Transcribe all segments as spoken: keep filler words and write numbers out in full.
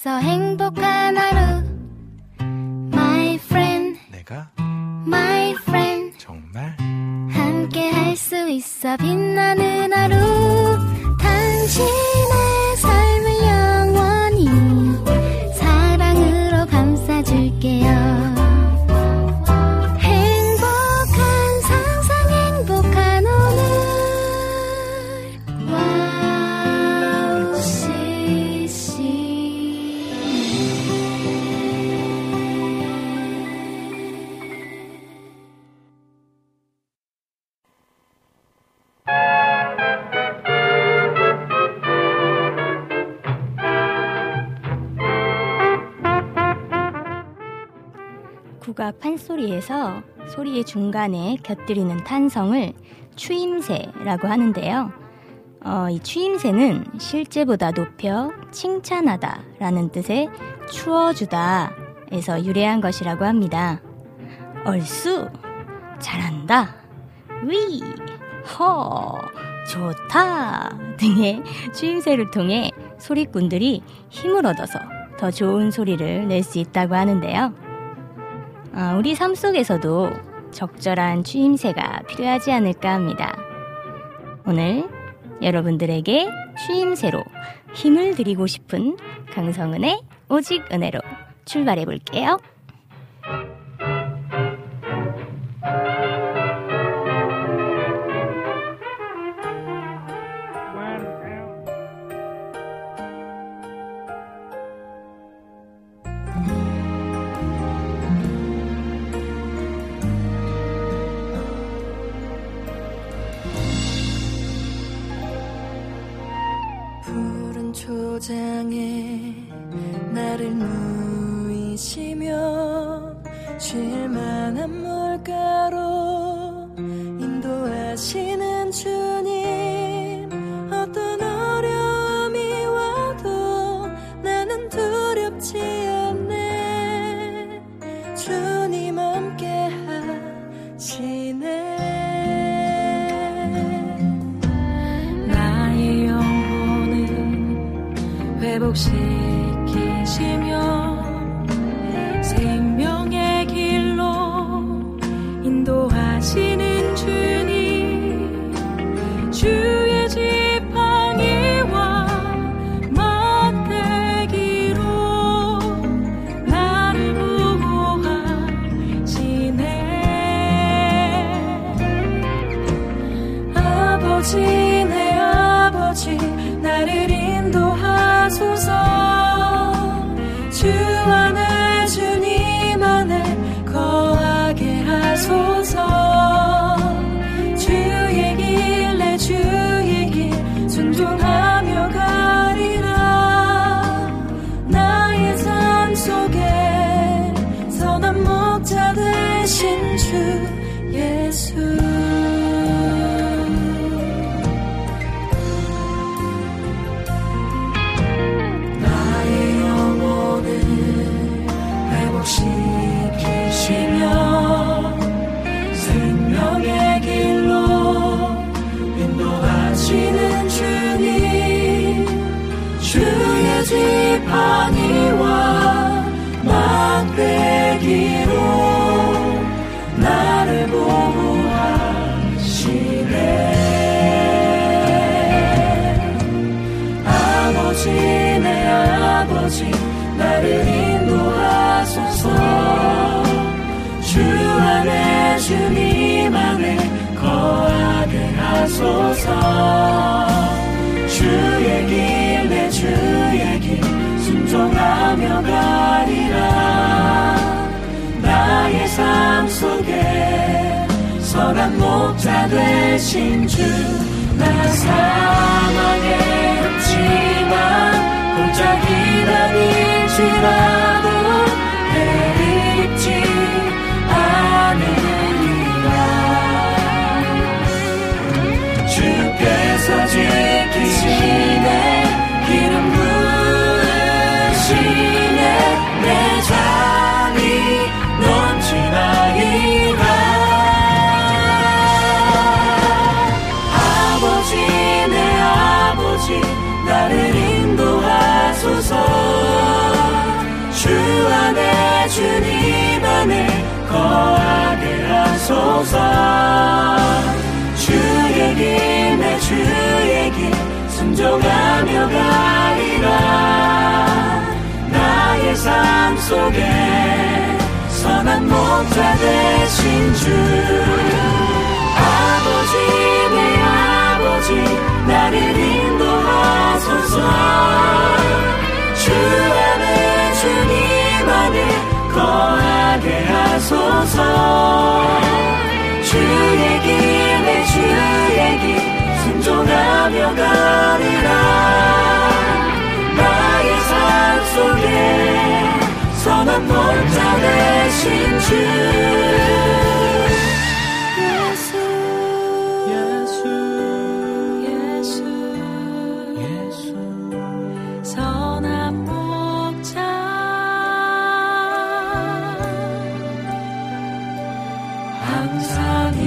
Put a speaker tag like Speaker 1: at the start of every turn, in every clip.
Speaker 1: 있어 행복한 하루 My friend
Speaker 2: 내가
Speaker 1: My friend
Speaker 2: 정말
Speaker 1: 함께 할 수 있어 빛나는 하루 당신의 삶을 영원히 사랑으로 감싸줄게요
Speaker 3: 구가 판소리에서 소리의 중간에 곁들이는 탄성을 추임새라고 하는데요. 어, 이 추임새는 실제보다 높여 칭찬하다라는 뜻의 추워주다에서 유래한 것이라고 합니다. 얼쑤, 잘한다, 위, 허, 좋다 등의 추임새를 통해 소리꾼들이 힘을 얻어서 더 좋은 소리를 낼 수 있다고 하는데요. 어, 우리 삶 속에서도 적절한 추임새가 필요하지 않을까 합니다. 오늘 여러분들에게 추임새로 힘을 드리고 싶은 강성은의 오직 은혜로 출발해 볼게요.
Speaker 4: 초장에 나를 누이시며 쉴만한 물가로 인도하시는 주님 어떤 어려움이 와도 나는 두렵지 않네 주님 함께 하시네 회복시키시며 생명의 길로 인도하시는 주님 주의 지팡이와 막대기로 나를 보호하시네 아버지 내 아버지 나를 인도하소서 주 안에 주님 안에 거하게 하소서 주의 길 내 주의 길 순종하며 가리라 나의 삶 속에 선한 목자 되신 주 예수 시키시며 생명의 길로 인도하시는 주님 주의 지팡이와 막대기로 나를 보호하시네 아버지 내 아버지 나를 인도하소서 주 안에 주님 안에 거하게 하소서 주의 길 내 주의 길 순종하며 가리라 나의 삶 속에 선한 목자 되신 주 나 사망에 없지만 고작 기다릴지라도 해를 입지 않으리라 주께서 지키시네 기름 부으시네 내 잔이 넘치나이다 아버지 내 아버지 나를 인도하소서 하소서. 주의 길 내 주의 길 순종하며 가리라. 나의 삶 속에 선한 목자 되신 주. 아버지 내 아버지 나를 인도하소서. 주 안에 주님 안에 거하게 하소서. 주의 길 내 주의 길 순종하며 가리라. 나의 삶 속에 선한 목자 되신 주. 예수 예수 예수 예수 선한 목자 항상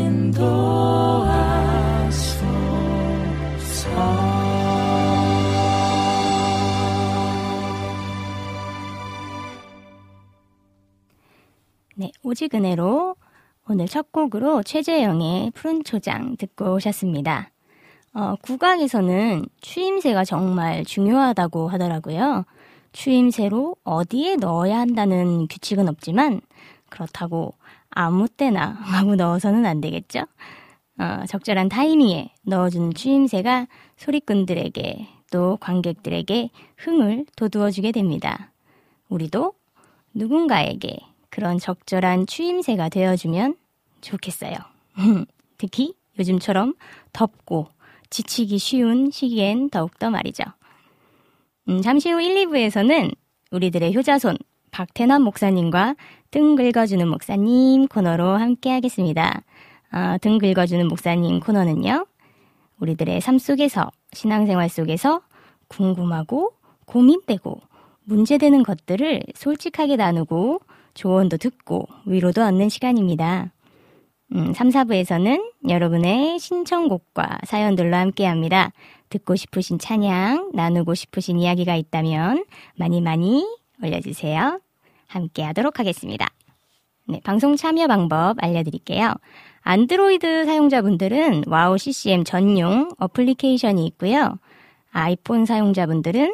Speaker 3: 네, 오직 은혜로 오늘 첫 곡으로 최재영의 푸른 초장 듣고 오셨습니다. 어, 국악에서는 추임새가 정말 중요하다고 하더라고요. 추임새로 어디에 넣어야 한다는 규칙은 없지만 그렇다고 아무 때나 아무 넣어서는 안 되겠죠? 어, 적절한 타이밍에 넣어주는 추임새가 소리꾼들에게 또 관객들에게 흥을 돋우어주게 됩니다. 우리도 누군가에게 그런 적절한 추임새가 되어주면 좋겠어요. 특히 요즘처럼 덥고 지치기 쉬운 시기엔 더욱더 말이죠. 음, 잠시 후 일, 이 부에서는 우리들의 효자손 박태남 목사님과 등 긁어주는 목사님 코너로 함께 하겠습니다. 어, 등 긁어주는 목사님 코너는요, 우리들의 삶 속에서, 신앙생활 속에서 궁금하고 고민되고 문제되는 것들을 솔직하게 나누고 조언도 듣고 위로도 얻는 시간입니다. 음, 삼, 사 부에서는 여러분의 신청곡과 사연들로 함께합니다. 듣고 싶으신 찬양, 나누고 싶으신 이야기가 있다면 많이 많이 올려주세요. 함께하도록 하겠습니다. 네, 방송 참여 방법 알려드릴게요. 안드로이드 사용자분들은 와우 씨씨엠 전용 어플리케이션이 있고요. 아이폰 사용자분들은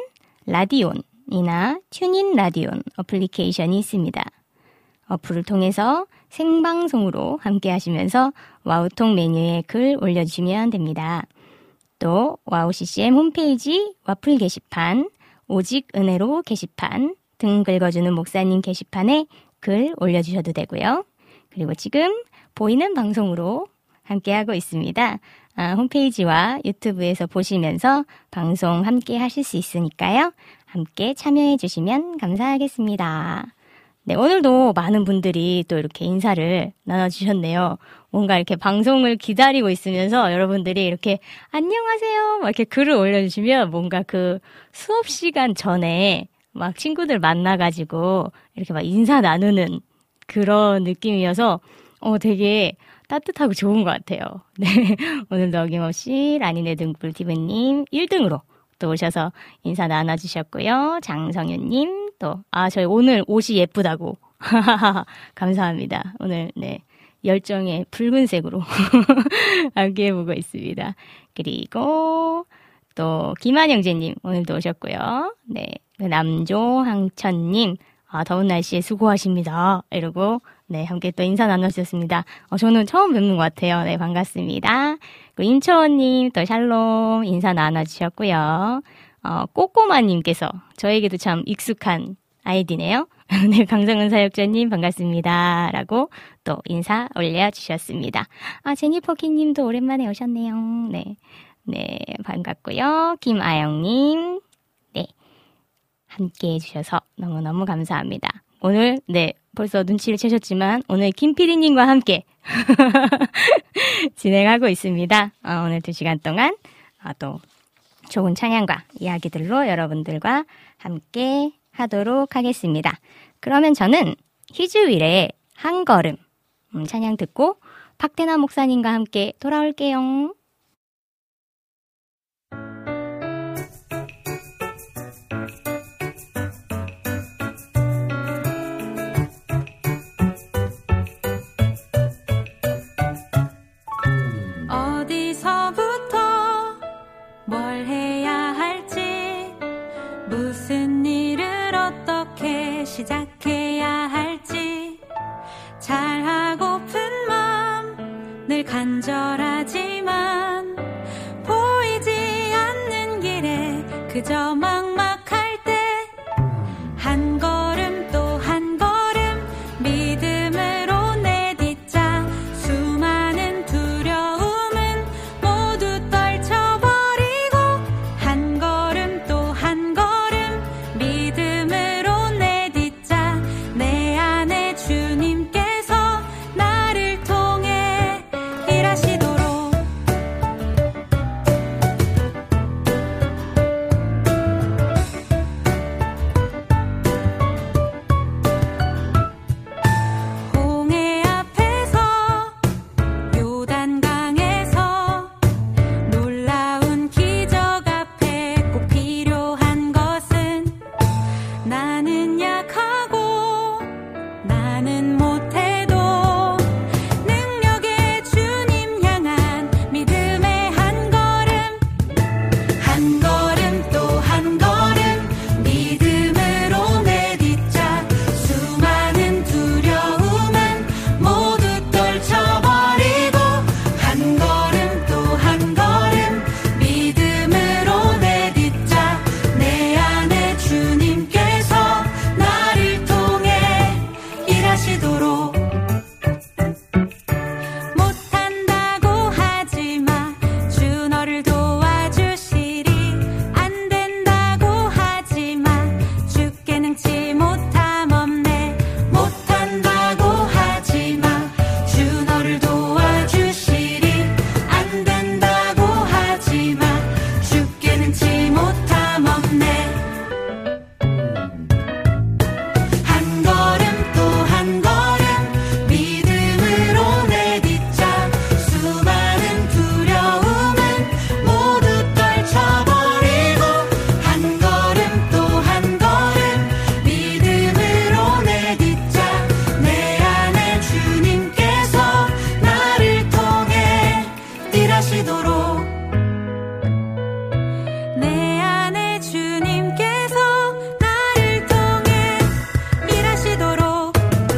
Speaker 3: 라디온이나 튜닝 라디온 어플리케이션이 있습니다. 어플을 통해서 생방송으로 함께 하시면서 와우톡 메뉴에 글 올려주시면 됩니다. 또 와우 씨씨엠 홈페이지 와플 게시판, 오직 은혜로 게시판, 등 긁어주는 목사님 게시판에 글 올려주셔도 되고요. 그리고 지금 보이는 방송으로 함께하고 있습니다. 아, 홈페이지와 유튜브에서 보시면서 방송 함께 하실 수 있으니까요. 함께 참여해 주시면 감사하겠습니다. 네, 오늘도 많은 분들이 또 이렇게 인사를 나눠주셨네요. 뭔가 이렇게 방송을 기다리고 있으면서 여러분들이 이렇게 안녕하세요 막 이렇게 글을 올려주시면 뭔가 그 수업 시간 전에 막 친구들 만나가지고 이렇게 막 인사 나누는 그런 느낌이어서 어 되게 따뜻하고 좋은 것 같아요. 네, 오늘도 어김없이 라니네 등불 디브님 일 등으로 또 오셔서 인사 나눠주셨고요. 장성윤님 또 아 저희 오늘 옷이 예쁘다고 감사합니다. 오늘 네 열정의 붉은색으로 함께 해보고 있습니다. 그리고 또 김한영재님 오늘도 오셨고요. 네, 남조항천님 아 더운 날씨에 수고하십니다. 이러고 네 함께 또 인사 나눠주셨습니다. 어, 저는 처음 뵙는 것 같아요. 네, 반갑습니다. 그리고 임초원님 또 샬롬 인사 나눠주셨고요. 어, 꼬꼬마님께서 저에게도 참 익숙한 아이디네요. 네, 강성은 사역자님 반갑습니다. 라고 또 인사 올려주셨습니다. 아, 제니퍼키님도 오랜만에 오셨네요. 네, 네 반갑고요. 김아영님 네 함께 해주셔서 너무너무 감사합니다. 오늘 네 벌써 눈치를 채셨지만 오늘 김피디님과 함께 진행하고 있습니다. 어, 오늘 두 시간 동안 아, 또 좋은 찬양과 이야기들로 여러분들과 함께 하도록 하겠습니다. 그러면 저는 희주일의 한 걸음 음, 찬양 듣고 박태남 목사님과 함께 돌아올게요.
Speaker 4: 간절하지만 보이지 않는 길에 그저 막막할 때 한 걸음 또 한 걸음 믿음으로 내딛자. 수많은 두려움은 모두 떨쳐버리고 한 걸음 또 한 걸음 믿음으로 내딛자. 내 안에 주님께서 나를 통해 일하시도록. 홍해 앞에서 요단강에서 놀라운 기적 앞에 꼭 필요한 것은 나는 약하고 나는 못해도 능력의 주님 향한 믿음의 한 걸음 한 걸음 또 한 걸음 믿음으로 내딛자. 수많은 두려움은 모두 떨쳐버리고 한 걸음 또 한 걸음 믿음으로 내딛자. 내 안에 주님께서 나를 통해 일하시도록. 못한다고 하지마. 주 너를 도와주시리. 안 된다고 하지마. 주께 능치 못함 없네. 못한다고 하지마. 주 너를 도와주시리. 안 된다고 하지마. 주께 능치 못함 없네. 한 걸음 또 한 걸음 믿음으로 내딛자. 수많은 두려움은 모두 떨쳐버리고 한 걸음 또 한 걸음 믿음으로 내딛자. 내 안에 주님께서 나를 통해 일하시도록. 내 안에 주님께서 나를 통해 일하시도록.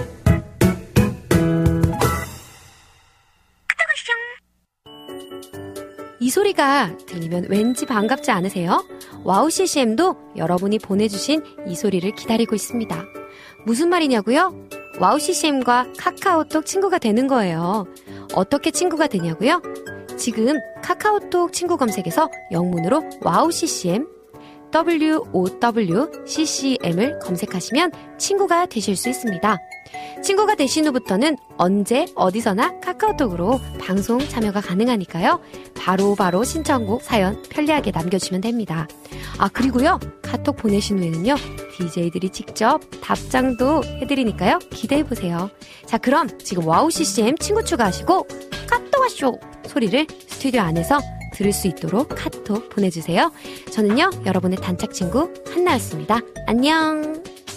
Speaker 2: 이 소리가 들리면 왠지 반갑지 않으세요? 와우 씨씨엠도 여러분이 보내주신 이 소리를 기다리고 있습니다. 무슨 말이냐고요? 와우 씨씨엠과 카카오톡 친구가 되는 거예요. 어떻게 친구가 되냐고요? 지금 카카오톡 친구 검색에서 영문으로 와우 씨씨엠 더블유 오 더블유 씨씨엠을 검색하시면 친구가 되실 수 있습니다. 친구가 되신 후부터는 언제 어디서나 카카오톡으로 방송 참여가 가능하니까요. 바로바로 바로 신청곡 사연 편리하게 남겨주시면 됩니다. 아 그리고요 카톡 보내신 후에는요 디제이들이 직접 답장도 해드리니까요 기대해보세요. 자 그럼 지금 와우 씨씨엠 친구 추가하시고 카톡 와쇼 소리를 스튜디오 안에서 들을 수 있도록 카톡 보내주세요. 저는요 여러분의 단짝 친구 한나였습니다. 안녕.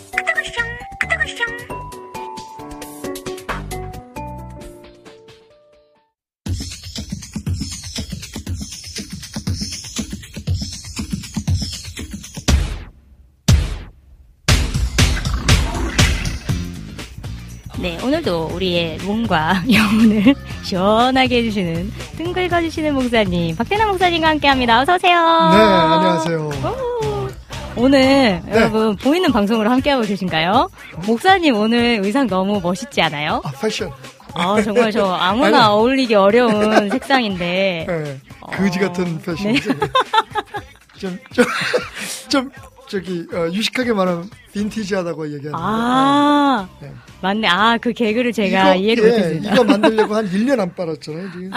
Speaker 3: 네, 오늘도 우리의 몸과 영혼을 시원하게 해주시는 등 긁어주시는 목사님 박태남 목사님과 함께합니다. 어서 오세요.
Speaker 5: 네, 안녕하세요.
Speaker 3: 오, 오늘 네. 여러분 보이는 방송으로 함께하고 계신가요? 목사님 오늘 의상 너무 멋있지 않아요?
Speaker 5: 아, 패션.
Speaker 3: 아, 정말 저 아무나
Speaker 5: 아니,
Speaker 3: 어울리기 어려운 색상인데.
Speaker 5: 네, 거지 같은 패션이죠. 네. 좀, 좀, 좀, 저기, 어, 유식하게 말하면 빈티지하다고 얘기하는데.
Speaker 3: 아, 네. 맞네. 아, 그 개그를 제가
Speaker 5: 이거,
Speaker 3: 이해를
Speaker 5: 예,
Speaker 3: 못했습니다.
Speaker 5: 이거 만들려고 한 일 년 안 빨았잖아요, 지금.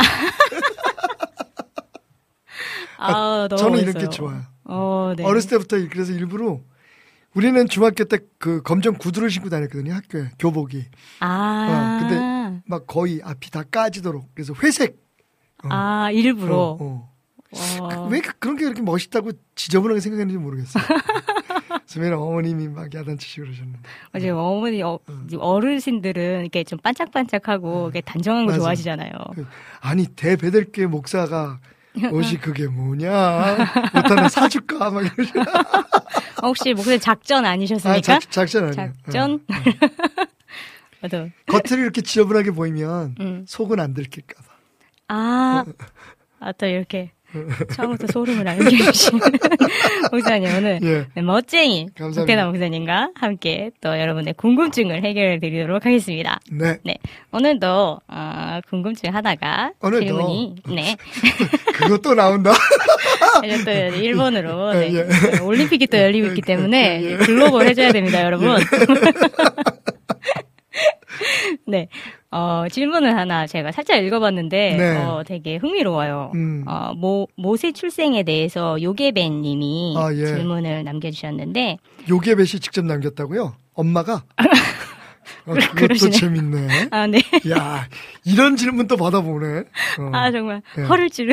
Speaker 3: 아, 아, 너무
Speaker 5: 저는
Speaker 3: 멋있어요.
Speaker 5: 이렇게 좋아요.
Speaker 3: 어, 네.
Speaker 5: 어렸을 때부터 그래서 일부러 우리는 중학교 때 그 검정 구두를 신고 다녔거든요, 학교에. 교복이.
Speaker 3: 아.
Speaker 5: 어, 근데 막 거의 앞이 다 까지도록. 그래서 회색. 어.
Speaker 3: 아, 일부러.
Speaker 5: 어, 어.
Speaker 3: 어.
Speaker 5: 왜 그런 게 그렇게 멋있다고 지저분하게 생각했는지 모르겠어요. 그래서 어머님이 막 야단치시고 그러셨는데.
Speaker 3: 맞아요. 어머니, 어,
Speaker 5: 음.
Speaker 3: 어르신들은 이렇게 좀 반짝반짝하고 이렇게 단정한 거
Speaker 5: 맞아.
Speaker 3: 좋아하시잖아요.
Speaker 5: 아니, 대베들교회 목사가 옷이 그게 뭐냐? 못하면 사줄까? 막 이러시나.
Speaker 3: 혹시 목사님 작전 아니셨습니까?
Speaker 5: 아, 작, 작전 아니에요.
Speaker 3: 작전?
Speaker 5: 어.
Speaker 3: 맞아.
Speaker 5: 겉을 이렇게 지저분하게 보이면
Speaker 3: 음.
Speaker 5: 속은 안 들킬까봐.
Speaker 3: 아, 아, 또 이렇게 처음부터 소름을 안겨주신 목사님 오늘
Speaker 5: 예.
Speaker 3: 네, 멋쟁이
Speaker 5: 감사합니다.
Speaker 3: 박태남 목사님과 함께 또 여러분의 궁금증을 해결해 드리도록 하겠습니다.
Speaker 5: 네.
Speaker 3: 네, 오늘도 어, 궁금증 하다가
Speaker 5: 오늘도?
Speaker 3: 질문이 네,
Speaker 5: 그것도 나온다.
Speaker 3: 이제 또 일본으로 네,
Speaker 5: 예.
Speaker 3: 그 올림픽이 또 열리고 있기 때문에
Speaker 5: 예.
Speaker 3: 글로벌 해줘야 됩니다, 여러분. 네, 어, 질문을 하나 제가 살짝 읽어봤는데
Speaker 5: 네.
Speaker 3: 어, 되게 흥미로워요.
Speaker 5: 음.
Speaker 3: 어, 모, 모세 출생에 대해서 요게벤 님이
Speaker 5: 아, 예.
Speaker 3: 질문을 남겨주셨는데
Speaker 5: 요게벳이 직접 남겼다고요? 엄마가? 어, 그것도
Speaker 3: 그러시네.
Speaker 5: 재밌네.
Speaker 3: 아, 네.
Speaker 5: 야, 이런 질문도 받아보네. 어.
Speaker 3: 아, 정말
Speaker 5: 예.
Speaker 3: 허를 찌르는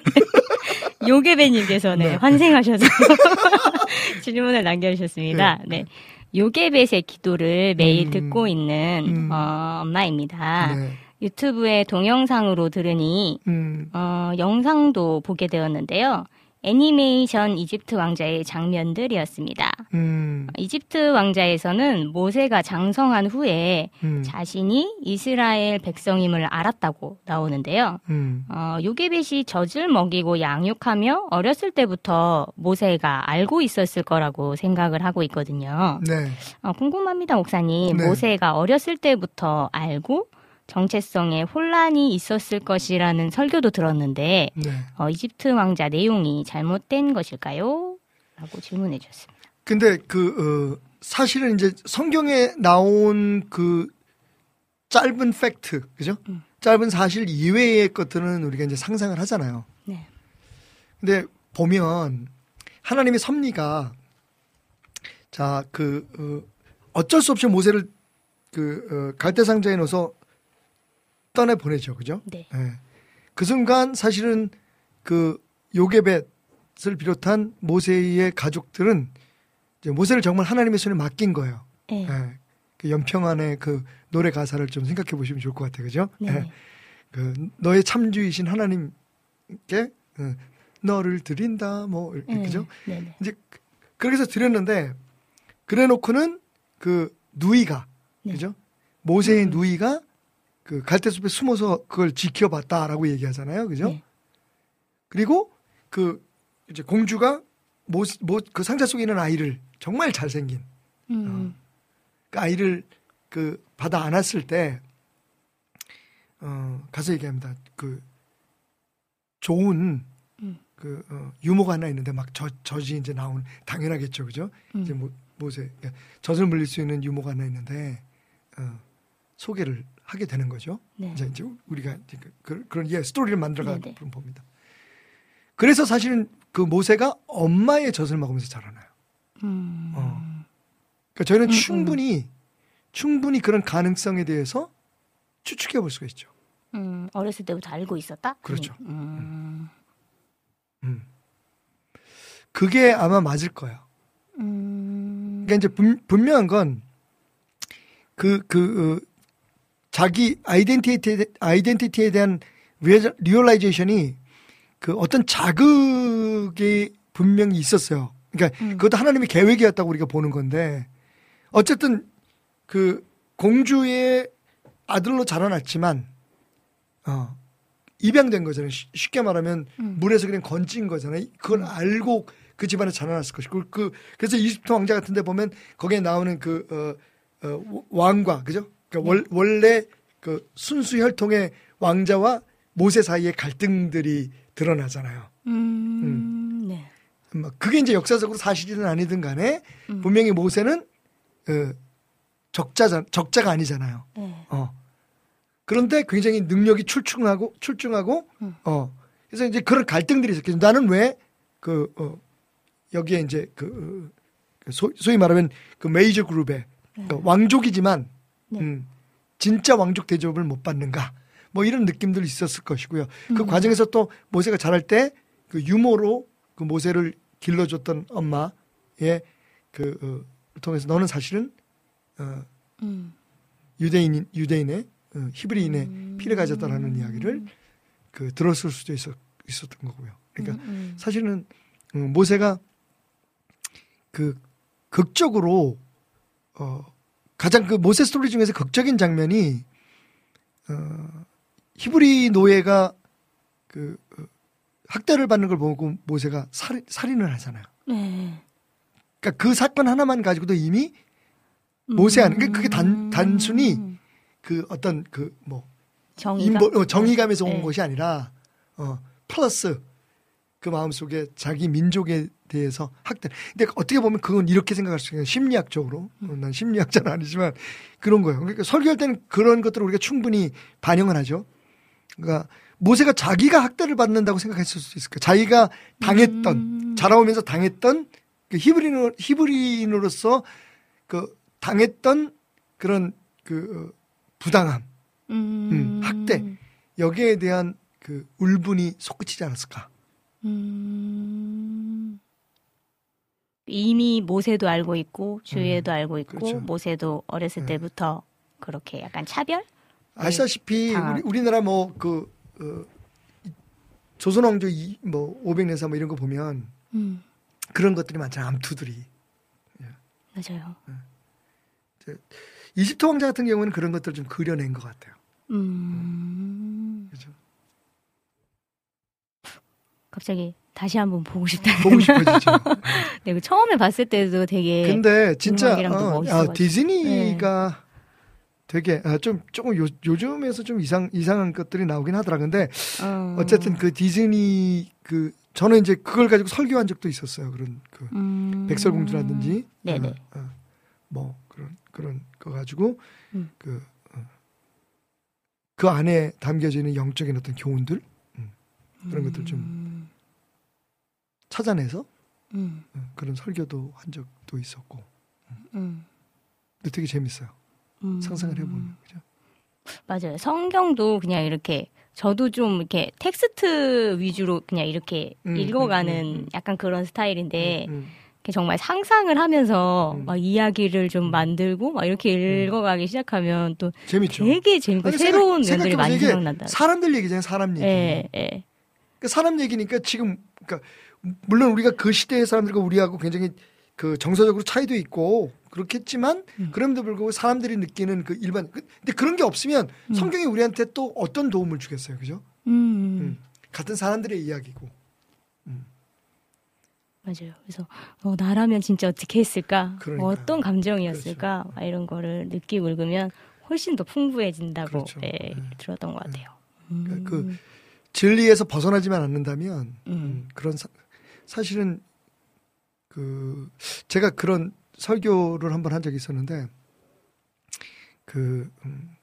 Speaker 3: 요게벤님께서 네,
Speaker 5: 네.
Speaker 3: 환생하셔서 질문을 남겨주셨습니다. 네. 요게벳의 기도를 매일
Speaker 5: 음.
Speaker 3: 듣고 있는
Speaker 5: 음.
Speaker 3: 어, 엄마입니다.
Speaker 5: 네.
Speaker 3: 유튜브에 동영상으로 들으니
Speaker 5: 음,
Speaker 3: 어, 영상도 보게 되었는데요. 애니메이션 이집트 왕자의 장면들이었습니다.
Speaker 5: 음,
Speaker 3: 이집트 왕자에서는 모세가 장성한 후에
Speaker 5: 음,
Speaker 3: 자신이 이스라엘 백성임을 알았다고 나오는데요.
Speaker 5: 음.
Speaker 3: 어, 요게벳이 젖을 먹이고 양육하며 어렸을 때부터 모세가 알고 있었을 거라고 생각을 하고 있거든요.
Speaker 5: 네.
Speaker 3: 어, 궁금합니다, 목사님.
Speaker 5: 네.
Speaker 3: 모세가 어렸을 때부터 알고 정체성에 혼란이 있었을 것이라는 설교도 들었는데
Speaker 5: 네.
Speaker 3: 어, 이집트 왕자 내용이 잘못된 것일까요? 라고 질문해 주셨습니다.
Speaker 5: 근데 그, 어, 사실은 이제 성경에 나온 그 짧은 팩트, 그죠?
Speaker 3: 음.
Speaker 5: 짧은 사실 이외의 것들은 우리가 이제 상상을 하잖아요.
Speaker 3: 네.
Speaker 5: 근데 보면 하나님의 섭리가 자, 그, 어, 어쩔 수 없이 모세를 그, 어, 갈대상자에 넣어서 떠내 보내죠. 그죠?
Speaker 3: 네.
Speaker 5: 예. 그 순간 사실은 그 요게벳을 비롯한 모세의 가족들은 이제 모세를 정말 하나님의 손에 맡긴 거예요.
Speaker 3: 네.
Speaker 5: 예. 그 연평안의 그 노래 가사를 좀 생각해 보시면 좋을 것 같아요. 그죠?
Speaker 3: 네.
Speaker 5: 예. 그 너의 참주이신 하나님께 어, 너를 드린다 뭐 이렇게
Speaker 3: 네.
Speaker 5: 그죠?
Speaker 3: 네. 네.
Speaker 5: 이제 그- 그렇게 해서 드렸는데 그래 놓고는 그 누이가
Speaker 3: 네.
Speaker 5: 그죠? 모세의
Speaker 3: 음.
Speaker 5: 누이가 그 갈대숲에 숨어서 그걸 지켜봤다라고 얘기하잖아요. 그죠?
Speaker 3: 네.
Speaker 5: 그리고 그 이제 공주가 모, 모, 그 상자 속에 있는 아이를 정말 잘생긴
Speaker 3: 음.
Speaker 5: 그 아이를 그 받아 안았을 때 어, 가서 얘기합니다. 그 좋은
Speaker 3: 음.
Speaker 5: 그 어, 유모가 하나 있는데 막 저, 젖이 이제 나오는 당연하겠죠. 그죠?
Speaker 3: 음.
Speaker 5: 이제 모, 모세 그러니까 젖을 물릴 수 있는 유모가 하나 있는데 어, 소개를 하게 되는 거죠.
Speaker 3: 네.
Speaker 5: 이제, 이제 우리가 이제 그, 그, 그런 예, 스토리를 만들어가
Speaker 3: 네네.
Speaker 5: 봅니다. 그래서 사실은 그 모세가 엄마의 젖을 먹으면서 자라나요.
Speaker 3: 음.
Speaker 5: 어. 그러니까 저희는
Speaker 3: 음,
Speaker 5: 충분히 충분히 그런 가능성에 대해서 추측해 볼 수가 있죠.
Speaker 3: 음, 어렸을 때부터 알고 있었다?
Speaker 5: 그렇죠.
Speaker 3: 음.
Speaker 5: 음. 그게 아마 맞을 거예요.
Speaker 3: 음.
Speaker 5: 그러니까 이제 분, 분명한 건 그, 그, 어, 자기 아이덴티티에, 아이덴티티에 대한 리얼, 리얼라이제이션이 그 어떤 자극이 분명히 있었어요. 그러니까
Speaker 3: 음.
Speaker 5: 그것도 하나님의 계획이었다고 우리가 보는 건데 어쨌든 그 공주의 아들로 자라났지만 어, 입양된 거잖아요. 쉬- 쉽게 말하면
Speaker 3: 음.
Speaker 5: 물에서 그냥 건진 거잖아요. 그걸 알고 그 집안에 자라났을 것이고 그 그래서 이집트 왕자 같은 데 보면 거기에 나오는 그 어, 어, 왕과 그죠? 그러니까 월, 원래 그 순수 혈통의 왕자와 모세 사이의 갈등들이 드러나잖아요.
Speaker 3: 음. 네.
Speaker 5: 뭐 그게 이제 역사적으로 사실이든 아니든 간에
Speaker 3: 음.
Speaker 5: 분명히 모세는 어, 적자자 적자가 아니잖아요.
Speaker 3: 네.
Speaker 5: 어. 그런데 굉장히 능력이 출중하고 출중하고
Speaker 3: 음.
Speaker 5: 어. 그래서 이제 그런 갈등들이 있었겠죠. 나는 왜 그 어, 여기에 이제 그 어, 소, 소위 말하면 그 메이저 그룹의 그러니까 왕족이지만
Speaker 3: 네.
Speaker 5: 음, 진짜 왕족 대접을 못 받는가 뭐 이런 느낌들이 있었을 것이고요. 그
Speaker 3: 음.
Speaker 5: 과정에서 또 모세가 자랄 때 그 유모로 그 모세를 길러줬던 엄마의 그 어, 통해서 너는 사실은 어,
Speaker 3: 음.
Speaker 5: 유대인 유대인의 어, 히브리인의
Speaker 3: 음.
Speaker 5: 피를 가졌다라는 이야기를 그 들었을 수도 있었, 있었던 거고요. 그러니까
Speaker 3: 음, 음.
Speaker 5: 사실은 어, 모세가 그 극적으로 어, 가장 그 모세 스토리 중에서 극적인 장면이 어, 히브리 노예가 그 어, 학대를 받는 걸 보고 모세가 살, 살인을 하잖아요.
Speaker 3: 네.
Speaker 5: 그러니까 그 사건 하나만 가지고도 이미 모세한 그러니까 그게 단 단순히 그 어떤 그 뭐
Speaker 3: 정의감?
Speaker 5: 인보, 어, 정의감에서 온
Speaker 3: 네.
Speaker 5: 것이 아니라 어 플러스 그 마음속에 자기 민족에 대해서 학대. 근데 어떻게 보면 그건 이렇게 생각할 수 있어요. 심리학적으로. 어, 난 심리학자는 아니지만 그런 거예요. 그러니까 설교할 때는 그런 것들을 우리가 충분히 반영을 하죠. 그러니까 모세가 자기가 학대를 받는다고 생각했을 수 있을 거예요. 자기가 당했던
Speaker 3: 음.
Speaker 5: 자라오면서 당했던 그 히브리인 히브리인으로서 그 당했던 그런 그 부당함,
Speaker 3: 음.
Speaker 5: 음, 학대 여기에 대한 그 울분이 솟구치지 않았을까?
Speaker 3: 음. 이미 모세도 알고 있고 주위에도
Speaker 5: 음,
Speaker 3: 알고 있고
Speaker 5: 그렇죠.
Speaker 3: 모세도 어렸을
Speaker 5: 네.
Speaker 3: 때부터 그렇게 약간 차별?
Speaker 5: 아시다시피
Speaker 3: 당한.
Speaker 5: 우리, 우리나라 뭐그 어, 조선 왕조 이, 뭐 오백 년사 뭐 이런 거 보면
Speaker 3: 음.
Speaker 5: 그런 것들이 많잖아요. 암투들이.
Speaker 3: 맞아요.
Speaker 5: 이집트 왕자 같은 경우는 그런 것들을 좀 그려낸 것 같아요.
Speaker 3: 음.
Speaker 5: 그렇죠.
Speaker 3: 갑자기 다시 한번 보고 싶다.
Speaker 5: 보고 싶어지죠.
Speaker 3: 네, 그 처음에 봤을 때도 되게
Speaker 5: 근데 진짜
Speaker 3: 음악이랑도
Speaker 5: 어,
Speaker 3: 멋있어가지고.
Speaker 5: 아, 디즈니가 되게 아, 좀 조금 요, 요즘에서 좀 이상 이상한 것들이 나오긴 하더라. 근데
Speaker 3: 어.
Speaker 5: 어쨌든 그 디즈니 그 저는 이제 그걸 가지고 설교한 적도 있었어요. 그런 그
Speaker 3: 음.
Speaker 5: 백설공주라든지
Speaker 3: 네네.
Speaker 5: 어, 어, 뭐 그런 그런 거 가지고
Speaker 3: 음.
Speaker 5: 그, 어, 그 안에 담겨져 있는 영적인 어떤 교훈들 음, 그런 것들 좀
Speaker 3: 음.
Speaker 5: 찾아내서
Speaker 3: 음.
Speaker 5: 어, 그런 설교도 한 적도 있었고
Speaker 3: 음.
Speaker 5: 근데 되게 재밌어요.
Speaker 3: 음.
Speaker 5: 상상을 해보면 그죠?
Speaker 3: 맞아요. 성경도 그냥 이렇게 저도 좀 이렇게 텍스트 위주로 그냥 이렇게
Speaker 5: 음,
Speaker 3: 읽어가는
Speaker 5: 음, 음, 음.
Speaker 3: 약간 그런 스타일인데
Speaker 5: 음,
Speaker 3: 이렇게 정말 상상을 하면서
Speaker 5: 음.
Speaker 3: 막 이야기를 좀
Speaker 5: 음.
Speaker 3: 만들고 막 이렇게 읽어가기 시작하면 또
Speaker 5: 재밌죠.
Speaker 3: 되게 재밌고
Speaker 5: 아니,
Speaker 3: 새로운
Speaker 5: 생각-
Speaker 3: 면들이 많이
Speaker 5: 생각해보세요. 이게
Speaker 3: 생각난다.
Speaker 5: 사람들 얘기잖아요. 사람 얘기.
Speaker 3: 예, 예.
Speaker 5: 그러니까 사람 얘기니까 지금 그러니까 물론 우리가 그 시대의 사람들과 우리하고 굉장히 그 정서적으로 차이도 있고 그렇겠지만
Speaker 3: 음.
Speaker 5: 그럼에도 불구하고 사람들이 느끼는 그 일반 그- 근데 그런 게 없으면
Speaker 3: 음.
Speaker 5: 성경이 우리한테 또 어떤 도움을 주겠어요, 그죠?
Speaker 3: 음,
Speaker 5: 음. 같은 사람들의 이야기고.
Speaker 3: 맞아요. 그래서 어, 나라면 진짜 어떻게 했을까?
Speaker 5: 그러니까요.
Speaker 3: 어떤 감정이었을까?
Speaker 5: 그렇죠.
Speaker 3: 막 이런 거를 느끼고 읽으면 훨씬 더 풍부해진다고
Speaker 5: 그렇죠.
Speaker 3: 예,
Speaker 5: 네.
Speaker 3: 들었던 것 같아요.
Speaker 5: 그러니까 그
Speaker 3: 음.
Speaker 5: 진리에서 벗어나지만 않는다면
Speaker 3: 음.
Speaker 5: 음, 그런 사, 사실은 그 제가 그런 설교를 한번 한 적이 있었는데 그 음,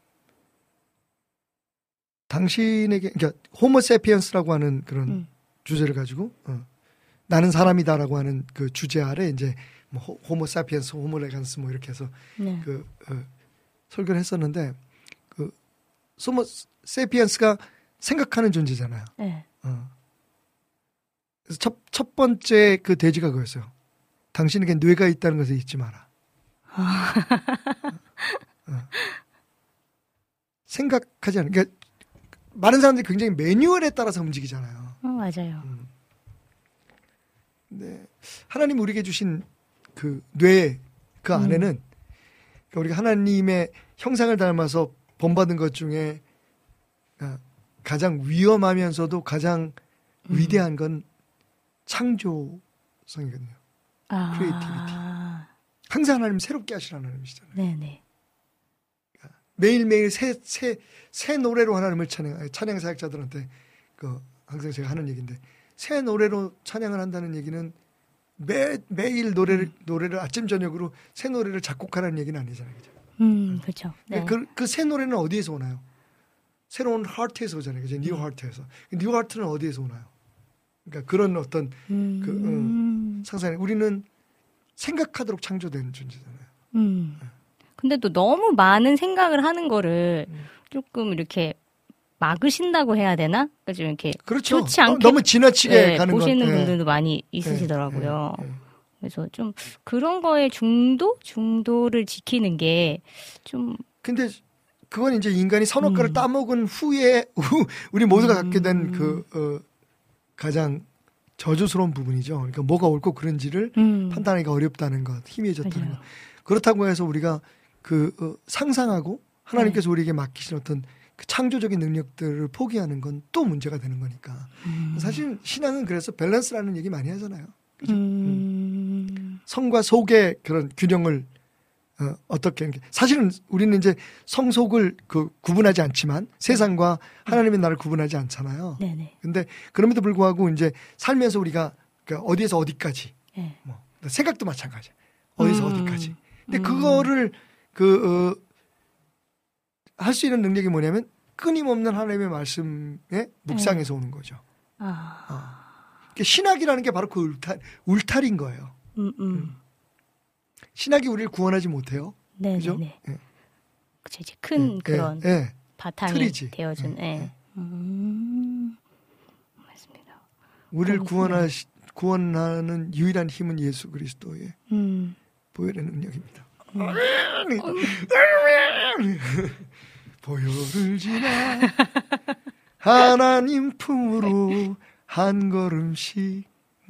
Speaker 5: 당신에게 그러니까 호모세피언스라고 하는 그런
Speaker 3: 음.
Speaker 5: 주제를 가지고 어, 나는 사람이다라고 하는 그 주제 아래 이제 뭐 호- 호모사피엔스, 호모레간스 뭐 이렇게 해서
Speaker 3: 네.
Speaker 5: 그 어, 설교를 했었는데 그 호모세피언스가 생각하는 존재잖아요.
Speaker 3: 네.
Speaker 5: 어. 그래서 첫, 첫 번째 그 대지가 그거였어요. 당신에게 뇌가 있다는 것을 잊지 마라. 어, 어. 생각하지 않는, 그러니까 많은 사람들이 굉장히 매뉴얼에 따라서 움직이잖아요.
Speaker 3: 어, 맞아요.
Speaker 5: 음. 네. 하나님 우리에게 주신 그 뇌, 그
Speaker 3: 음.
Speaker 5: 안에는 그러니까 우리가 하나님의 형상을 닮아서 본받은 것 중에 아, 가장 위험하면서도 가장
Speaker 3: 음.
Speaker 5: 위대한 건 창조성이거든요.
Speaker 3: 아,
Speaker 5: creativity. 항상 하나님 새롭게 하시는 하나님이시잖아요.
Speaker 3: 네네.
Speaker 5: 매일매일 새, 새, 새 노래로 하나님을 찬양, 찬양 사역자들한테 그 항상 제가 하는 얘기인데 새 노래로 찬양을 한다는 얘기는 매, 매일 노래를,
Speaker 3: 음.
Speaker 5: 노래를 아침, 저녁으로 새 노래를 작곡하라는 얘기는 아니잖아요. 그죠?
Speaker 3: 음, 그렇죠. 네.
Speaker 5: 그, 그 새 노래는 어디에서 오나요? 새로운 하트에서 오잖아요. 그죠? 뉴 하트에서. 뉴 하트는 어디에서 오나요? 그러니까 그런 어떤
Speaker 3: 음,
Speaker 5: 그, 어, 상상, 우리는 생각하도록 창조된 존재잖아요.
Speaker 3: 음. 근데 또 너무 많은 생각을 하는 거를
Speaker 5: 음.
Speaker 3: 조금 이렇게 막으신다고 해야 되나? 그러니까 좀 이렇게
Speaker 5: 그렇죠.
Speaker 3: 좋지 않게
Speaker 5: 너무 지나치게
Speaker 3: 네,
Speaker 5: 가는 건
Speaker 3: 보시는
Speaker 5: 예.
Speaker 3: 분들도 많이 있으시더라고요.
Speaker 5: 예, 예, 예.
Speaker 3: 그래서 좀 그런 거에 중도? 중도를 지키는 게 좀
Speaker 5: 근데 그건 이제 인간이 선악과를
Speaker 3: 음.
Speaker 5: 따먹은 후에 후, 우리 모두가
Speaker 3: 음.
Speaker 5: 갖게 된 그 어, 가장 저주스러운 부분이죠. 그러니까 뭐가 옳고 그른지를
Speaker 3: 음,
Speaker 5: 판단하기가 어렵다는 것, 희미해졌다는
Speaker 3: 맞아요.
Speaker 5: 것. 그렇다고 해서 우리가 그 어, 상상하고 하나님께서 우리에게 맡기신 어떤 그 창조적인 능력들을 포기하는 건 또 문제가 되는 거니까.
Speaker 3: 음.
Speaker 5: 사실 신앙은 그래서 밸런스라는 얘기 많이 하잖아요. 그죠?
Speaker 3: 음.
Speaker 5: 성과 속의 그런 균형을 어, 어떻게 하는 게 사실은 우리는 이제 성속을 그 구분하지 않지만 세상과 하나님의 나라를 구분하지 않잖아요.
Speaker 3: 네네.
Speaker 5: 근데 그럼에도 불구하고 이제 살면서 우리가 그러니까 어디에서 어디까지
Speaker 3: 네.
Speaker 5: 뭐 생각도 마찬가지. 어디서
Speaker 3: 음.
Speaker 5: 어디까지. 근데
Speaker 3: 음.
Speaker 5: 그거를 그 어, 할 수 있는 능력이 뭐냐면 끊임없는 하나님의 말씀의 묵상에서 오는 거죠.
Speaker 3: 아.
Speaker 5: 어. 그러니까 신학이라는 게 바로 그 울타, 울타리인 거예요.
Speaker 3: 음, 음.
Speaker 5: 신학이 우리를 구원하지 못해요.
Speaker 3: 네네네.
Speaker 5: 그죠? 예.
Speaker 3: 그쵸, 이제 큰
Speaker 5: 예,
Speaker 3: 그런
Speaker 5: 예, 예.
Speaker 3: 바탕이
Speaker 5: 틀이지.
Speaker 3: 되어준.
Speaker 5: 예,
Speaker 3: 예.
Speaker 5: 예.
Speaker 3: 음. 맞습니다.
Speaker 5: 우리를
Speaker 3: 그렇군요.
Speaker 5: 구원하시, 구원하는 유일한 힘은 예수 그리스도의
Speaker 3: 음.
Speaker 5: 보혈의 능력입니다.
Speaker 3: 음.
Speaker 5: 보혈을 지나 하나님 품으로 한 걸음씩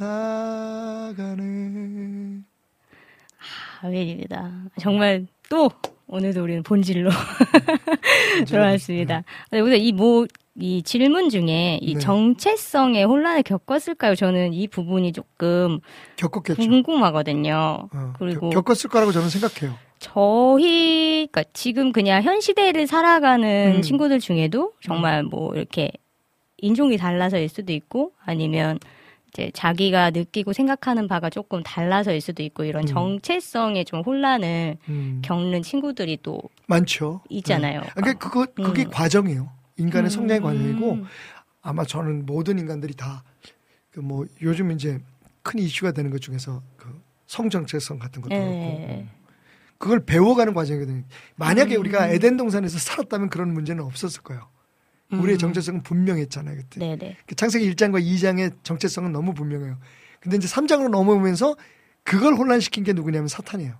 Speaker 5: 나가네.
Speaker 3: 아멘입니다. 정말 또 오늘도 우리는 본질로 돌아왔습니다. 네, 오늘 이 뭐, 이 질문 중에 이
Speaker 5: 네.
Speaker 3: 정체성의 혼란을 겪었을까요? 저는 이 부분이 조금
Speaker 5: 겪었겠죠.
Speaker 3: 궁금하거든요.
Speaker 5: 어,
Speaker 3: 그리고
Speaker 5: 겪, 겪었을 거라고 저는 생각해요.
Speaker 3: 저희, 그러니까 지금 그냥 현 시대를 살아가는
Speaker 5: 음.
Speaker 3: 친구들 중에도 정말 뭐 이렇게 인종이 달라서일 수도 있고 아니면 이제 자기가 느끼고 생각하는 바가 조금 달라서일 수도 있고 이런
Speaker 5: 음.
Speaker 3: 정체성에 좀 혼란을
Speaker 5: 음,
Speaker 3: 겪는 친구들이 또
Speaker 5: 많죠.
Speaker 3: 있잖아요.
Speaker 5: 네. 그러니까 그거 그게
Speaker 3: 음.
Speaker 5: 과정이에요. 인간의 성장의
Speaker 3: 음.
Speaker 5: 과정이고 아마 저는 모든 인간들이 다 그 뭐 요즘 이제 큰 이슈가 되는 것 중에서 그 성정체성 같은 것도
Speaker 3: 네.
Speaker 5: 그렇고 그걸 배워가는 과정이거든요. 만약에
Speaker 3: 음.
Speaker 5: 우리가 에덴 동산에서 살았다면 그런 문제는 없었을 거예요. 우리의 정체성은 분명했잖아요, 그때.
Speaker 3: 네네.
Speaker 5: 그 창세기 일 장과 이 장의 정체성은 너무 분명해요. 근데 이제 삼 장으로 넘어오면서 그걸 혼란시킨 게 누구냐면 사탄이에요.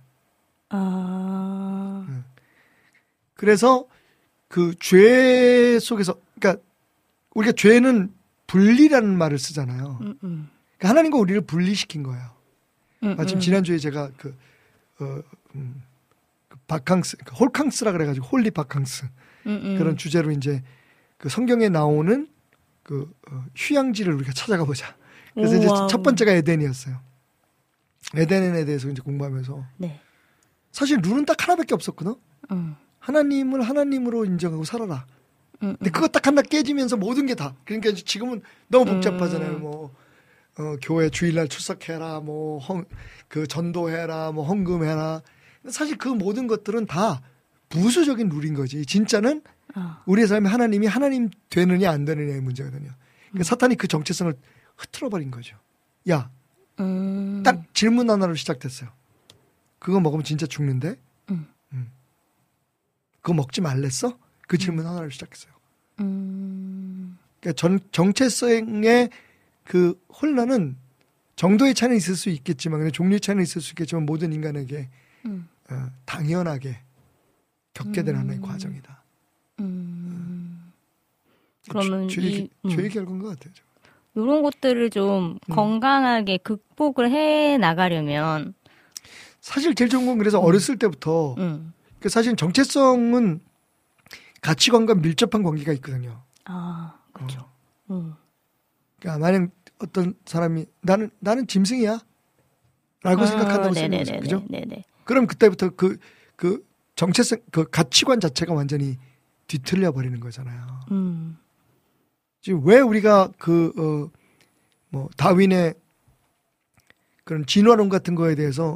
Speaker 3: 아,
Speaker 5: 그래서 그 죄 속에서, 그러니까 우리가 죄는 분리라는 말을 쓰잖아요.
Speaker 3: 음, 음.
Speaker 5: 그러니까 하나님과 우리를 분리시킨 거예요.
Speaker 3: 음,
Speaker 5: 마침
Speaker 3: 음.
Speaker 5: 지난주에 제가 그, 어, 음, 그 바캉스, 그 홀캉스라 그래가지고 홀리 바캉스
Speaker 3: 음, 음.
Speaker 5: 그런 주제로 이제 그 성경에 나오는 그 어, 휴양지를 우리가 찾아가 보자. 그래서 이제
Speaker 3: 우와.
Speaker 5: 첫 번째가 에덴이었어요. 에덴에 대해서 이제 공부하면서
Speaker 3: 네.
Speaker 5: 사실 룰은 딱 하나밖에 없었거든.
Speaker 3: 음.
Speaker 5: 하나님을 하나님으로 인정하고 살아라.
Speaker 3: 음,
Speaker 5: 근데 그거 딱 하나 깨지면서 모든 게 다. 그러니까 이제 지금은 너무 복잡하잖아요. 뭐 어, 교회 주일날 출석해라, 뭐 그 전도해라, 뭐 헌금해라. 사실 그 모든 것들은 다 부수적인 룰인 거지. 진짜는
Speaker 3: 아.
Speaker 5: 우리의 삶에 하나님이 하나님 되느냐 안 되느냐의 문제거든요. 그러니까
Speaker 3: 음.
Speaker 5: 사탄이 그 정체성을 흐트러버린 거죠. 야,
Speaker 3: 음.
Speaker 5: 딱 질문 하나로 시작됐어요. 그거 먹으면 진짜 죽는데?
Speaker 3: 음.
Speaker 5: 음. 그거 먹지 말랬어? 그 질문 하나로 시작했어요.
Speaker 3: 음.
Speaker 5: 그러니까 전, 정체성의 그 혼란은 정도의 차이는 있을 수 있겠지만, 종류의 차이는 있을 수 있겠지만, 모든 인간에게
Speaker 3: 음.
Speaker 5: 어, 당연하게 겪게 된
Speaker 3: 음.
Speaker 5: 하나의 과정이다.
Speaker 3: 음. 그러면
Speaker 5: 죄, 죄의,
Speaker 3: 이, 음.
Speaker 5: 죄의 결과인 것 같아요.
Speaker 3: 이런 것들을 좀
Speaker 5: 음.
Speaker 3: 건강하게 극복을 해 나가려면,
Speaker 5: 사실 제일 좋은 건 그래서 어렸을 때부터
Speaker 3: 음.
Speaker 5: 그 사실 정체성은 가치관과 밀접한 관계가 있거든요.
Speaker 3: 아, 그렇죠.
Speaker 5: 어.
Speaker 3: 음.
Speaker 5: 그러니까 만약 어떤 사람이 나는 나는 짐승이야 라고
Speaker 3: 아,
Speaker 5: 생각한다고
Speaker 3: 네네네네,
Speaker 5: 생각해요. 그죠?
Speaker 3: 네네.
Speaker 5: 그럼 그때부터 그, 그 정체성, 그 가치관 자체가 완전히 뒤틀려 버리는 거잖아요.
Speaker 3: 음.
Speaker 5: 지금 왜 우리가 그, 어, 뭐, 다윈의 그런 진화론 같은 거에 대해서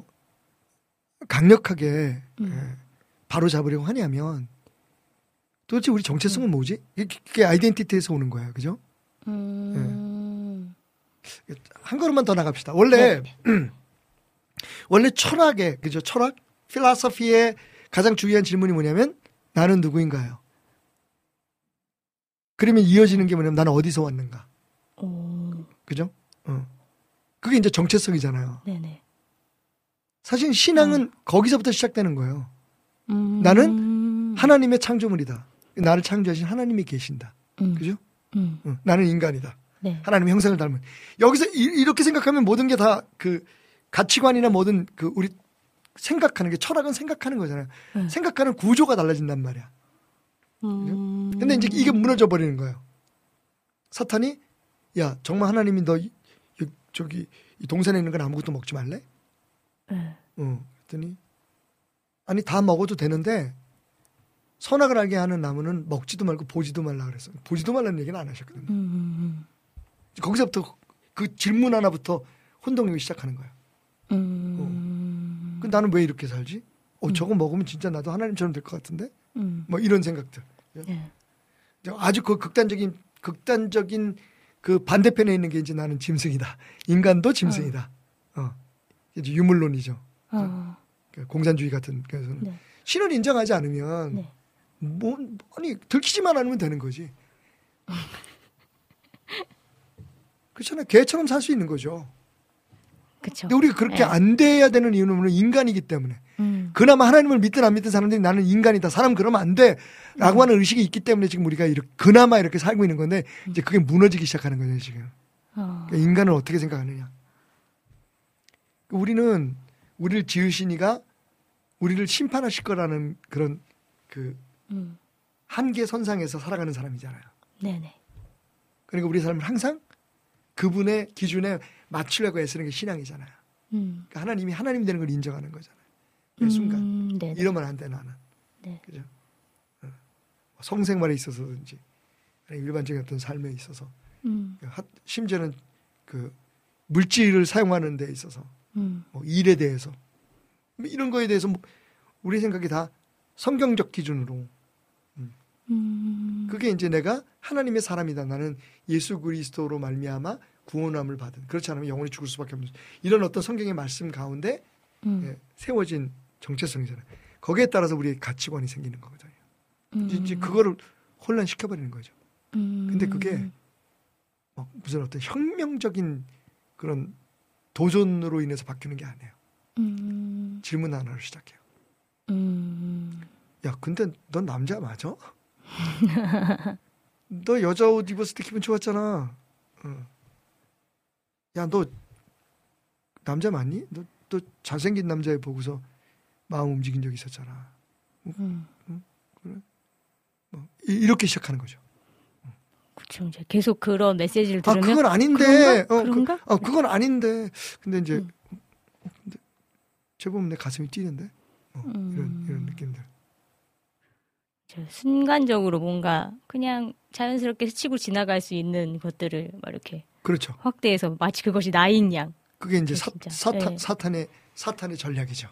Speaker 5: 강력하게
Speaker 3: 음.
Speaker 5: 예, 바로 잡으려고 하냐면 도대체 우리 정체성은 뭐지? 이게, 그게 아이덴티티에서 오는 거예요. 그죠?
Speaker 3: 음.
Speaker 5: 한 걸음만 더 나갑시다. 원래,
Speaker 3: 네.
Speaker 5: 원래 철학의, 그죠? 철학? 필라소피의 가장 중요한 질문이 뭐냐면 나는 누구인가요? 그러면 이어지는 게 뭐냐면 나는 어디서 왔는가?
Speaker 3: 오.
Speaker 5: 그죠? 어. 그게 이제 정체성이잖아요.
Speaker 3: 네네.
Speaker 5: 사실 신앙은 거기서부터 시작되는 거예요.
Speaker 3: 음.
Speaker 5: 나는 하나님의 창조물이다. 나를 창조하신 하나님이 계신다.
Speaker 3: 음.
Speaker 5: 그죠?
Speaker 3: 음.
Speaker 5: 어. 나는 인간이다.
Speaker 3: 네.
Speaker 5: 하나님의 형상을 닮은. 여기서 이, 이렇게 생각하면 모든 게 다 그 가치관이나 모든 그 우리 생각하는 게 철학은 생각하는 거잖아요.
Speaker 3: 네.
Speaker 5: 생각하는 구조가 달라진단 말이야.
Speaker 3: 음.
Speaker 5: 근데 근데 이제 이게 무너져 버리는 거예요. 사탄이 야 정말 하나님이 너 이, 이, 저기 이 동산에 있는 건 아무것도 먹지 말래?
Speaker 3: 네.
Speaker 5: 어, 그랬더니 아니 다 먹어도 되는데 선악을 알게 하는 나무는 먹지도 말고 보지도 말라 그랬어요. 보지도 말라는 얘기는 안 하셨거든요.
Speaker 3: 음.
Speaker 5: 거기서부터 그 질문 하나부터 혼동이 시작하는 거예요.
Speaker 3: 음.
Speaker 5: 어. 그 나는 왜 이렇게 살지? 어, 저거 먹으면 진짜 나도 하나님처럼 될 것 같은데?
Speaker 3: 음.
Speaker 5: 뭐 이런 생각들.
Speaker 3: 네.
Speaker 5: 아주 그 극단적인 극단적인 그 반대편에 있는 게 이제 나는 짐승이다. 인간도 짐승이다. 어. 어. 이제 유물론이죠.
Speaker 3: 어.
Speaker 5: 공산주의 같은 그래서는
Speaker 3: 네.
Speaker 5: 신을 인정하지 않으면
Speaker 3: 네.
Speaker 5: 뭐 아니 들키지만 않으면 되는 거지. 그렇잖아요. 개처럼 살 수 있는 거죠.
Speaker 3: 그렇죠.
Speaker 5: 근데 우리가 그렇게
Speaker 3: 네.
Speaker 5: 안 돼야 되는 이유는 인간이기 때문에.
Speaker 3: 음.
Speaker 5: 그나마 하나님을 믿든 안 믿든 사람들이 나는 인간이다. 사람 그러면 안 돼. 라고
Speaker 3: 음.
Speaker 5: 하는 의식이 있기 때문에 지금 우리가 이렇게 그나마 이렇게 살고 있는 건데 이제 그게 무너지기 시작하는 거죠, 지금.
Speaker 3: 어.
Speaker 5: 그러니까 인간을 어떻게 생각하느냐. 우리는 우리를 지으시니가 우리를 심판하실 거라는 그런 그
Speaker 3: 음.
Speaker 5: 한계 선상에서 살아가는 사람이잖아요.
Speaker 3: 네네.
Speaker 5: 그러니까 우리 삶은 항상 그분의 기준에 맞추려고 애쓰는 게 신앙이잖아요.
Speaker 3: 음.
Speaker 5: 그러니까 하나님이 하나님 되는 걸 인정하는 거잖아요. 그 순간.
Speaker 3: 음. 네네.
Speaker 5: 이러면 안 돼, 나는.
Speaker 3: 네.
Speaker 5: 그죠? 어. 성생활에 있어서든지, 아니 일반적인 어떤 삶에 있어서,
Speaker 3: 음.
Speaker 5: 하- 심지어는 그 물질을 사용하는 데 있어서,
Speaker 3: 음.
Speaker 5: 뭐 일에 대해서, 뭐 이런 거에 대해서 뭐 우리 생각이 다 성경적 기준으로,
Speaker 3: 음.
Speaker 5: 그게 이제 내가 하나님의 사람이다. 나는 예수 그리스도로 말미암아 구원함을 받은. 그렇지 않으면 영원히 죽을 수밖에 없는. 이런 어떤 성경의 말씀 가운데
Speaker 3: 음.
Speaker 5: 예, 세워진 정체성이잖아요. 거기에 따라서 우리의 가치관이 생기는 거거든요.
Speaker 3: 음.
Speaker 5: 이제 그거를 혼란시켜버리는 거죠.
Speaker 3: 음.
Speaker 5: 근데 그게 막 무슨 어떤 혁명적인 그런 도전으로 인해서 바뀌는 게 아니에요.
Speaker 3: 음.
Speaker 5: 질문 하나로 시작해요.
Speaker 3: 음.
Speaker 5: 야, 근데 넌 남자 맞아? 너 여자 옷 입었을 때 기분 좋았잖아. 어. 야, 너 남자 맞니? 너, 너 잘생긴 남자애 보고서 마음 움직인 적 있었잖아.
Speaker 3: 음.
Speaker 5: 뭐, 이- 이렇게 시작하는 거죠.
Speaker 3: 그렇죠. 이제 계속 그런 메시지를
Speaker 5: 아,
Speaker 3: 들으면
Speaker 5: 그건 아닌데.
Speaker 3: 그런가?
Speaker 5: 어,
Speaker 3: 그런가?
Speaker 5: 그, 어, 그건 아닌데. 근데 이제
Speaker 3: 음.
Speaker 5: 어, 근데 제법 내 가슴이 뛰는데. 어,
Speaker 3: 음.
Speaker 5: 이런 이런 느낌들.
Speaker 3: 저 순간적으로 뭔가 그냥 자연스럽게 스치고 지나갈 수 있는 것들을 막 이렇게
Speaker 5: 그렇죠.
Speaker 3: 확대해서 마치 그것이 나인 양.
Speaker 5: 그게 이제
Speaker 3: 네,
Speaker 5: 사,
Speaker 3: 진짜.
Speaker 5: 사탄
Speaker 3: 네.
Speaker 5: 사탄의 사탄의 전략이죠.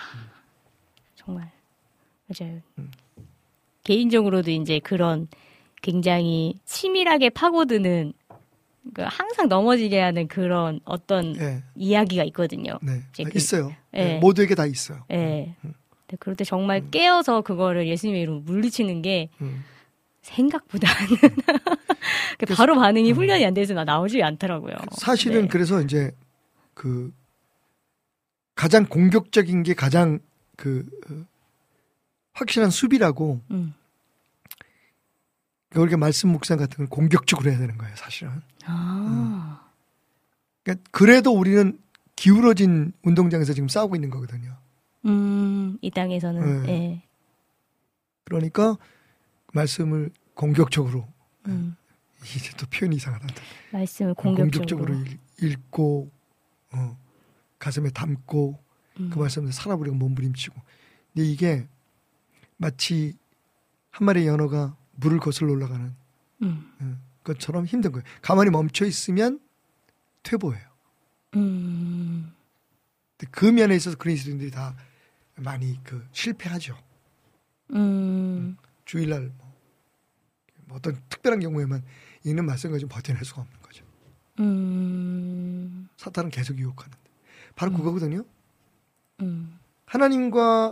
Speaker 3: 정말 맞아요.
Speaker 5: 음.
Speaker 3: 개인적으로도 이제 그런 굉장히 치밀하게 파고드는 그 항상 넘어지게 하는 그런 어떤
Speaker 5: 예.
Speaker 3: 이야기가 있거든요.
Speaker 5: 네.
Speaker 3: 이제
Speaker 5: 아,
Speaker 3: 그-
Speaker 5: 있어요.
Speaker 3: 예.
Speaker 5: 예, 모두에게 다 있어요.
Speaker 3: 예.
Speaker 5: 음.
Speaker 3: 근데 그럴 때 정말 깨어서 그거를 예수님의 이름으로 물리치는 게
Speaker 5: 음.
Speaker 3: 생각보다는 바로 반응이 훈련이 안 돼서 나 나오지 않더라고요.
Speaker 5: 사실은
Speaker 3: 네.
Speaker 5: 그래서 이제 그 가장 공격적인 게 가장 그 어, 확실한 수비라고
Speaker 3: 음.
Speaker 5: 그렇게 말씀 묵상 같은 걸 공격적으로 해야 되는 거예요, 사실은.
Speaker 3: 아.
Speaker 5: 그러니까 그래도 우리는 기울어진 운동장에서 지금 싸우고 있는 거거든요.
Speaker 3: 음, 이 땅에서는
Speaker 5: 네.
Speaker 3: 예.
Speaker 5: 그러니까 말씀을 공격적으로
Speaker 3: 음,
Speaker 5: 이제 또 표현이 이상하다.
Speaker 3: 말씀을 공격적으로,
Speaker 5: 읽, 읽고 어, 가슴에 담고
Speaker 3: 음,
Speaker 5: 그 말씀을 살아보려고 몸부림치고. 근데 이게 마치 한 마리의 연어가 물을 거슬러 올라가는
Speaker 3: 음,
Speaker 5: 어, 것처럼 힘든 거예요. 가만히 멈춰 있으면 퇴보해요.
Speaker 3: 음,
Speaker 5: 근데 그 면에 있어서 그리스도인들이 다 많이 그 실패하죠.
Speaker 3: 음,
Speaker 5: 주일날 뭐, 뭐 어떤 특별한 경우에만 읽는 말씀을 좀 버텨낼 수가 없는 거죠.
Speaker 3: 음,
Speaker 5: 사탄은 계속 유혹하는데 바로 그거거든요.
Speaker 3: 음,
Speaker 5: 하나님과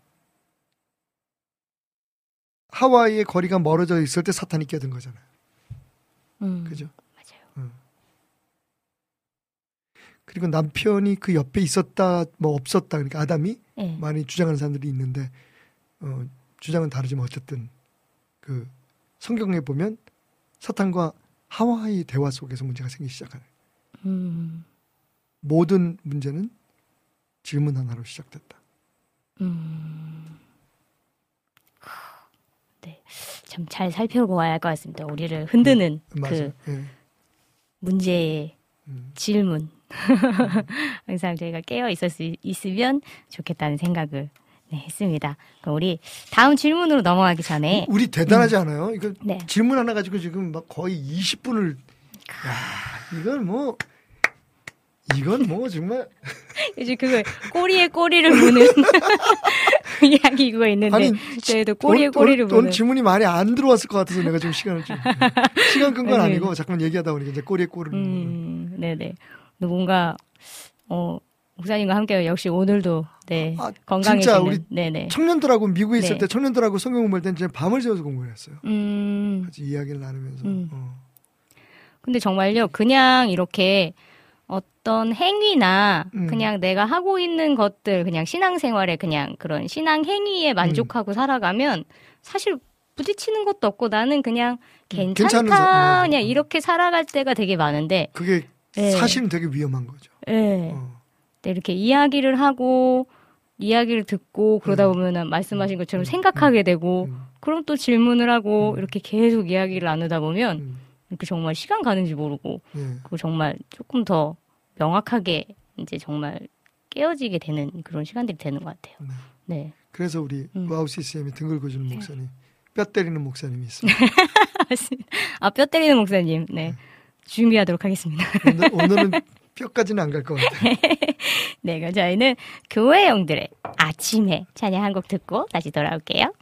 Speaker 5: 하와이의 거리가 멀어져 있을 때 사탄이 끼어든 거잖아요.
Speaker 3: 음,
Speaker 5: 그죠?
Speaker 3: 맞아요.
Speaker 5: 그리고 남편이 그 옆에 있었다, 뭐 없었다. 그러니까 아담이
Speaker 3: 예.
Speaker 5: 많이 주장하는 사람들이 있는데 어, 주장은 다르지만 어쨌든 그 성경에 보면 사탄과 하와의 대화 속에서 문제가 생기기 시작하는
Speaker 3: 음,
Speaker 5: 모든 문제는 질문 하나로 시작됐다.
Speaker 3: 음. 네. 참 잘 살펴보아야 할 것 같습니다. 우리를 흔드는
Speaker 5: 네,
Speaker 3: 그
Speaker 5: 네.
Speaker 3: 문제의
Speaker 5: 음.
Speaker 3: 질문. 항상 저희가 깨어 있을 수 있으면 좋겠다는 생각을 네, 했습니다. 그럼 우리 다음 질문으로 넘어가기 전에
Speaker 5: 우리 대단하지 음. 않아요? 이거
Speaker 3: 네.
Speaker 5: 질문 하나 가지고 지금 막 거의 이십 분을 야, 이건 뭐 이건 뭐 정말
Speaker 3: 이제 그거 꼬리에 꼬리를 무는 이야기 그거 있는데
Speaker 5: 아니,
Speaker 3: 저희도 꼬리에
Speaker 5: 오늘,
Speaker 3: 꼬리를
Speaker 5: 오늘,
Speaker 3: 무는
Speaker 5: 오늘 질문이 많이 안 들어왔을 것 같아서 내가 좀 시간을 좀 시간 끈 건 아니고 잠깐 얘기하다 보니까 이제 꼬리에 꼬리를
Speaker 3: 음, 네네. 뭔가 어 목사님과 함께 역시 오늘도 네
Speaker 5: 아,
Speaker 3: 건강해지는
Speaker 5: 진짜 우리
Speaker 3: 네네.
Speaker 5: 청년들하고 미국에 있을
Speaker 3: 네.
Speaker 5: 때 청년들하고 성경 공부할 때는 진짜 밤을 새워서 공부를 했어요.
Speaker 3: 음.
Speaker 5: 같이 이야기를 나누면서.
Speaker 3: 음.
Speaker 5: 어.
Speaker 3: 근데 정말요, 그냥 이렇게 어떤 행위나
Speaker 5: 음.
Speaker 3: 그냥 내가 하고 있는 것들, 그냥 신앙생활에 그냥 그런 신앙 행위에 만족하고
Speaker 5: 음.
Speaker 3: 살아가면 사실 부딪히는 것도 없고 나는 그냥 괜찮다,
Speaker 5: 괜찮은 사-
Speaker 3: 그냥
Speaker 5: 어.
Speaker 3: 이렇게 살아갈 때가 되게 많은데,
Speaker 5: 그게
Speaker 3: 네.
Speaker 5: 사실은 되게 위험한 거죠.
Speaker 3: 예.
Speaker 5: 어.
Speaker 3: 네, 이렇게 이야기를 하고 이야기를 듣고 그러다
Speaker 5: 음.
Speaker 3: 보면은 말씀하신 것처럼
Speaker 5: 음.
Speaker 3: 생각하게 되고
Speaker 5: 음.
Speaker 3: 그럼 또 질문을 하고
Speaker 5: 음.
Speaker 3: 이렇게 계속 이야기를 나누다 보면
Speaker 5: 음.
Speaker 3: 이렇게 정말 시간 가는지 모르고
Speaker 5: 예.
Speaker 3: 그 정말 조금 더 명확하게 이제 정말 깨어지게 되는 그런 시간들이 되는 것 같아요.
Speaker 5: 네.
Speaker 3: 네.
Speaker 5: 그래서 우리
Speaker 3: 음.
Speaker 5: 와우 씨씨엠이 등 긁어주는 목사님, 뼈 때리는 목사님이 있어요.
Speaker 3: 맞습니다. 아, 뼈 때리는 목사님. 네. 준비하도록 하겠습니다.
Speaker 5: 오늘, 오늘은 뼈까지는 안 갈 것 같아요.
Speaker 3: 네, 그럼 저희는 교회 영들의 아침에 찬양 한 곡 듣고 다시 돌아올게요.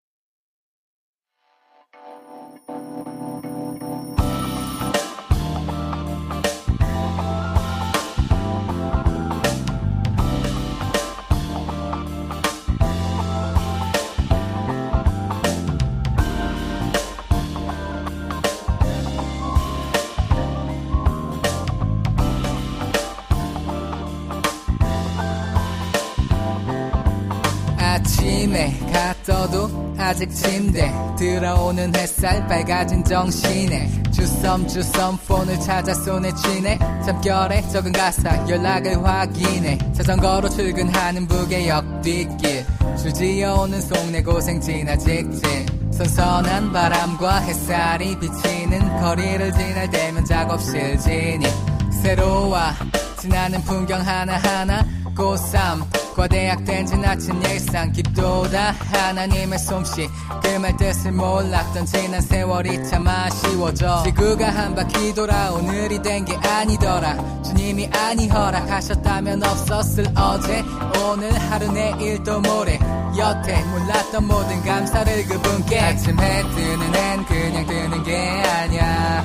Speaker 6: 아침에 가 떠도 아직 침대 들어오는 햇살 밝아진 정신에 주섬주섬 폰을 찾아 손에 쥐네 잠결에 적은 가사 연락을 확인해 자전거로 출근하는 북의 옆뒷길 줄지어오는 속내 고생 지나 직진 선선한 바람과 햇살이 비치는 거리를 지날 때면 작업실 진입 새로와 지나는 풍경 하나하나 고삼 과대학된 지나친 일상 깊도다 하나님의 솜씨 그 말 뜻을 몰랐던 지난 세월이 참 아쉬워져 지구가 한 바퀴 돌아 오늘이 된 게 아니더라 주님이 아니 허락하셨다면 없었을 어제 오늘 하루 내일도 모레 여태 몰랐던 모든 감사를 그분께 아침에 뜨는 앤 그냥 뜨는 게 아니야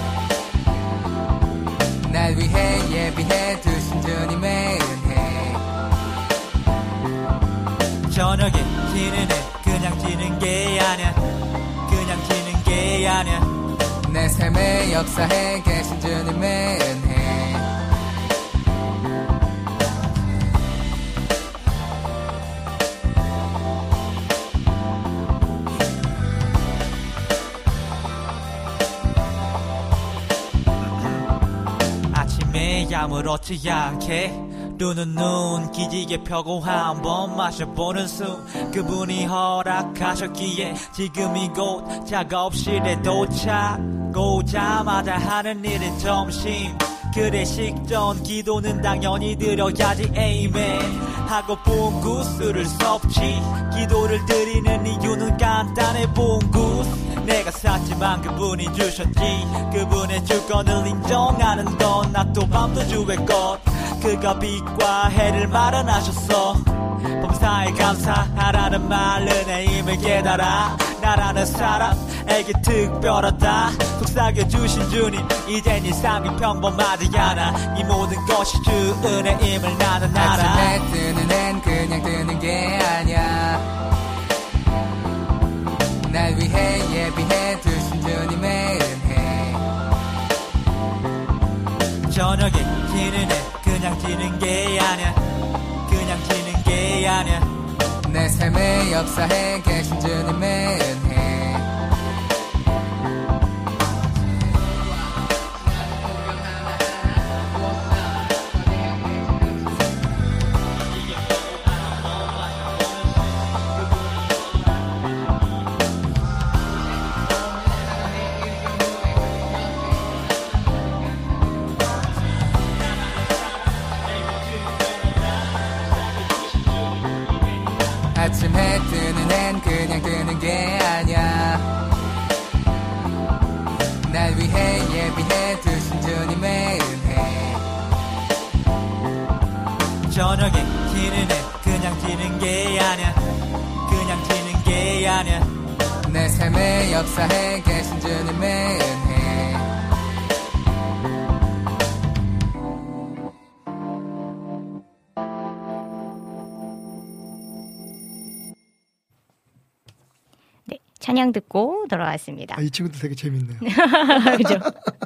Speaker 6: 날 위해 예비해 두신 주님의 은혜
Speaker 7: 저녁에 지는 애 그냥 지는 게 아니야 그냥 지는 게 아니야
Speaker 6: 내 삶의 역사에 계신 주님의 은혜
Speaker 7: 아침에 아무렇지 않게 눈은 눈 기지개 펴고 한번 마셔보는 숨 그분이 허락하셨기에 지금 이곳 작업실에 도착 오자마자 하는 일은 점심 그래 식전 기도는 당연히 드려야지 에이멘 하고 봉구수를 섭취 기도를 드리는 이유는 간단해 봉구수 내가 샀지만 그분이 주셨지 그분의 주권을 인정하는 건 낮도 밤도 주의 것 그가 빛과 해를 마련하셨어 범사에 감사하라는 말 은혜임을 깨달아 나라는 사람에게 특별하다 속삭여주신 주님 이젠 이 삶이 평범하지 않아 이 모든 것이 주 은혜임을 나는 알아
Speaker 6: 아침에 뜨는 앤 그냥 뜨는 게 아니야 날 위해 예비해 두신 주님의 은혜
Speaker 7: 저녁에 지는 애 그냥 지는 게 아니야 그냥 지는 게 아니야
Speaker 6: 내 삶의 역사에 계신 주님의 은혜 날 위해 예비해 두신 주님의 은혜
Speaker 7: 저녁에 지는 해 그냥 지는 게 아니야 그냥 지는 게 아니야
Speaker 6: 내 삶에 역사해 계신 주님의 은혜
Speaker 3: 네, 찬양 듣고 돌아왔습니다.
Speaker 5: 아, 이 친구도 되게 재밌네요.
Speaker 3: 그죠?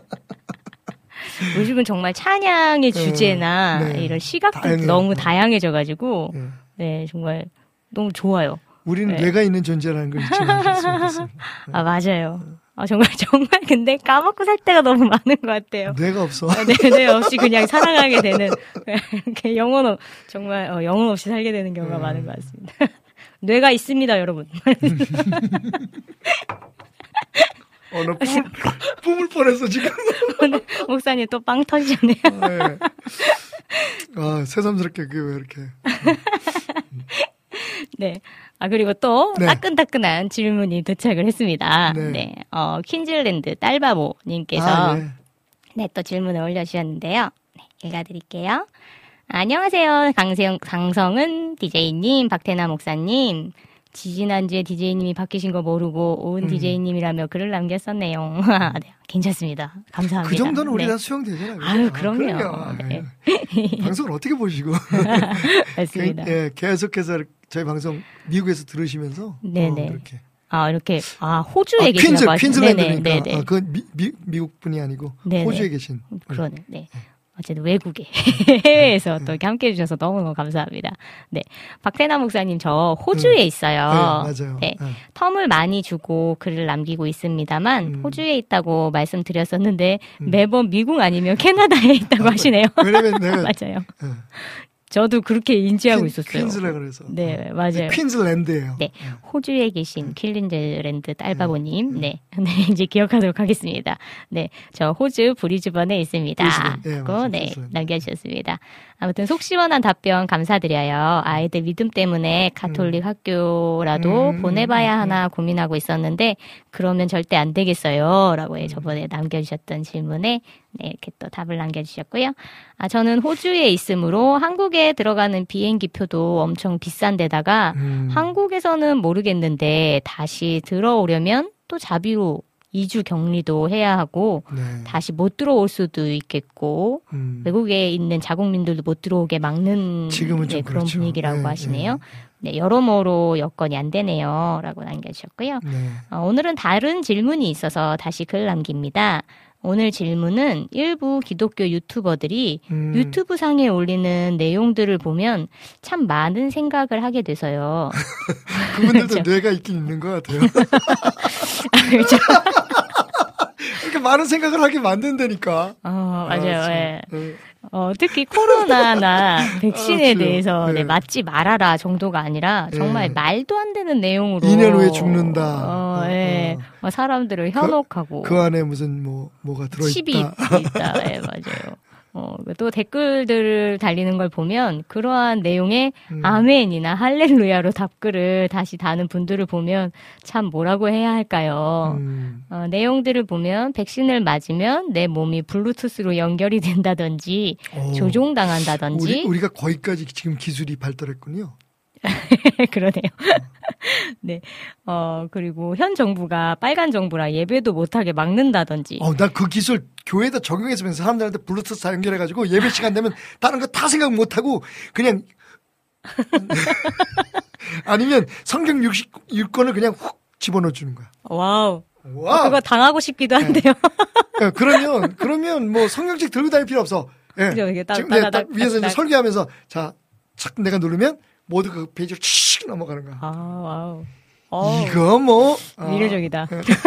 Speaker 3: 요즘은 정말 찬양의 주제나
Speaker 5: 네.
Speaker 3: 이런 시각도
Speaker 5: 다양해요.
Speaker 3: 너무 다양해져가지고
Speaker 5: 네.
Speaker 3: 네 정말 너무 좋아요.
Speaker 5: 우리는
Speaker 3: 네.
Speaker 5: 뇌가 있는 존재라는 걸 잊지 마셨으면 좋겠습니다.
Speaker 3: 아 맞아요. 아 정말 정말 근데 까먹고 살 때가 너무 많은 것 같아요.
Speaker 5: 뇌가 없어.
Speaker 3: 아, 네, 네 없이 그냥 살아가게 되는 이렇게 영혼 없 정말 어, 영혼 없이 살게 되는 경우가
Speaker 5: 음.
Speaker 3: 많은 것 같습니다. 뇌가 있습니다, 여러분.
Speaker 5: 어, 나 뿜을, 뿜을 뻔했어, 지금.
Speaker 3: 오늘 목사님 또 빵 터지셨네요.
Speaker 5: 아, 네. 아, 새삼스럽게, 그게 왜 이렇게.
Speaker 3: 네. 아, 그리고 또
Speaker 5: 네.
Speaker 3: 따끈따끈한 질문이 도착을 했습니다.
Speaker 5: 네.
Speaker 3: 네. 어, 퀸즐랜드 딸바보님께서
Speaker 5: 아, 네.
Speaker 3: 네, 또 질문을 올려주셨는데요. 네, 읽어드릴게요. 안녕하세요. 강세영, 강성은 디제이님, 박태나 목사님. 지지난주에 디제이님이 바뀌신 거 모르고 온
Speaker 5: 음.
Speaker 3: 디제이님이라며 글을 남겼었네요. 네, 괜찮습니다. 감사합니다.
Speaker 5: 그 정도는
Speaker 3: 네.
Speaker 5: 우리가 수용되잖아요. 그죠?
Speaker 3: 아유,
Speaker 5: 아,
Speaker 3: 그럼요. 네.
Speaker 5: 방송을 어떻게 보시고.
Speaker 3: 맞습니다.
Speaker 5: 예, 계속해서 저희 방송 미국에서 들으시면서.
Speaker 3: 네네.
Speaker 5: 어, 그렇게.
Speaker 3: 아, 이렇게, 아, 호주에
Speaker 5: 아,
Speaker 3: 계시다고
Speaker 5: 퀸즈,
Speaker 3: 하시네요.
Speaker 5: 퀸즐랜드니까.
Speaker 3: 네네, 네네.
Speaker 5: 아, 그건 미, 미, 미국 분이 아니고
Speaker 3: 네네.
Speaker 5: 호주에 계신.
Speaker 3: 그러네. 네. 어쨌든 외국에 해외에서 또 이렇게 함께 해주셔서 너무너무 감사합니다. 네, 박태나 목사님 저 호주에
Speaker 5: 네.
Speaker 3: 있어요.
Speaker 5: 네, 맞아요.
Speaker 3: 네,
Speaker 5: 네.
Speaker 3: 텀을 많이 주고 글을 남기고 있습니다만
Speaker 5: 음.
Speaker 3: 호주에 있다고 말씀드렸었는데
Speaker 5: 음.
Speaker 3: 매번 미국 아니면 캐나다에 있다고 하시네요.
Speaker 5: 왜냐면 내가.
Speaker 3: 맞아요.
Speaker 5: 예.
Speaker 3: 저도 그렇게 인지하고
Speaker 5: 퀸-
Speaker 3: 있었어요.
Speaker 5: 퀸즈라 그래서.
Speaker 3: 네, 맞아요.
Speaker 5: 퀸즐랜드예요.
Speaker 3: 네, 호주에 계신 퀸즐랜드 딸바보님,
Speaker 5: 음.
Speaker 3: 네, 네, 이제 기억하도록 하겠습니다. 네, 저 호주 브리즈번에 있습니다.
Speaker 5: 브리즈번, 예,
Speaker 3: 하고
Speaker 5: 맞아요.
Speaker 3: 네,
Speaker 5: 브리즈번.
Speaker 3: 남겨주셨습니다. 아무튼 속 시원한 답변 감사드려요. 아이들 믿음 때문에 가톨릭 학교라도
Speaker 5: 음,
Speaker 3: 보내봐야
Speaker 5: 음,
Speaker 3: 하나 고민하고 있었는데 그러면 절대 안 되겠어요.라고 해 저번에 남겨주셨던 질문에 네, 이렇게 또 답을 남겨주셨고요. 아, 저는 호주에 있으므로 한국에 들어가는 비행기 표도 엄청 비싼데다가
Speaker 5: 음.
Speaker 3: 한국에서는 모르겠는데 다시 들어오려면 또 자비로 이 주 격리도 해야 하고
Speaker 5: 네.
Speaker 3: 다시 못 들어올 수도 있겠고
Speaker 5: 음.
Speaker 3: 외국에 있는 자국민들도 못 들어오게 막는
Speaker 5: 지금은 좀
Speaker 3: 네, 그런
Speaker 5: 그렇죠.
Speaker 3: 분위기라고
Speaker 5: 네,
Speaker 3: 하시네요. 네, 여러모로 여건이 안 되네요. 라고 남겨주셨고요.
Speaker 5: 네.
Speaker 3: 어, 오늘은 다른 질문이 있어서 다시 글 남깁니다. 오늘 질문은 일부 기독교 유튜버들이
Speaker 5: 음.
Speaker 3: 유튜브 상에 올리는 내용들을 보면 참 많은 생각을 하게 돼서요.
Speaker 5: 그분들도
Speaker 3: 그렇죠.
Speaker 5: 뇌가 있긴 있는 것 같아요.
Speaker 3: 그렇죠.
Speaker 5: 이렇게 많은 생각을 하게 만든다니까.
Speaker 3: 어, 맞아요.
Speaker 5: 참.
Speaker 3: 예.
Speaker 5: 네.
Speaker 3: 어, 특히 코로나나 백신에
Speaker 5: 아, 그래요.
Speaker 3: 대해서
Speaker 5: 네.
Speaker 3: 네, 맞지 말아라 정도가 아니라 정말
Speaker 5: 네.
Speaker 3: 말도 안 되는 내용으로
Speaker 5: 이 년 후에 죽는다.
Speaker 3: 어,
Speaker 5: 어,
Speaker 3: 예.
Speaker 5: 어.
Speaker 3: 막 사람들을 현혹하고
Speaker 5: 그 안에 무슨 뭐 뭐가 들어있다.
Speaker 3: 칩이 있다. 예, 맞아요. 어, 또 댓글들을 달리는 걸 보면 그러한 내용의
Speaker 5: 음.
Speaker 3: 아멘이나 할렐루야로 답글을 다시 다는 분들을 보면 참 뭐라고 해야 할까요?
Speaker 5: 음.
Speaker 3: 어, 내용들을 보면 백신을 맞으면 내 몸이 블루투스로 연결이 된다든지
Speaker 5: 오.
Speaker 3: 조종당한다든지
Speaker 5: 우리, 우리가 거기까지 지금 기술이 발달했군요.
Speaker 3: 그러네요. 네. 어, 그리고 현 정부가 빨간 정부라 예배도 못하게 막는다든지.
Speaker 5: 어, 나 그 기술 교회에다 적용했으면서 사람들한테 블루투스 다 연결해가지고 예배 시간 되면 다른 거 다 생각 못하고 그냥 아니면 성경 육십 권을 그냥 훅 집어넣어 주는 거야.
Speaker 3: 와우.
Speaker 5: 와.
Speaker 3: 그거 당하고 싶기도 한데요.
Speaker 5: 예, 그러면 그러면 뭐 성경책 들고 다닐 필요 없어. 예.
Speaker 3: 그죠, 이게 딱,
Speaker 5: 지금 내가
Speaker 3: 따다닥,
Speaker 5: 딱 위에서 이제
Speaker 3: 따다닥.
Speaker 5: 설교하면서 자, 착 내가 누르면 모두 그 페이지로 칙 넘어가는 거야.
Speaker 3: 아, 와우. 어,
Speaker 5: 이거 뭐 아,
Speaker 3: 미래적이다.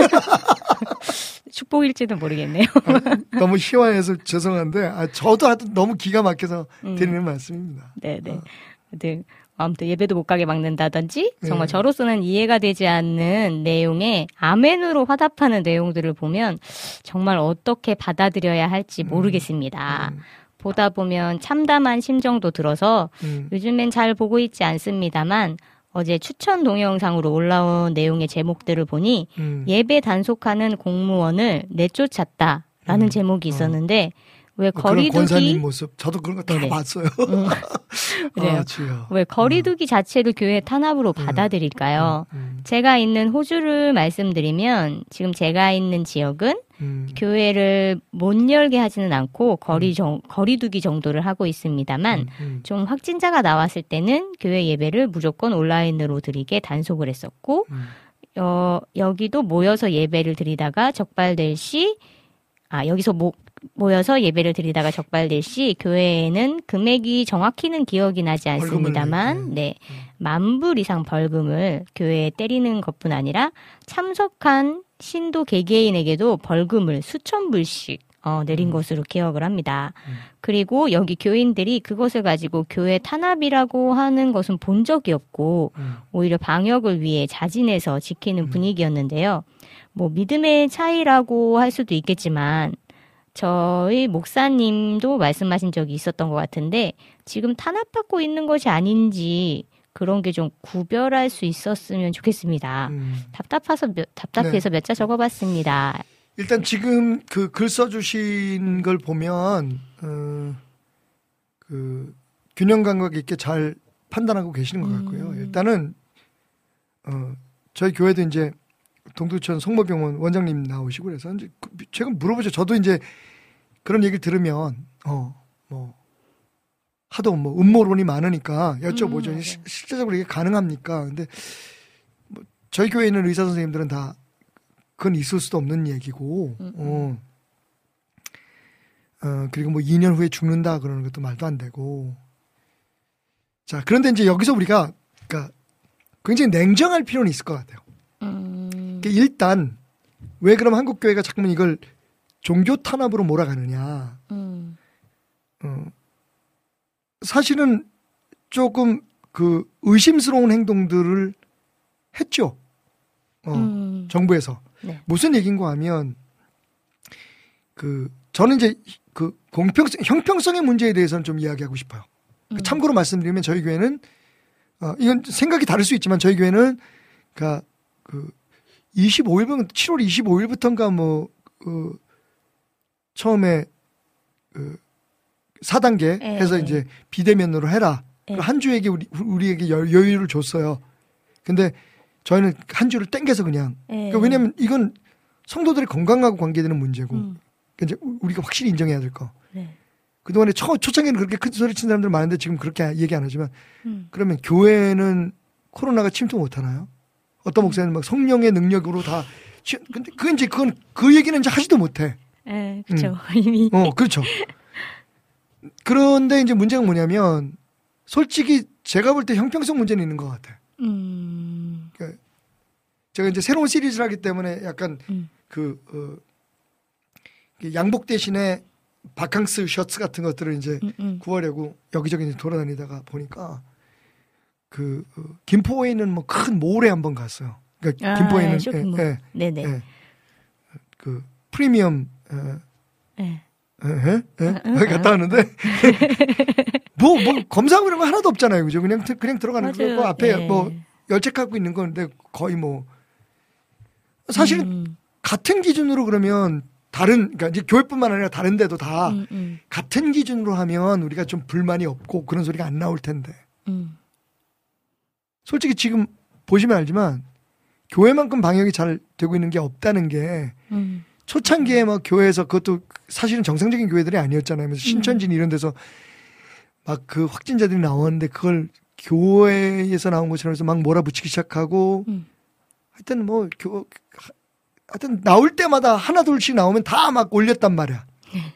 Speaker 3: 축복일지도 모르겠네요.
Speaker 5: 아, 너무 희화해서 죄송한데 아, 저도 하여튼 너무 기가 막혀서
Speaker 3: 음.
Speaker 5: 드리는 말씀입니다.
Speaker 3: 네네. 네. 아무튼 예배도 못 가게 막는다든지 정말
Speaker 5: 네.
Speaker 3: 저로서는 이해가 되지 않는 내용에 아멘으로 화답하는 내용들을 보면 정말 어떻게 받아들여야 할지 모르겠습니다.
Speaker 5: 음.
Speaker 3: 보다 보면 참담한 심정도 들어서
Speaker 5: 음.
Speaker 3: 요즘엔 잘 보고 있지 않습니다만 어제 추천 동영상으로 올라온 내용의 제목들을 보니
Speaker 5: 음.
Speaker 3: 예배 단속하는 공무원을 내쫓았다라는
Speaker 5: 음.
Speaker 3: 제목이 있었는데 왜
Speaker 5: 뭐 그런 권사님
Speaker 3: 거리두기
Speaker 5: 모습 저도 그런 거 다
Speaker 3: 네네.
Speaker 5: 봤어요.
Speaker 3: 음. 그래요.
Speaker 5: 아, 주여.
Speaker 3: 왜 거리두기 자체를 교회 탄압으로
Speaker 5: 음.
Speaker 3: 받아들일까요?
Speaker 5: 음,
Speaker 3: 제가 있는 호주를 말씀드리면 지금 제가 있는 지역은
Speaker 5: 음,
Speaker 3: 교회를 못 열게 하지는 않고 거리 정, 거리두기 정도를 하고 있습니다만
Speaker 5: 음, 음.
Speaker 3: 좀 확진자가 나왔을 때는 교회 예배를 무조건 온라인으로 드리게 단속을 했었고
Speaker 5: 음.
Speaker 3: 어, 여기도 모여서 예배를 드리다가 적발될 시 아, 여기서 모, 모여서 예배를 드리다가 적발될 시 교회에는 금액이 정확히는 기억이 나지 않습니다만
Speaker 5: 벌금을
Speaker 3: 네. 만 불 이상 벌금을 교회에 때리는 것뿐 아니라 참석한 신도 개개인에게도 벌금을 수천 불씩 어, 내린
Speaker 5: 음.
Speaker 3: 것으로 기억을 합니다.
Speaker 5: 음.
Speaker 3: 그리고 여기 교인들이 그것을 가지고 교회 탄압이라고 하는 것은 본 적이 없고
Speaker 5: 음.
Speaker 3: 오히려 방역을 위해 자진해서 지키는
Speaker 5: 음.
Speaker 3: 분위기였는데요. 뭐 믿음의 차이라고 할 수도 있겠지만 저희 목사님도 말씀하신 적이 있었던 것 같은데 지금 탄압받고 있는 것이 아닌지 그런 게 좀 구별할 수 있었으면 좋겠습니다.
Speaker 5: 음.
Speaker 3: 답답해서 몇, 답답해서 몇 자 적어봤습니다.
Speaker 5: 일단 지금 그 글 써주신 걸 보면 어, 그 균형 감각 있게 잘 판단하고 계시는 것 같고요.
Speaker 3: 음.
Speaker 5: 일단은 어, 저희 교회도 이제 동두천 성모병원 원장님 나오시고 그래서 이제 그- 제가 물어보죠. 저도 이제 그런 얘기를 들으면 어뭐 하도 뭐 음모론이 많으니까 여쭤보죠.
Speaker 3: 음,
Speaker 5: 시- 실제적으로 이게 가능합니까? 근데 뭐 저희 교회에 있는 의사 선생님들은 다 그건 있을 수도 없는 얘기고,
Speaker 3: 음,
Speaker 5: 어, 어 그리고 뭐 이 년 후에 죽는다 그러는 것도 말도 안 되고. 자, 그런데 이제 여기서 우리가 그러니까 굉장히 냉정할 필요는 있을 것 같아요.
Speaker 3: 음,
Speaker 5: 그러니까 일단 왜 그럼 한국 교회가 자꾸만 이걸 종교 탄압으로 몰아가느냐?
Speaker 3: 음,
Speaker 5: 어, 사실은 조금 그 의심스러운 행동들을 했죠. 어,
Speaker 3: 음,
Speaker 5: 정부에서.
Speaker 3: 네.
Speaker 5: 무슨 얘기인가 하면 그 저는 이제 그 공평성, 형평성의 문제에 대해서는 좀 이야기하고 싶어요. 그
Speaker 3: 음.
Speaker 5: 참고로 말씀드리면 저희 교회는 어, 이건 생각이 다를 수 있지만 저희 교회는 그러니까 그 이십오 일 칠월 이십오일부터인가 뭐 그 처음에 그 사 단계
Speaker 3: 예,
Speaker 5: 해서
Speaker 3: 예.
Speaker 5: 이제 비대면으로 해라.
Speaker 3: 예.
Speaker 5: 한 주에게 우리, 우리에게 여- 여유를 줬어요. 근데 저희는 한 주를 땡겨서 그냥.
Speaker 3: 예.
Speaker 5: 그러니까 왜냐면 이건 성도들의 건강하고 관계되는 문제고.
Speaker 3: 음,
Speaker 5: 그러니까 이제 우- 우리가 확실히 인정해야 될 거.
Speaker 3: 네.
Speaker 5: 그동안에 초, 초창기에는 그렇게 큰 소리 친 사람들 많은데 지금 그렇게 얘기 안 하지만
Speaker 3: 음,
Speaker 5: 그러면 교회는 코로나가 침투 못 하나요? 어떤 목사님은 막 성령의 능력으로 다 치- 근데 그 이제 그건 그 얘기는 이제 하지도 못해.
Speaker 3: 예, 그렇죠. 이미.
Speaker 5: 어, 그렇죠. 그런데 이제 문제가 뭐냐면 솔직히 제가 볼 때 형평성 문제는 있는 것 같아.
Speaker 3: 음,
Speaker 5: 그러니까 제가 이제 새로운 시리즈를 하기 때문에 약간
Speaker 3: 음.
Speaker 5: 그 어, 양복 대신에 바캉스 셔츠 같은 것들을 이제
Speaker 3: 음, 음.
Speaker 5: 구하려고 여기저기 이제 돌아다니다가 보니까 그 어, 김포에 있는 뭐 큰 몰에 한번 갔어요. 그러니까
Speaker 3: 아,
Speaker 5: 김포에 있는
Speaker 3: 예, 쇼핑몰.
Speaker 5: 예,
Speaker 3: 네네.
Speaker 5: 예, 예. 그 프리미엄 어,
Speaker 3: 예.
Speaker 5: 에? 에? 거기 갔다 왔는데 뭐, 뭐 검사하고 이런 거 하나도 없잖아요, 그죠? 그냥 드- 그냥 들어가는
Speaker 3: 맞아요.
Speaker 5: 거고 앞에
Speaker 3: 예.
Speaker 5: 뭐 열책하고 있는 건데 거의 뭐 사실은
Speaker 3: 음,
Speaker 5: 같은 기준으로 그러면 다른 그러니까 이제 교회뿐만 아니라 다른 데도 다
Speaker 3: 음, 음,
Speaker 5: 같은 기준으로 하면 우리가 좀 불만이 없고 그런 소리가 안 나올 텐데
Speaker 3: 음.
Speaker 5: 솔직히 지금 보시면 알지만 교회만큼 방역이 잘 되고 있는 게 없다는 게
Speaker 3: 음.
Speaker 5: 초창기에 막 교회에서 그것도 사실은 정상적인 교회들이 아니었잖아요. 그래서 신천진 이런 데서 막 그 확진자들이 나왔는데 그걸 교회에서 나온 것처럼 해서 막 몰아붙이기 시작하고
Speaker 3: 음.
Speaker 5: 하여튼 뭐 교, 하여튼 나올 때마다 하나 둘씩 나오면 다 막 올렸단 말이야.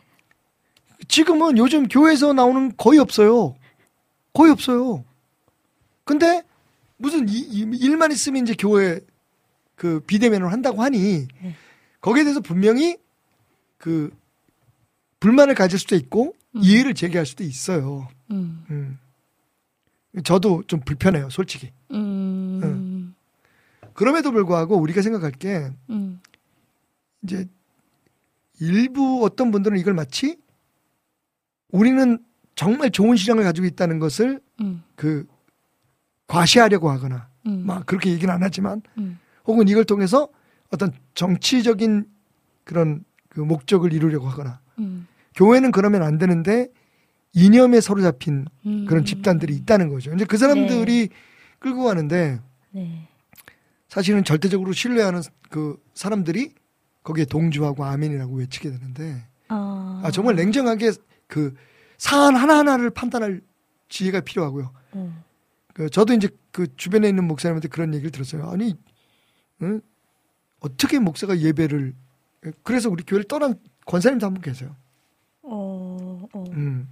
Speaker 5: 지금은 요즘 교회에서 나오는 거의 없어요. 거의 없어요. 근데 무슨 이, 이, 일만 있으면 이제 교회 그 비대면을 한다고 하니
Speaker 3: 네.
Speaker 5: 거기에 대해서 분명히 그 불만을 가질 수도 있고
Speaker 3: 음.
Speaker 5: 이해를 제기할 수도 있어요.
Speaker 3: 음.
Speaker 5: 음. 저도 좀 불편해요, 솔직히.
Speaker 3: 음.
Speaker 5: 그럼에도 불구하고 우리가 생각할 게
Speaker 3: 음.
Speaker 5: 이제 일부 어떤 분들은 이걸 마치 우리는 정말 좋은 신앙을 가지고 있다는 것을
Speaker 3: 음.
Speaker 5: 그 과시하려고 하거나
Speaker 3: 음.
Speaker 5: 막 그렇게 얘기는 안 하지만
Speaker 3: 음.
Speaker 5: 혹은 이걸 통해서 어떤 정치적인 그런 그 목적을 이루려고 하거나
Speaker 3: 음.
Speaker 5: 교회는 그러면 안 되는데 이념에 사로잡힌
Speaker 3: 음.
Speaker 5: 그런 집단들이 있다는 거죠. 이제 그 사람들이 끌고 가는데
Speaker 3: 네.
Speaker 5: 사실은 절대적으로 신뢰하는 그 사람들이 거기에 동조하고 아멘이라고 외치게 되는데
Speaker 3: 어.
Speaker 5: 아, 정말 냉정하게 그 사안 하나하나를 판단할 지혜가 필요하고요.
Speaker 3: 음.
Speaker 5: 그 저도 이제 그 주변에 있는 목사님한테 그런 얘기를 들었어요. 아니, 응? 어떻게 목사가 예배를 그래서 우리 교회를 떠난 권사님도 한 분 계세요.
Speaker 3: 어, 어.
Speaker 5: 음.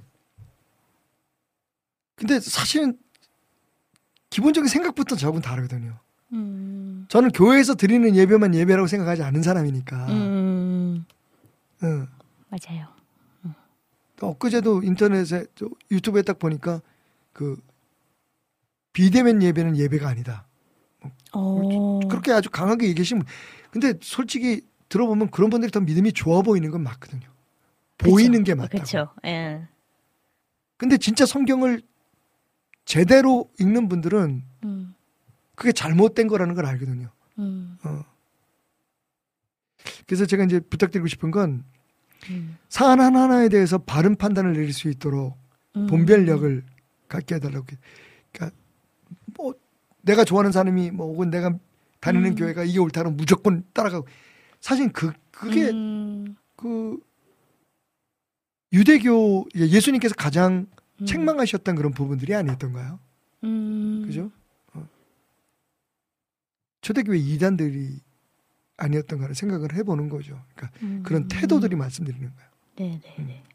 Speaker 5: 근데 사실은 기본적인 생각부터 저하고는 다르거든요.
Speaker 3: 음.
Speaker 5: 저는 교회에서 드리는 예배만 예배라고 생각하지 않는 사람이니까.
Speaker 3: 음.
Speaker 5: 응.
Speaker 3: 맞아요.
Speaker 5: 엊그제도 인터넷에 저 유튜브에 딱 보니까 그 비대면 예배는 예배가 아니다.
Speaker 3: 어.
Speaker 5: 그렇게 아주 강하게 얘기하시면 근데 솔직히 들어보면 그런 분들이 더 믿음이 좋아 보이는 건 맞거든요. 보이는 게 맞다고.
Speaker 3: 그렇죠. 예.
Speaker 5: 근데 진짜 성경을 제대로 읽는 분들은
Speaker 3: 음.
Speaker 5: 그게 잘못된 거라는 걸 알거든요.
Speaker 3: 음.
Speaker 5: 어. 그래서 제가 이제 부탁드리고 싶은 건
Speaker 3: 음.
Speaker 5: 사안 하나하나에 대해서 바른 판단을 내릴 수 있도록
Speaker 3: 음.
Speaker 5: 분별력을 갖게 해달라고. 그러니까 뭐 내가 좋아하는 사람이 뭐 혹은 내가 다니는
Speaker 3: 음.
Speaker 5: 교회가 이게 옳다면 무조건 따라가고 사실 그 그게
Speaker 3: 음.
Speaker 5: 그 유대교 예수님께서 가장
Speaker 3: 음.
Speaker 5: 책망하셨던 그런 부분들이 아니었던가요?
Speaker 3: 음.
Speaker 5: 그죠? 어. 초대교회 이단들이 아니었던가를 생각을 해보는 거죠. 그러니까
Speaker 3: 음.
Speaker 5: 그런 태도들이 말씀드리는 거예요.
Speaker 3: 네네네.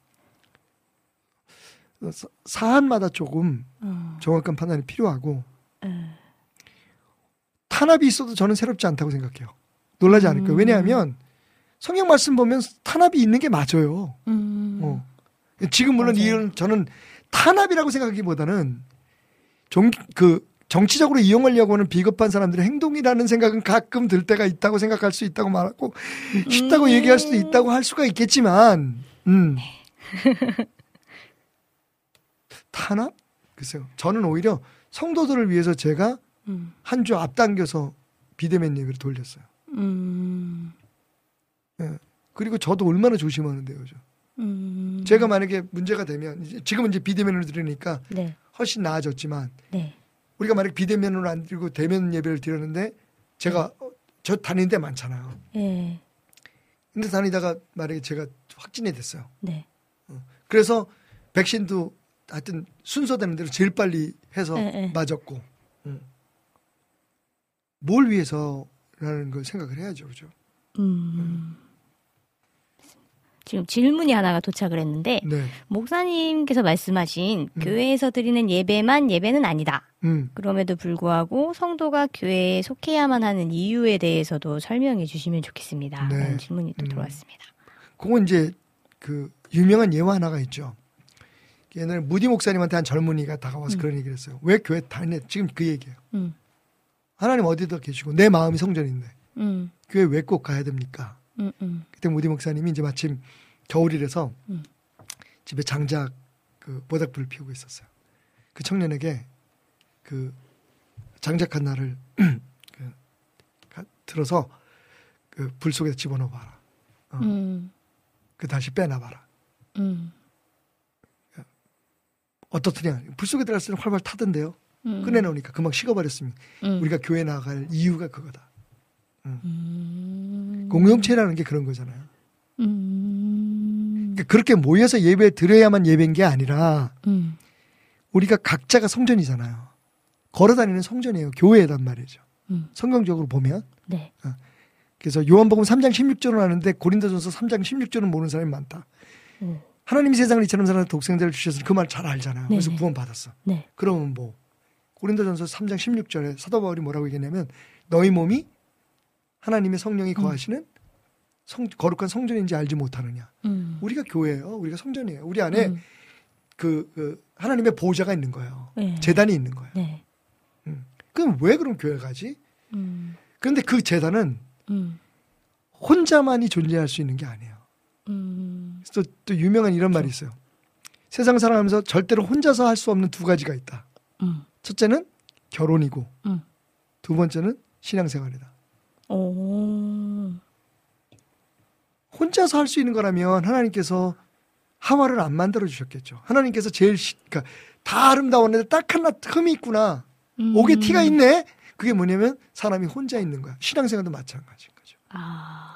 Speaker 5: 음. 사, 사안마다 조금
Speaker 3: 어.
Speaker 5: 정확한 판단이 필요하고
Speaker 3: 음.
Speaker 5: 탄압이 있어도 저는 새롭지 않다고 생각해요. 놀라지 않을 거예요.
Speaker 3: 음.
Speaker 5: 왜냐하면 성경 말씀 보면 탄압이 있는 게 맞아요.
Speaker 3: 음.
Speaker 5: 어. 지금 물론
Speaker 3: 맞아요.
Speaker 5: 이런 저는 탄압이라고 생각하기보다는 정, 그 정치적으로 이용하려고 하는 비겁한 사람들의 행동이라는 생각은 가끔 들 때가 있다고 생각할 수 있다고 말하고 쉽다고
Speaker 3: 음.
Speaker 5: 얘기할 수도 있다고 할 수가 있겠지만 음. 탄압? 글쎄요. 저는 오히려 성도들을 위해서 제가
Speaker 3: 음.
Speaker 5: 한 주 앞당겨서 비대면 예배를 돌렸어요.
Speaker 3: 음.
Speaker 5: 예. 그리고 저도 얼마나 조심하는데요. 저.
Speaker 3: 음.
Speaker 5: 제가 만약에 문제가 되면 이제 지금은 이제 비대면으로 드리니까
Speaker 3: 네.
Speaker 5: 훨씬 나아졌지만
Speaker 3: 네.
Speaker 5: 우리가 만약 비대면으로 안 드리고 대면 예배를 드렸는데 제가 어, 저 다니는 데 많잖아요.
Speaker 3: 예.
Speaker 5: 근데 다니다가 만약에 제가 확진이 됐어요.
Speaker 3: 네.
Speaker 5: 그래서 백신도 하여튼 순서되는 대로 제일 빨리 해서
Speaker 3: 예, 예.
Speaker 5: 맞았고 음. 뭘 위해서라는 걸 생각을 해야죠. 그죠?
Speaker 3: 음. 지금 질문이 하나가 도착을 했는데
Speaker 5: 네.
Speaker 3: 목사님께서 말씀하신
Speaker 5: 음.
Speaker 3: 교회에서 드리는 예배만 예배는 아니다.
Speaker 5: 음.
Speaker 3: 그럼에도 불구하고 성도가 교회에 속해야만 하는 이유에 대해서도 설명해 주시면 좋겠습니다.
Speaker 5: 네.
Speaker 3: 라는 질문이 또
Speaker 5: 음.
Speaker 3: 들어왔습니다.
Speaker 5: 그건 이제 그 유명한 예화 하나가 있죠. 옛날에 무디 목사님한테 한 젊은이가 다가와서
Speaker 3: 음.
Speaker 5: 그런 얘기를 했어요. 왜 교회 다니냐? 지금 그 얘기예요.
Speaker 3: 음.
Speaker 5: 하나님 어디다 계시고 내 마음이 성전인데
Speaker 3: 음.
Speaker 5: 교회 왜 꼭 가야 됩니까?
Speaker 3: 음. 음.
Speaker 5: 그때 무디 목사님이 이제 마침 겨울이라서
Speaker 3: 음.
Speaker 5: 집에 장작 그 모닥불을 피우고 있었어요. 그 청년에게 그 장작한 날을 그 가- 들어서 그 불 속에 집어넣어봐라. 어.
Speaker 3: 음.
Speaker 5: 그 다시 빼놔봐라.
Speaker 3: 음.
Speaker 5: 어떻더냐? 불 속에 들어갔을 때 활발 타던데요.
Speaker 3: 음.
Speaker 5: 꺼내놓으니까 금방 식어버렸으면
Speaker 3: 음.
Speaker 5: 우리가 교회 나갈 이유가 그거다.
Speaker 3: 음.
Speaker 5: 공동체라는 게 그런 거잖아요.
Speaker 3: 음.
Speaker 5: 그러니까 그렇게 모여서 예배 드려야만 예배인 게 아니라
Speaker 3: 음.
Speaker 5: 우리가 각자가 성전이잖아요. 걸어다니는 성전이에요. 교회란 말이죠.
Speaker 3: 음.
Speaker 5: 성경적으로 보면.
Speaker 3: 네.
Speaker 5: 그래서 요한복음 삼 장 십육 절은 아는데 고린도전서 삼 장 십육 절은 모르는 사람이 많다.
Speaker 3: 음.
Speaker 5: 하나님이 세상을 이처럼 사랑하사 독생자를 주셔서 그 말 잘 알잖아요. 그래서
Speaker 3: 네네.
Speaker 5: 구원 받았어.
Speaker 3: 네.
Speaker 5: 그러면 뭐 고린도전서 삼 장 십육 절에 사도 바울이 뭐라고 얘기했냐면 너희 몸이 하나님의 성령이 거하시는 성, 거룩한 성전인지 알지 못하느냐.
Speaker 3: 음.
Speaker 5: 우리가 교회예요. 우리가 성전이에요. 우리 안에
Speaker 3: 음.
Speaker 5: 그, 그 하나님의 보호자가 있는 거예요.
Speaker 3: 네.
Speaker 5: 재단이 있는 거예요.
Speaker 3: 네.
Speaker 5: 그럼 왜 그럼 교회 가지?
Speaker 3: 음.
Speaker 5: 그런데 그 재단은
Speaker 3: 음.
Speaker 5: 혼자만이 존재할 수 있는 게 아니에요.
Speaker 3: 음.
Speaker 5: 또, 또 유명한 이런 말이 있어요. 세상 살아가면서 절대로 혼자서 할 수 없는 두 가지가 있다.
Speaker 3: 음.
Speaker 5: 첫째는 결혼이고
Speaker 3: 음.
Speaker 5: 두 번째는 신앙생활이다.
Speaker 3: 오.
Speaker 5: 혼자서 할 수 있는 거라면 하나님께서 하와를 안 만들어 주셨겠죠. 하나님께서 제일 시, 그러니까 다 아름다웠는데 딱 하나 흠이 있구나.
Speaker 3: 음.
Speaker 5: 옥에 티가 있네. 그게 뭐냐면 사람이 혼자 있는 거야. 신앙생활도 마찬가지인 거죠.
Speaker 3: 아.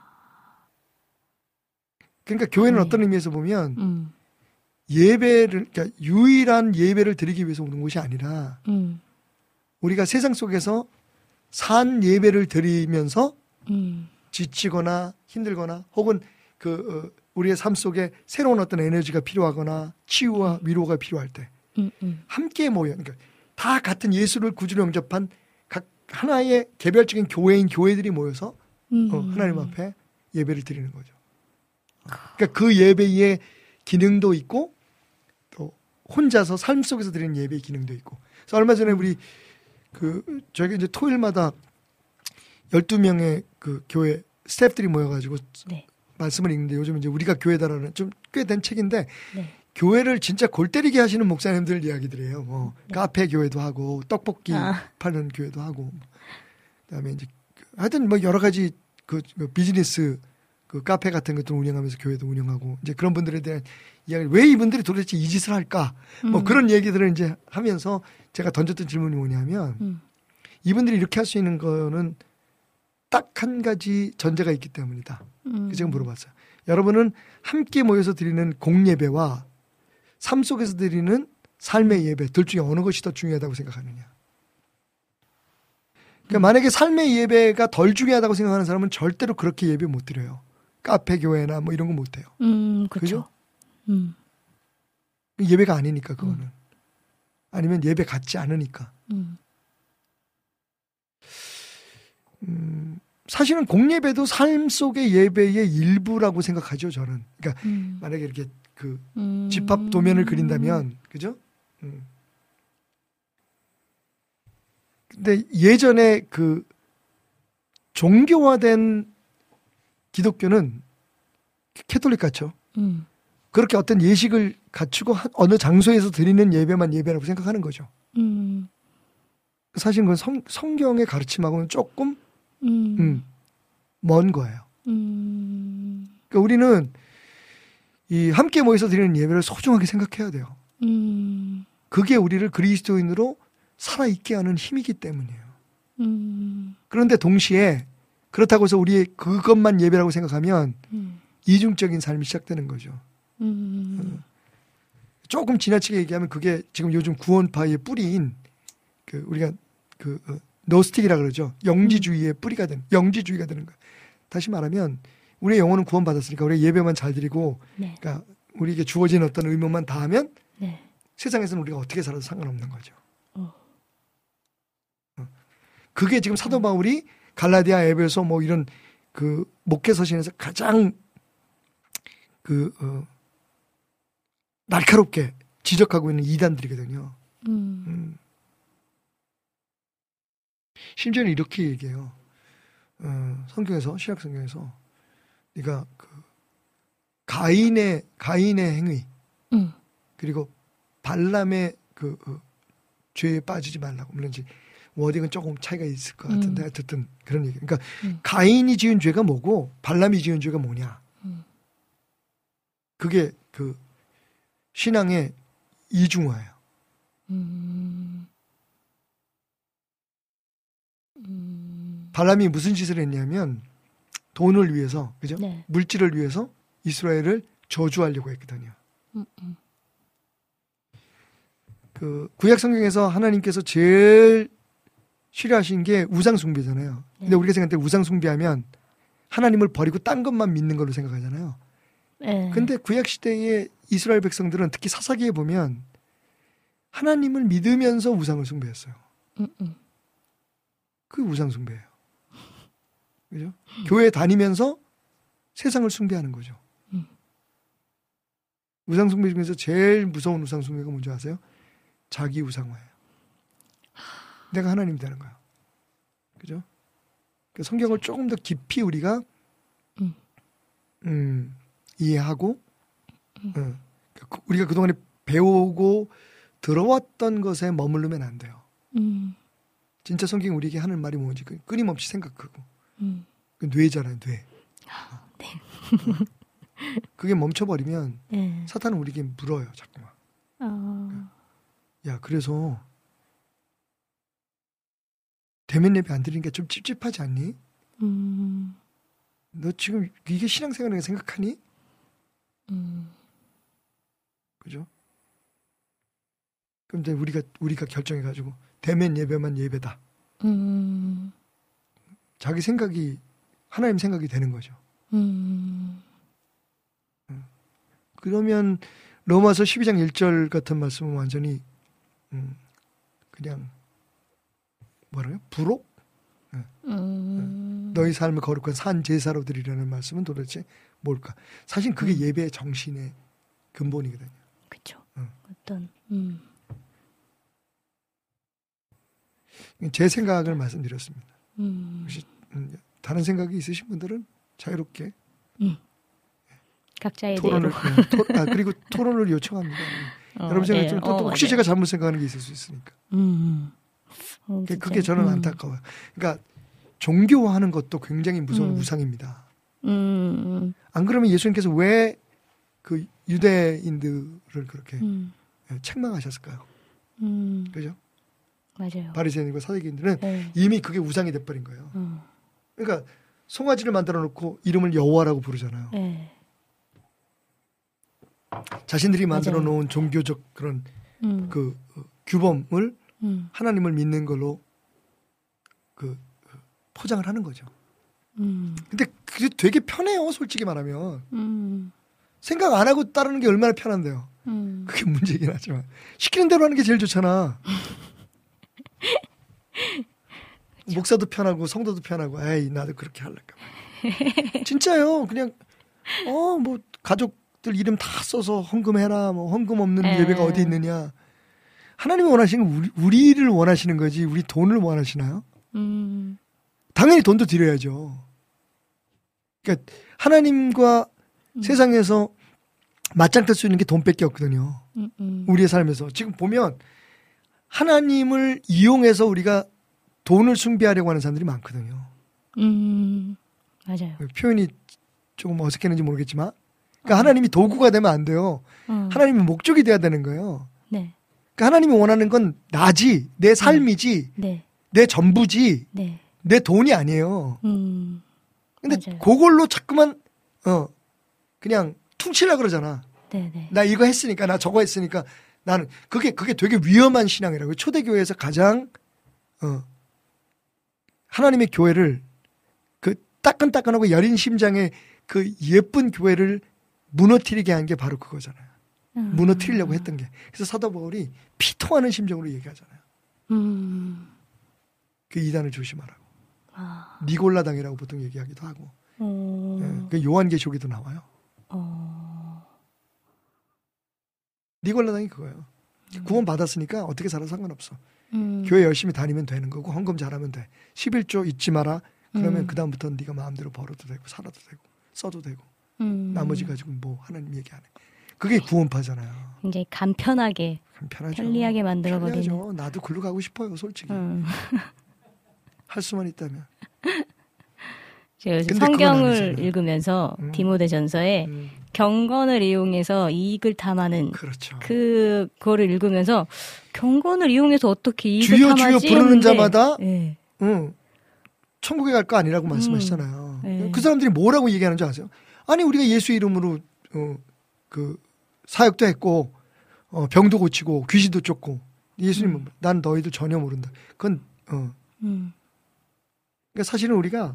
Speaker 5: 그러니까 교회는
Speaker 3: 네.
Speaker 5: 어떤 의미에서 보면
Speaker 3: 음.
Speaker 5: 예배를 그러니까 유일한 예배를 드리기 위해서 오는 곳이 아니라
Speaker 3: 음.
Speaker 5: 우리가 세상 속에서 산 예배를 드리면서
Speaker 3: 음.
Speaker 5: 지치거나 힘들거나 혹은 그 어, 우리의 삶 속에 새로운 어떤 에너지가 필요하거나 치유와 위로가 필요할 때
Speaker 3: 음. 음.
Speaker 5: 함께 모여 그러니까 다 같은 예수를 구주로 영접한 각 하나의 개별적인 교회인 교회들이 모여서
Speaker 3: 음.
Speaker 5: 어, 하나님 앞에 예배를 드리는 거죠. 그러니까 그 예배의 기능도 있고 또 혼자서 삶 속에서 드리는 예배의 기능도 있고. 그래서 얼마 전에 우리 그 저희가 이제 토요일마다 열두 명의 그 교회 스태프들이 모여가지고
Speaker 3: 네.
Speaker 5: 말씀을 읽는데 요즘 이제 우리가 교회다라는 좀 꽤 된 책인데
Speaker 3: 네.
Speaker 5: 교회를 진짜 골 때리게 하시는 목사님들 이야기들이에요. 뭐
Speaker 3: 네.
Speaker 5: 카페 교회도 하고 떡볶이
Speaker 3: 아.
Speaker 5: 파는 교회도 하고 그다음에 이제 하여튼 뭐 여러 가지 그, 그 비즈니스 그 카페 같은 것도 운영하면서 교회도 운영하고 이제 그런 분들에 대한 이야기 왜 이분들이 도대체 이 짓을 할까 뭐
Speaker 3: 음.
Speaker 5: 그런 얘기들을 이제 하면서 제가 던졌던 질문이 뭐냐면
Speaker 3: 음.
Speaker 5: 이분들이 이렇게 할 수 있는 거는 딱 한 가지 전제가 있기 때문이다.
Speaker 3: 음.
Speaker 5: 제가 물어봤어요. 여러분은 함께 모여서 드리는 공예배와 삶 속에서 드리는 삶의 예배 둘 중에 어느 것이 더 중요하다고 생각하느냐. 그러니까 만약에 삶의 예배가 덜 중요하다고 생각하는 사람은 절대로 그렇게 예배 못 드려요. 카페 교회나 뭐 이런 거 못 해요.
Speaker 3: 음. 그죠.
Speaker 5: 그죠?
Speaker 3: 음.
Speaker 5: 예배가 아니니까 그거는. 아니면 예배 같지 않으니까.
Speaker 3: 음.
Speaker 5: 음, 사실은 공예배도 삶 속의 예배의 일부라고 생각하죠, 저는. 그러니까
Speaker 3: 음.
Speaker 5: 만약에 이렇게 그
Speaker 3: 음.
Speaker 5: 집합 도면을 그린다면, 그죠? 음. 근데 예전에 그 종교화된 기독교는 캐톨릭 같죠.
Speaker 3: 음.
Speaker 5: 그렇게 어떤 예식을 갖추고 한- 어느 장소에서 드리는 예배만 예배라고 생각하는 거죠.
Speaker 3: 음.
Speaker 5: 사실 그건 성, 성경의 가르침하고는 조금
Speaker 3: 음.
Speaker 5: 음, 먼 거예요.
Speaker 3: 음.
Speaker 5: 그러니까 우리는 이 함께 모여서 드리는 예배를 소중하게 생각해야 돼요.
Speaker 3: 음.
Speaker 5: 그게 우리를 그리스도인으로 살아있게 하는 힘이기 때문이에요.
Speaker 3: 음.
Speaker 5: 그런데 동시에 그렇다고 해서 우리 그것만 예배라고 생각하면
Speaker 3: 음.
Speaker 5: 이중적인 삶이 시작되는 거죠.
Speaker 3: 음.
Speaker 5: 조금 지나치게 얘기하면 그게 지금 요즘 구원파의 뿌리인 그 우리가 그 어, 노스틱이라 그러죠. 영지주의의 뿌리가 되는 영지주의가 되는 거예요. 다시 말하면 우리의 영혼은 구원받았으니까 우리 예배만 잘 드리고
Speaker 3: 네.
Speaker 5: 그러니까 우리에게 주어진 어떤 의무만 다하면
Speaker 3: 네.
Speaker 5: 세상에서는 우리가 어떻게 살아도 상관없는 거죠.
Speaker 3: 어.
Speaker 5: 어. 그게 지금 사도 바울이 갈라디아, 에베소 뭐 이런 그 목회 서신에서 가장 그 어, 날카롭게 지적하고 있는 이단들이거든요.
Speaker 3: 음.
Speaker 5: 음. 심지어는 이렇게 얘기해요. 어, 성경에서 신약 성경에서 네가 그 가인의 가인의 행위
Speaker 3: 음.
Speaker 5: 그리고 발람의 그 어, 죄에 빠지지 말라고 물론 이제 워딩은 조금 차이가 있을 것 같은데
Speaker 3: 음.
Speaker 5: 어쨌든 그런 얘기. 그러니까
Speaker 3: 음.
Speaker 5: 가인이 지은 죄가 뭐고 발람이 지은 죄가 뭐냐.
Speaker 3: 음.
Speaker 5: 그게 그 신앙의 이중화예요.
Speaker 3: 음. 음.
Speaker 5: 발람이 무슨 짓을 했냐면 돈을 위해서 그죠?
Speaker 3: 네.
Speaker 5: 물질을 위해서 이스라엘을 저주하려고 했거든요.
Speaker 3: 음. 음.
Speaker 5: 그 구약 성경에서 하나님께서 제일 싫어하신 게 우상 숭배잖아요. 근데
Speaker 3: 네.
Speaker 5: 우리가 생각할 때 우상 숭배하면 하나님을 버리고 딴 것만 믿는 걸로 생각하잖아요.
Speaker 3: 네.
Speaker 5: 근데 구약 시대의 이스라엘 백성들은 특히 사사기에 보면 하나님을 믿으면서 우상을 숭배했어요.
Speaker 3: 음. 음.
Speaker 5: 그 우상 숭배예요. 그죠? 교회 다니면서 세상을 숭배하는 거죠.
Speaker 3: 음.
Speaker 5: 우상 숭배 중에서 제일 무서운 우상 숭배가 뭔지 아세요? 자기 우상화예요. 내가 하나님이 되는 거야. 그죠? 그 성경을 조금 더 깊이 우리가
Speaker 3: 음.
Speaker 5: 음, 이해하고 음, 우리가 그동안에 배우고 들어왔던 것에 머무르면 안 돼요.
Speaker 3: 음.
Speaker 5: 진짜 성경이 우리에게 하는 말이 뭔지 끊임없이 생각하고.
Speaker 3: 음.
Speaker 5: 그 뇌잖아요, 뇌.
Speaker 3: 네.
Speaker 5: 그게 멈춰버리면
Speaker 3: 네.
Speaker 5: 사탄은 우리에게 물어요, 자꾸만.
Speaker 3: 어.
Speaker 5: 야, 그래서 대면 예배 안 드리는 게 좀 찝찝하지 않니?
Speaker 3: 음.
Speaker 5: 너 지금 이게 신앙생활이라고 생각하니?
Speaker 3: 음.
Speaker 5: 그죠? 그럼 이제 우리가 우리가 결정해가지고 대면 예배만 예배다.
Speaker 3: 음.
Speaker 5: 자기 생각이 하나님 생각이 되는 거죠.
Speaker 3: 음.
Speaker 5: 그러면 로마서 십이 장 일 절 같은 말씀은 완전히 음, 그냥 뭐라고요? 부록?
Speaker 3: 음.
Speaker 5: 너희 삶을 거룩한 산 제사로 드리라는 말씀은 도대체 뭘까? 사실 그게
Speaker 3: 음.
Speaker 5: 예배의 정신의 근본이거든요.
Speaker 3: 그렇죠.
Speaker 5: 응.
Speaker 3: 어떤 음.
Speaker 5: 제 생각을 말씀드렸습니다.
Speaker 3: 음.
Speaker 5: 혹시 음, 다른 생각이 있으신 분들은 자유롭게
Speaker 3: 음. 각자의
Speaker 5: 토론을
Speaker 3: 대로.
Speaker 5: 네, 토, 아, 그리고 토론을 요청합니다.
Speaker 3: 어,
Speaker 5: 여러분 생각
Speaker 3: 네.
Speaker 5: 좀
Speaker 3: 어,
Speaker 5: 혹시
Speaker 3: 맞아요.
Speaker 5: 제가 잘못 생각하는 게 있을 수 있으니까.
Speaker 3: 음. 어,
Speaker 5: 그게,
Speaker 3: 진짜.
Speaker 5: 그게 저는
Speaker 3: 음.
Speaker 5: 안타까워요. 그러니까 종교화하는 것도 굉장히 무서운
Speaker 3: 음.
Speaker 5: 우상입니다.
Speaker 3: 음.
Speaker 5: 안 그러면 예수님께서 왜 그 유대인들을 그렇게
Speaker 3: 음.
Speaker 5: 책망하셨을까요?
Speaker 3: 음.
Speaker 5: 그죠?
Speaker 3: 맞아요.
Speaker 5: 바리새인과 사두개인들은
Speaker 3: 네.
Speaker 5: 이미 그게 우상이 돼버린 거예요.
Speaker 3: 어.
Speaker 5: 그러니까 송아지를 만들어 놓고 이름을 여호와라고 부르잖아요.
Speaker 3: 네.
Speaker 5: 자신들이 만들어
Speaker 3: 맞아요.
Speaker 5: 놓은 종교적 그런
Speaker 3: 음.
Speaker 5: 그 어, 규범을
Speaker 3: 음.
Speaker 5: 하나님을 믿는 걸로 그 어, 포장을 하는 거죠.
Speaker 3: 음.
Speaker 5: 근데 그게 되게 편해요, 솔직히 말하면.
Speaker 3: 음.
Speaker 5: 생각 안 하고 따르는 게 얼마나 편한데요.
Speaker 3: 음.
Speaker 5: 그게 문제긴 하지만 시키는 대로 하는 게 제일 좋잖아. 목사도 편하고 성도도 편하고 에이 나도 그렇게 할랄까 봐. 진짜요. 그냥 어 뭐 가족들 이름 다 써서 헌금해라. 뭐 헌금 없는
Speaker 3: 에.
Speaker 5: 예배가 어디 있느냐. 하나님이 원하시는 건 우리, 우리를 원하시는 거지 우리 돈을 원하시나요?
Speaker 3: 음.
Speaker 5: 당연히 돈도 드려야죠. 그러니까 하나님과
Speaker 3: 음.
Speaker 5: 세상에서 맞짱 뜰 수 있는 게 돈밖에 없거든요.
Speaker 3: 음. 음.
Speaker 5: 우리의 삶에서. 지금 보면 하나님을 이용해서 우리가 돈을 숭배하려고 하는 사람들이 많거든요.
Speaker 3: 음. 맞아요.
Speaker 5: 표현이 조금 어색했는지 모르겠지만 그러니까 하나님이 도구가 되면 안 돼요.
Speaker 3: 어.
Speaker 5: 하나님이 목적이 돼야 되는 거예요.
Speaker 3: 네.
Speaker 5: 그러니까 하나님이 원하는 건 나지, 내 삶이지,
Speaker 3: 네.
Speaker 5: 내 전부지,
Speaker 3: 네.
Speaker 5: 내 돈이 아니에요.
Speaker 3: 음.
Speaker 5: 근데
Speaker 3: 맞아요.
Speaker 5: 그걸로 자꾸만 어 그냥 퉁치려고 그러잖아.
Speaker 3: 네, 네.
Speaker 5: 나 이거 했으니까 나 저거 했으니까 나는 그게 그게 되게 위험한 신앙이라고요. 초대교회에서 가장 어 하나님의 교회를 그 따끈따끈하고 여린 심장의 그 예쁜 교회를 무너뜨리게 한 게 바로 그거잖아요.
Speaker 3: 음.
Speaker 5: 무너뜨리려고 했던 게. 그래서 사도 바울이 피통하는 심정으로 얘기하잖아요.
Speaker 3: 음.
Speaker 5: 그 이단을 조심하라고.
Speaker 3: 아.
Speaker 5: 니골라당이라고 보통 얘기하기도 하고.
Speaker 3: 어.
Speaker 5: 예, 그 요한계시록에도 나와요.
Speaker 3: 어.
Speaker 5: 니골라당이 그거예요. 구원 받았으니까 어떻게 살아도 상관없어.
Speaker 3: 음.
Speaker 5: 교회 열심히 다니면 되는 거고 헌금 잘하면 돼. 십일조 잊지 마라. 그러면
Speaker 3: 음.
Speaker 5: 그 다음부터는 네가 마음대로 벌어도 되고 살아도 되고 써도 되고
Speaker 3: 음.
Speaker 5: 나머지 가지고 뭐 하나님 얘기 안 해. 그게 구원파잖아요.
Speaker 3: 굉장히 간편하게
Speaker 5: 편하죠.
Speaker 3: 편리하게 만들어버리는.
Speaker 5: 편리하죠. 나도 글로 가고 싶어요, 솔직히.
Speaker 3: 음.
Speaker 5: 할 수만 있다면.
Speaker 3: 제가 요새
Speaker 5: 근데 그건
Speaker 3: 성경을
Speaker 5: 아니잖아요.
Speaker 3: 읽으면서
Speaker 5: 음.
Speaker 3: 디모데전서에
Speaker 5: 음,
Speaker 3: 경건을 이용해서 이익을 탐하는
Speaker 5: 그렇죠.
Speaker 3: 그 그거를 읽으면서 경건을 이용해서 어떻게 이익을
Speaker 5: 주여
Speaker 3: 탐하지?
Speaker 5: 주여 부르는
Speaker 3: 했는데,
Speaker 5: 자마다
Speaker 3: 예.
Speaker 5: 응, 천국에 갈 거 아니라고 말씀하시잖아요.
Speaker 3: 네.
Speaker 5: 그 사람들이 뭐라고 얘기하는 줄 아세요? 아니 우리가 예수 이름으로 어, 그 사역도 했고 어, 병도 고치고 귀신도 쫓고 예수님은 난 너희들 전혀 모른다. 그건 어,
Speaker 3: 음.
Speaker 5: 그러니까 사실은 우리가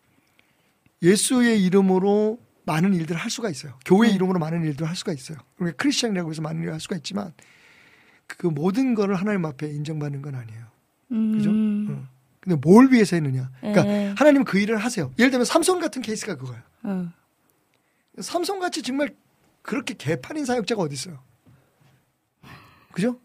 Speaker 5: 예수의 이름으로 많은 일들을 할 수가 있어요. 교회
Speaker 3: 네.
Speaker 5: 이름으로 많은 일들을 할 수가 있어요. 우리가 크리스천이라고 해서 많은 일을 할 수가 있지만 그 모든 거를 하나님 앞에 인정받는 건 아니에요. 그죠?
Speaker 3: 음.
Speaker 5: 어. 근데 뭘 위해서 했느냐? 그러니까
Speaker 3: 네.
Speaker 5: 하나님은 그 일을 하세요. 예를 들면 삼손 같은 케이스가 그거예요.
Speaker 3: 어.
Speaker 5: 삼손 같이 정말 그렇게 개판인 사역자가 어디 있어요? 그죠?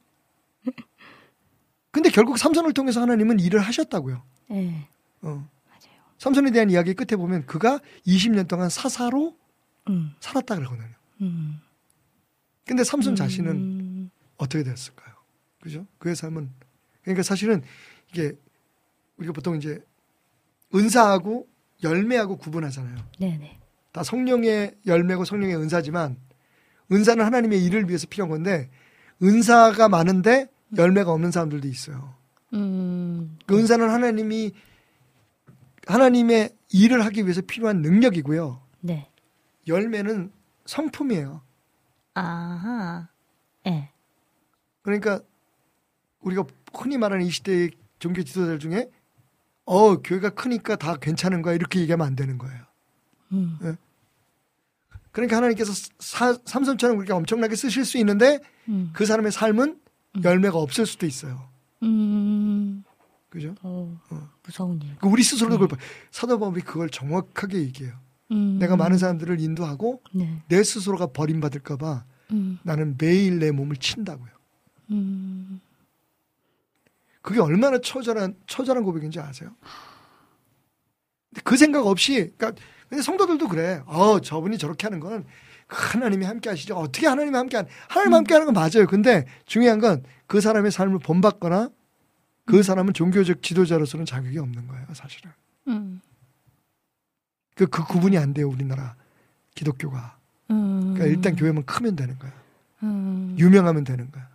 Speaker 5: 근데 결국 삼손을 통해서 하나님은 일을 하셨다고요.
Speaker 3: 네.
Speaker 5: 어.
Speaker 3: 맞아요.
Speaker 5: 삼손에 대한 이야기 끝에 보면 그가 이십 년 동안 사사로
Speaker 3: 음.
Speaker 5: 살았다 그러거든요.
Speaker 3: 음.
Speaker 5: 근데 삼손 자신은
Speaker 3: 음.
Speaker 5: 어떻게 됐을까요? 그죠? 그의 삶은 그러니까 사실은 이게 우리가 보통 이제 은사하고 열매하고 구분하잖아요.
Speaker 3: 네네.
Speaker 5: 다 성령의 열매고 성령의 은사지만 은사는 하나님의 일을 위해서 필요한 건데 은사가 많은데 열매가 없는 사람들도 있어요.
Speaker 3: 음.
Speaker 5: 그 은사는 하나님이 하나님의 일을 하기 위해서 필요한 능력이고요.
Speaker 3: 네.
Speaker 5: 열매는 성품이에요.
Speaker 3: 아하. 네.
Speaker 5: 그러니까 우리가 흔히 말하는 이 시대의 종교 지도자들 중에 어 교회가 크니까 다 괜찮은 거야 이렇게 얘기하면 안 되는 거예요.
Speaker 3: 음.
Speaker 5: 네. 그러니까 하나님께서 사, 삼손처럼 그렇게 엄청나게 쓰실 수 있는데
Speaker 3: 음.
Speaker 5: 그 사람의 삶은
Speaker 3: 음.
Speaker 5: 열매가 없을 수도 있어요.
Speaker 3: 음.
Speaker 5: 그죠?
Speaker 3: 어,
Speaker 5: 어.
Speaker 3: 무서운 일.
Speaker 5: 우리 스스로도
Speaker 3: 네.
Speaker 5: 그걸 봐. 사도 바울이 그걸 정확하게 얘기해요.
Speaker 3: 음.
Speaker 5: 내가 많은 사람들을 인도하고
Speaker 3: 네.
Speaker 5: 내 스스로가 버림받을까 봐
Speaker 3: 음.
Speaker 5: 나는 매일 내 몸을 친다고요.
Speaker 3: 음.
Speaker 5: 그게 얼마나 처절한 처절한 고백인지 아세요? 근데 그 생각 없이 그러니까 근데 성도들도 그래. 어, 저분이 저렇게 하는 건 하나님이 함께 하시죠. 어떻게 하나님이 함께 하는 하나님
Speaker 3: 음.
Speaker 5: 함께 하는 건 맞아요. 근데 중요한 건 그 사람의 삶을 본받거나 그
Speaker 3: 음.
Speaker 5: 사람은 종교적 지도자로서는 자격이 없는 거예요, 사실은.
Speaker 3: 음.
Speaker 5: 그, 그 구분이 안 돼요, 우리나라 기독교가.
Speaker 3: 음.
Speaker 5: 그러니까 일단 교회만 크면 되는 거야.
Speaker 3: 음.
Speaker 5: 유명하면 되는 거야.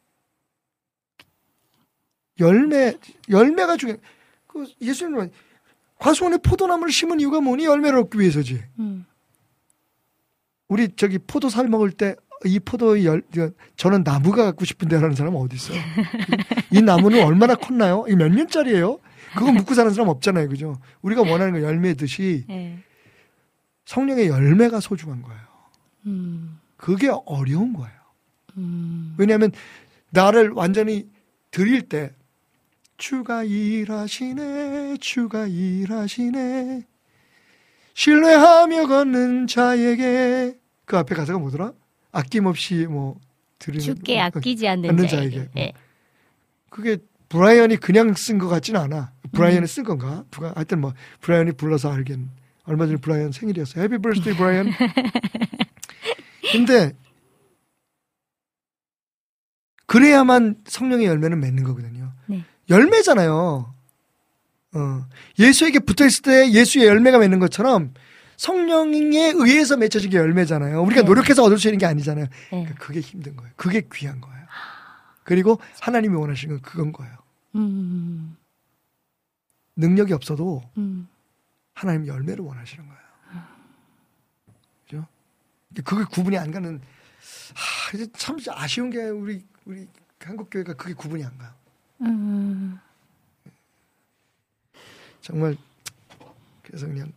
Speaker 5: 열매, 열매가 중요해. 그 예수님은 과수원에 포도나무를 심은 이유가 뭐니? 열매를 얻기 위해서지.
Speaker 3: 음.
Speaker 5: 우리 저기 포도 살 먹을 때 이 포도의 열, 저는 나무가 갖고 싶은데 하는 사람은 어디 있어요? 이, 이 나무는 얼마나 컸나요? 이 몇 년짜리예요? 그거 묻고 사는 사람 없잖아요, 그죠? 우리가 원하는 거 열매듯이
Speaker 3: 네.
Speaker 5: 성령의 열매가 소중한 거예요.
Speaker 3: 음.
Speaker 5: 그게 어려운 거예요.
Speaker 3: 음.
Speaker 5: 왜냐하면 나를 완전히 드릴 때 주가 일하시네, 주가 일하시네, 신뢰하며 걷는 자에게 그 앞에 가사가 뭐더라? 아낌없이 뭐 드리는
Speaker 3: 주께 아끼지 않는,
Speaker 5: 않는
Speaker 3: 자에게.
Speaker 5: 자에게.
Speaker 3: 네.
Speaker 5: 그게 브라이언이 그냥 쓴 것 같지는 않아. 브라이언이 쓴 건가? 누가 하여튼 뭐 브라이언이 불러서 알긴. 얼마 전에 브라이언 생일이었어요. 해피 버스데이 브라이언. 근데 그래야만 성령의 열매는 맺는 거거든요.
Speaker 3: 네.
Speaker 5: 열매잖아요. 어. 예수에게 붙어있을 때 예수의 열매가 맺는 것처럼 성령에 의해서 맺혀진 게 열매잖아요. 우리가
Speaker 3: 네.
Speaker 5: 노력해서 얻을 수 있는 게 아니잖아요.
Speaker 3: 네.
Speaker 5: 그러니까 그게 힘든 거예요. 그게 귀한 거예요. 그리고 하나님이 원하시는 건 그건 거예요.
Speaker 3: 음.
Speaker 5: 능력이 없어도
Speaker 3: 음.
Speaker 5: 하나님 열매를 원하시는 거예요. 그죠? 그게 구분이 안 가는, 하, 이제 참 아쉬운 게 우리, 우리 한국교회가 그게 구분이 안 가요.
Speaker 3: 음.
Speaker 5: 정말, 그래서 그냥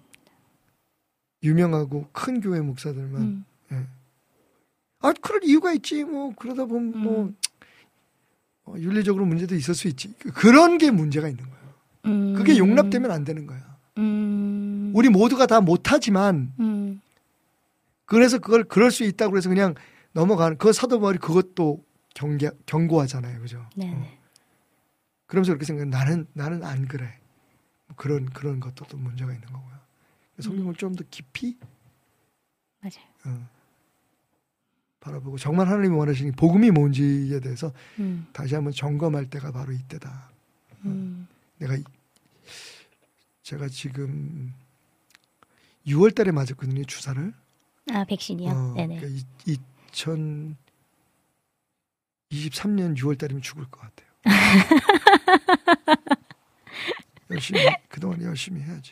Speaker 5: 유명하고 큰 교회 목사들만,
Speaker 3: 음.
Speaker 5: 예. 아, 그럴 이유가 있지. 뭐, 그러다 보면
Speaker 3: 음.
Speaker 5: 뭐, 어, 윤리적으로 문제도 있을 수 있지. 그런 게 문제가 있는 거예요.
Speaker 3: 음.
Speaker 5: 그게 용납되면 안 되는 거야.
Speaker 3: 음.
Speaker 5: 우리 모두가 다 못하지만,
Speaker 3: 음.
Speaker 5: 그래서 그걸 그럴 수 있다고 해서 그냥 넘어가는, 그 사도 바울이 그것도 경계, 경고하잖아요. 그죠?
Speaker 3: 네네.
Speaker 5: 어. 그러면서 그렇게 생각해. 나는, 나는 안 그래. 그런, 그런 것도 또 문제가 있는 거고요. 성경을 좀 더 깊이,
Speaker 3: 맞아요.
Speaker 5: 어, 바라보고, 정말 하나님이 원하시는 복음이 뭔지에 대해서
Speaker 3: 음.
Speaker 5: 다시 한번 점검할 때가 바로 이때다.
Speaker 3: 음.
Speaker 5: 내가, 이- 제가 지금 유월 달에 맞았거든요, 주사를.
Speaker 3: 아, 백신이요?
Speaker 5: 어,
Speaker 3: 네네.
Speaker 5: 그러니까 이, 이천이십삼 년 유월 달이면 죽을 것 같아요. 열심히, 그동안 열심히 해야지.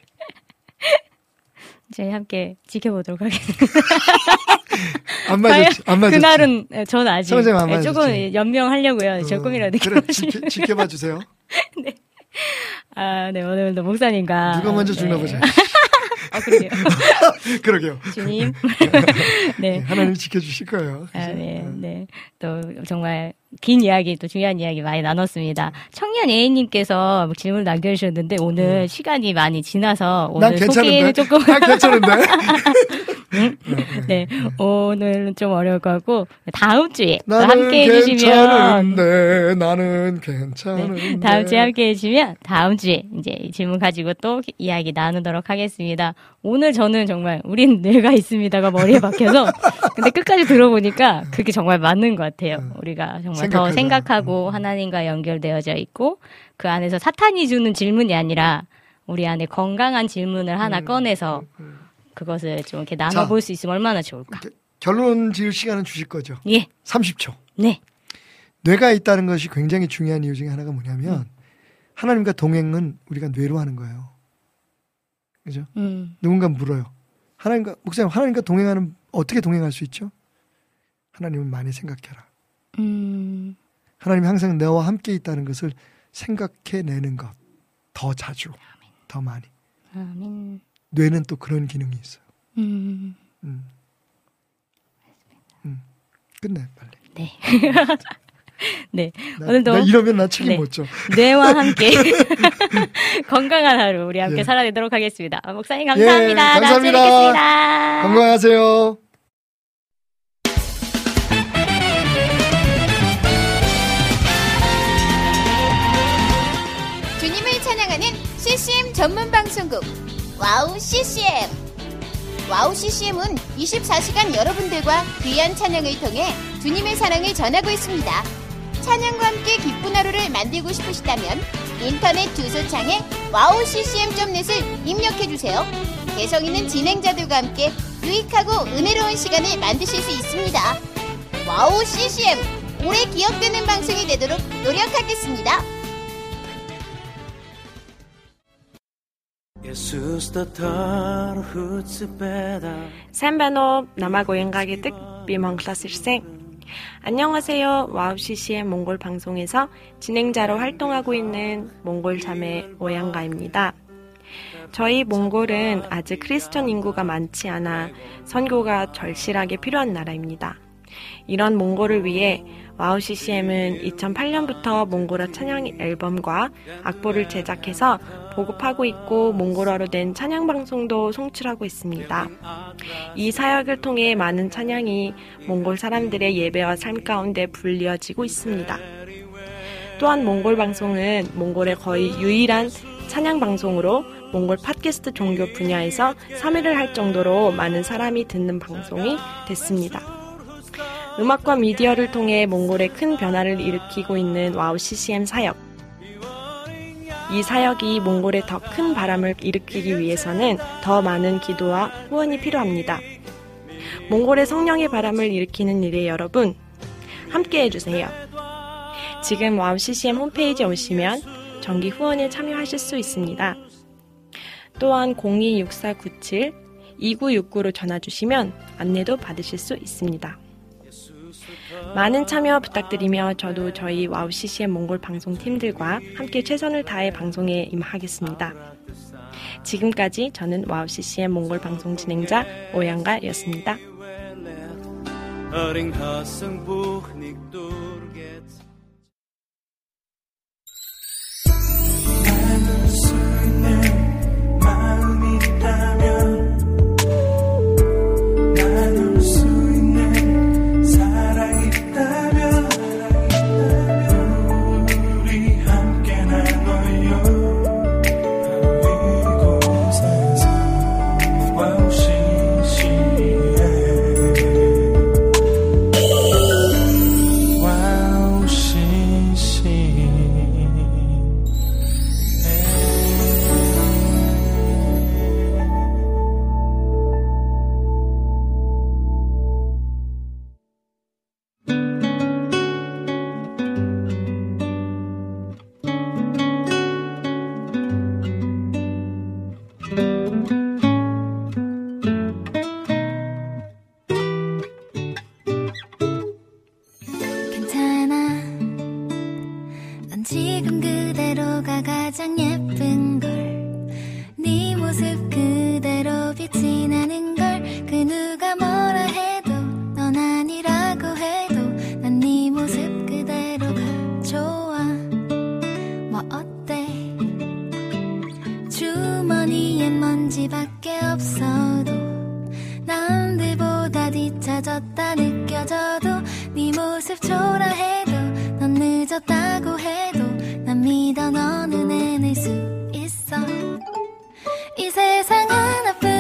Speaker 3: 저희 함께 지켜보도록 하겠습니다.
Speaker 5: 안 맞았지, 안 맞았지.
Speaker 3: 그날은 네, 저는 아직
Speaker 5: 성재가 안
Speaker 3: 네,
Speaker 5: 맞았지.
Speaker 3: 조금 연명하려고요.
Speaker 5: 어,
Speaker 3: 조금이라도
Speaker 5: 그래,
Speaker 3: 느껴보시면.
Speaker 5: 지켜, 지켜봐 주세요.
Speaker 3: 아, 네, 오늘도 목사님과.
Speaker 5: 누가 먼저
Speaker 3: 네.
Speaker 5: 죽나 보자.
Speaker 3: 아, 그러게요.
Speaker 5: 그러게요.
Speaker 3: 주님. 네.
Speaker 5: 하나님 지켜주실 거예요.
Speaker 3: 아,
Speaker 5: 그죠?
Speaker 3: 네,
Speaker 5: 어.
Speaker 3: 네. 또 정말 긴 이야기, 또 중요한 이야기 많이 나눴습니다. 청년 A님께서 질문 남겨주셨는데 오늘
Speaker 5: 음.
Speaker 3: 시간이 많이 지나서
Speaker 5: 난
Speaker 3: 오늘
Speaker 5: 괜찮은데.
Speaker 3: 소개는 조금
Speaker 5: 난 괜찮은데.
Speaker 3: 네, 오늘은 좀 어려울 것 같고 다음 주에 또
Speaker 5: 나는
Speaker 3: 함께 해주시면
Speaker 5: 괜찮은데, 나는 괜찮은데.
Speaker 3: 네, 다음 주에 함께 해주시면 다음 주에 이제 이 질문 가지고 또 이야기 나누도록 하겠습니다. 오늘 저는 정말 우린 뇌가 있습니다가 머리에 박혀서 근데 끝까지 들어보니까 그게 정말 맞는 것 같아요. 우리가 정말
Speaker 5: 생각하자.
Speaker 3: 더 생각하고 하나님과 연결되어져 있고 그 안에서 사탄이 주는 질문이 아니라 우리 안에 건강한 질문을 하나 꺼내서 그것을 좀 이렇게 나눠볼 수 있으면 얼마나 좋을까.
Speaker 5: 결론 지을 시간은 주실 거죠?
Speaker 3: 예.
Speaker 5: 삼십 초.
Speaker 3: 네.
Speaker 5: 뇌가 있다는 것이 굉장히 중요한 이유 중에 하나가 뭐냐면 음. 하나님과 동행은 우리가 뇌로 하는 거예요. 그죠? 음. 누군가 물어요. 하나님과, 목사님, 하나님과 동행하는, 어떻게 동행할 수 있죠? 하나님은 많이 생각해라. 음. 하나님이 항상 너와 함께 있다는 것을 생각해내는 것. 더 자주. 아멘. 더 많이. 아멘. 뇌는 또 그런 기능이 있어요. 음. 음. 음. 끝내, 빨리.
Speaker 3: 네. 네.
Speaker 5: 나,
Speaker 3: 오늘도.
Speaker 5: 나 이러면 나 책임
Speaker 3: 네.
Speaker 5: 못 져.
Speaker 3: 뇌와 함께 건강한 하루 우리 함께 예. 살아내도록 하겠습니다. 목사님 감사합니다.
Speaker 5: 예, 감사합니다.
Speaker 3: 다음 주에 뵙겠습니다.
Speaker 5: 건강하세요.
Speaker 8: 주님을 찬양하는 씨씨엠 전문 방송국 와우 씨씨엠. 와우 씨씨엠은 이십사 시간 여러분들과 귀한 찬양을 통해 주님의 사랑을 전하고 있습니다. 찬양과 함께 기쁜 하루를 만들고 싶으시다면 인터넷 주소창에 와우 씨씨엠 닷 넷을 입력해주세요. 개성 있는 진행자들과 함께 유익하고 은혜로운 시간을 만드실 수 있습니다. 와우 씨씨엠, 오래 기억되는 방송이 되도록 노력하겠습니다.
Speaker 9: Сайн байна уу? Намайг Уянга гэдэг. Би Монголоос ирсэн. 안녕하세요. 와우 씨씨엠 몽골 방송에서 진행자로 활동하고 있는 몽골 자매 오양가입니다. 저희 몽골은 아직 크리스천 인구가 많지 않아 선교가 절실하게 필요한 나라입니다. 이런 몽골을 위해 와우 씨씨엠은 이천팔 년부터 몽골어 찬양 앨범과 악보를 제작해서 보급하고 있고 몽골어로 된 찬양 방송도 송출하고 있습니다. 이 사역을 통해 많은 찬양이 몽골 사람들의 예배와 삶 가운데 불리어지고 있습니다. 또한 몽골 방송은 몽골의 거의 유일한 찬양 방송으로 몽골 팟캐스트 종교 분야에서 삼 위를 할 정도로 많은 사람이 듣는 방송이 됐습니다. 음악과 미디어를 통해 몽골에 큰 변화를 일으키고 있는 와우 씨씨엠 사역. 이 사역이 몽골에 더 큰 바람을 일으키기 위해서는 더 많은 기도와 후원이 필요합니다. 몽골의 성령의 바람을 일으키는 일에 여러분, 함께 해주세요. 지금 와우 씨씨엠 홈페이지에 오시면 정기 후원에 참여하실 수 있습니다. 또한 공이 육사 구칠 이구육구로 전화주시면 안내도 받으실 수 있습니다. 많은 참여 부탁드리며 저도 저희 와우 씨씨엠 몽골 방송팀들과 함께 최선을 다해 방송에 임하겠습니다. 지금까지 저는 와우 씨씨엠 몽골 방송 진행자 오양가였습니다.
Speaker 1: 이 세상은 아픈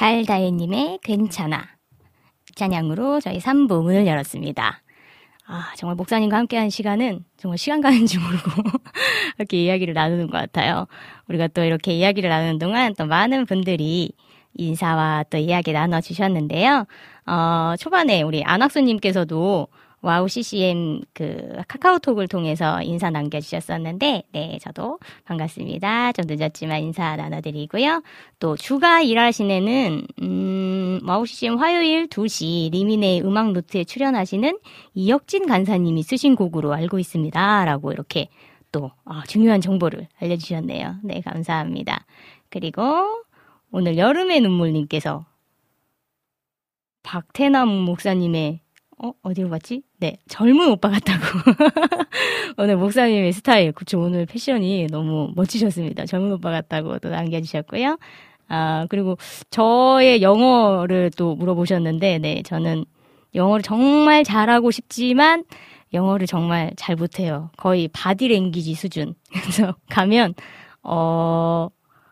Speaker 3: 달다혜님의 괜찮아 찬양으로 저희 삼 부 문을 열었습니다. 아, 정말 목사님과 함께한 시간은 정말 시간 가는 줄 모르고 이렇게 이야기를 나누는 것 같아요. 우리가 또 이렇게 이야기를 나누는 동안 또 많은 분들이 인사와 또 이야기 나눠주셨는데요. 어, 초반에 우리 안학수님께서도 와우 씨씨엠 그 카카오톡을 통해서 인사 남겨주셨었는데, 네, 저도 반갑습니다. 좀 늦었지만 인사 나눠드리고요. 또 주가 일하시는 음, 와우 씨씨엠 화요일 두 시 리민의 음악 노트에 출연하시는 이혁진 간사님이 쓰신 곡으로 알고 있습니다. 라고 이렇게 또 아, 중요한 정보를 알려주셨네요. 네, 감사합니다. 그리고 오늘 여름의 눈물님께서 박태남 목사님의 어, 어디로 갔지? 네, 젊은 오빠 같다고. 오늘 목사님의 스타일, 그쵸, 오늘 패션이 너무 멋지셨습니다. 젊은 오빠 같다고 또 남겨주셨고요. 아, 그리고 저의 영어를 또 물어보셨는데, 네, 저는 영어를 정말 잘하고 싶지만, 영어를 정말 잘 못해요. 거의 바디랭귀지 수준. 그래서 가면, 어,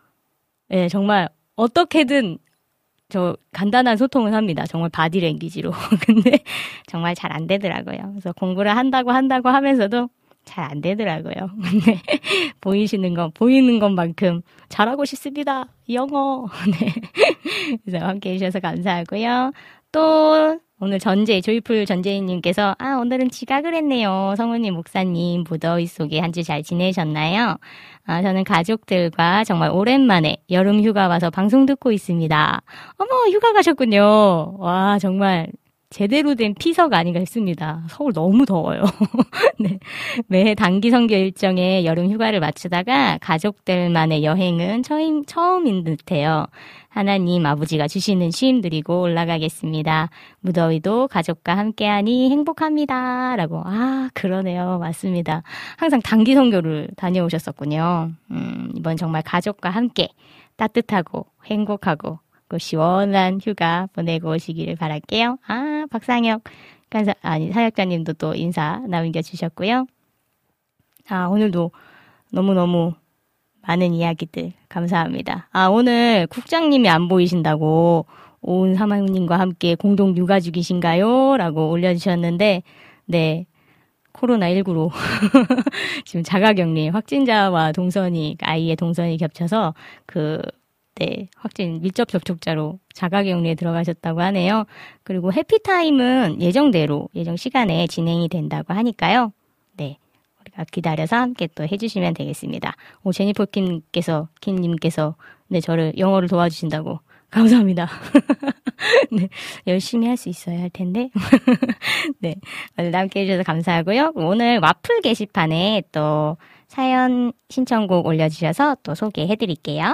Speaker 3: 네, 정말 어떻게든 저 간단한 소통은 합니다. 정말 바디랭귀지로. 근데 정말 잘 안 되더라고요. 그래서 공부를 한다고 한다고 하면서도 잘 안 되더라고요. 근데 보이시는 건 보이는 것만큼 잘하고 싶습니다. 영어. 네. 그래서 함께 해주셔서 감사하고요. 또 오늘 전재 조이풀 전재희님께서 아 오늘은 지각을 했네요. 성우님 목사님 무더위 속에 한 주 잘 지내셨나요? 아, 저는 가족들과 정말 오랜만에 여름 휴가 와서 방송 듣고 있습니다. 어머 휴가 가셨군요. 와 정말 제대로 된 피서가 아닌가 싶습니다. 서울 너무 더워요. 네. 매해 단기 선교 일정에 여름 휴가를 마치다가 가족들만의 여행은 처음, 처음인 듯해요. 하나님 아버지가 주시는 쉼 누리고 올라가겠습니다. 무더위도 가족과 함께하니 행복합니다. 라고. 아, 그러네요. 맞습니다. 항상 단기 선교를 다녀오셨었군요. 음, 이번 정말 가족과 함께 따뜻하고 행복하고 그 시원한 휴가 보내고 오시기를 바랄게요. 아, 박상혁 간사, 아니, 사역자님도 또 인사 남겨주셨고요. 아, 오늘도 너무너무 많은 이야기들 감사합니다. 아, 오늘 국장님이 안 보이신다고 온 사모님과 함께 공동 육아 중이신가요? 라고 올려주셨는데, 네. 코로나십구로 지금 자가격리 확진자와 동선이, 아이의 동선이 겹쳐서 그, 네, 확진 밀접 접촉자로 자가격리에 들어가셨다고 하네요. 그리고 해피타임은 예정대로, 예정 시간에 진행이 된다고 하니까요. 네. 우리가 기다려서 함께 또 해주시면 되겠습니다. 오, 제니퍼 킴께서, 킴님께서, 네, 저를 영어를 도와주신다고. 감사합니다. 네, 열심히 할 수 있어야 할 텐데. 네, 오늘 함께 해주셔서 감사하고요. 오늘 와플 게시판에 또 사연 신청곡 올려주셔서 또 소개해드릴게요.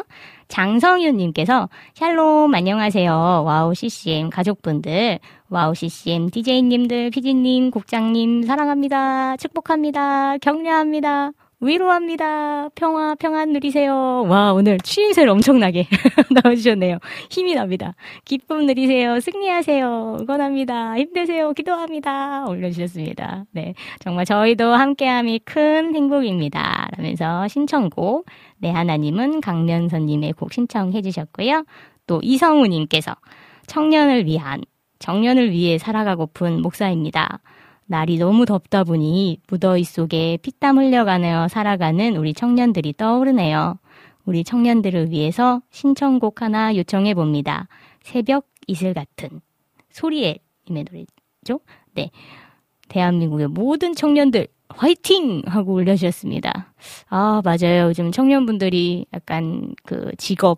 Speaker 3: 장성윤님께서 샬롬 안녕하세요. 와우 씨씨엠 가족분들, 와우 씨씨엠 디제이님들, 피디님, 국장님 사랑합니다. 축복합니다. 격려합니다. 위로합니다. 평화, 평안 누리세요. 와, 오늘 추임새를 엄청나게 넣어주셨네요. 힘이 납니다. 기쁨 누리세요. 승리하세요. 응원합니다. 힘내세요. 기도합니다. 올려주셨습니다. 네. 정말 저희도 함께함이 큰 행복입니다. 라면서 신청곡, 네, 하나님은 강면선님의 곡 신청해 주셨고요. 또 이성우님께서 청년을 위한, 청년을 위해 살아가고픈 목사입니다. 날이 너무 덥다 보니 무더위 속에 피땀 흘려가며 살아가는 우리 청년들이 떠오르네요. 우리 청년들을 위해서 신청곡 하나 요청해 봅니다. 새벽 이슬 같은 소리의 님의 노래죠. 네, 대한민국의 모든 청년들 화이팅! 하고 올려주셨습니다. 아, 맞아요. 요즘 청년분들이 약간 그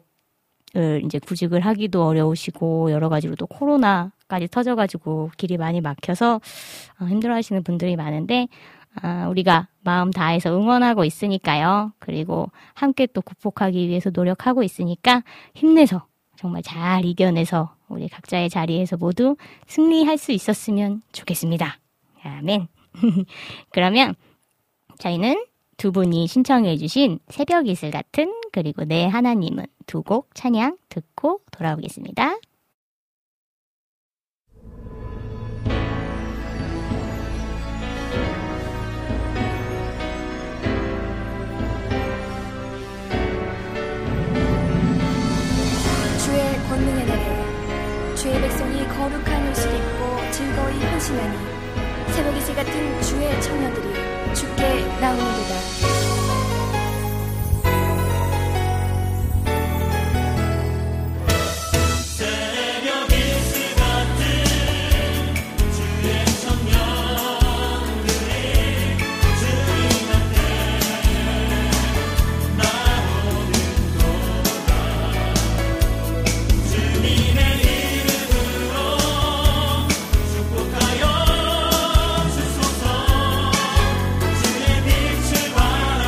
Speaker 3: 직업을 이제 구직을 하기도 어려우시고 여러 가지로 또 코로나까지 터져가지고 길이 많이 막혀서 힘들어하시는 분들이 많은데 우리가 마음 다해서 응원하고 있으니까요. 그리고 함께 또 극복하기 위해서 노력하고 있으니까 힘내서 정말 잘 이겨내서 우리 각자의 자리에서 모두 승리할 수 있었으면 좋겠습니다. 아멘. 그러면 저희는 두 분이 신청해 주신 새벽 이슬 같은 그리고 내 하나님은 두 곡 찬양 듣고 돌아오겠습니다.
Speaker 1: 주의 권능의 날에 주의 백성이 거룩한 옷을 입고 즐거이 헌신하니 새벽이 새 같은 주의 청년들이 주께 나오는도다.
Speaker 10: 축복하여 주소서 주의 빛을 발하며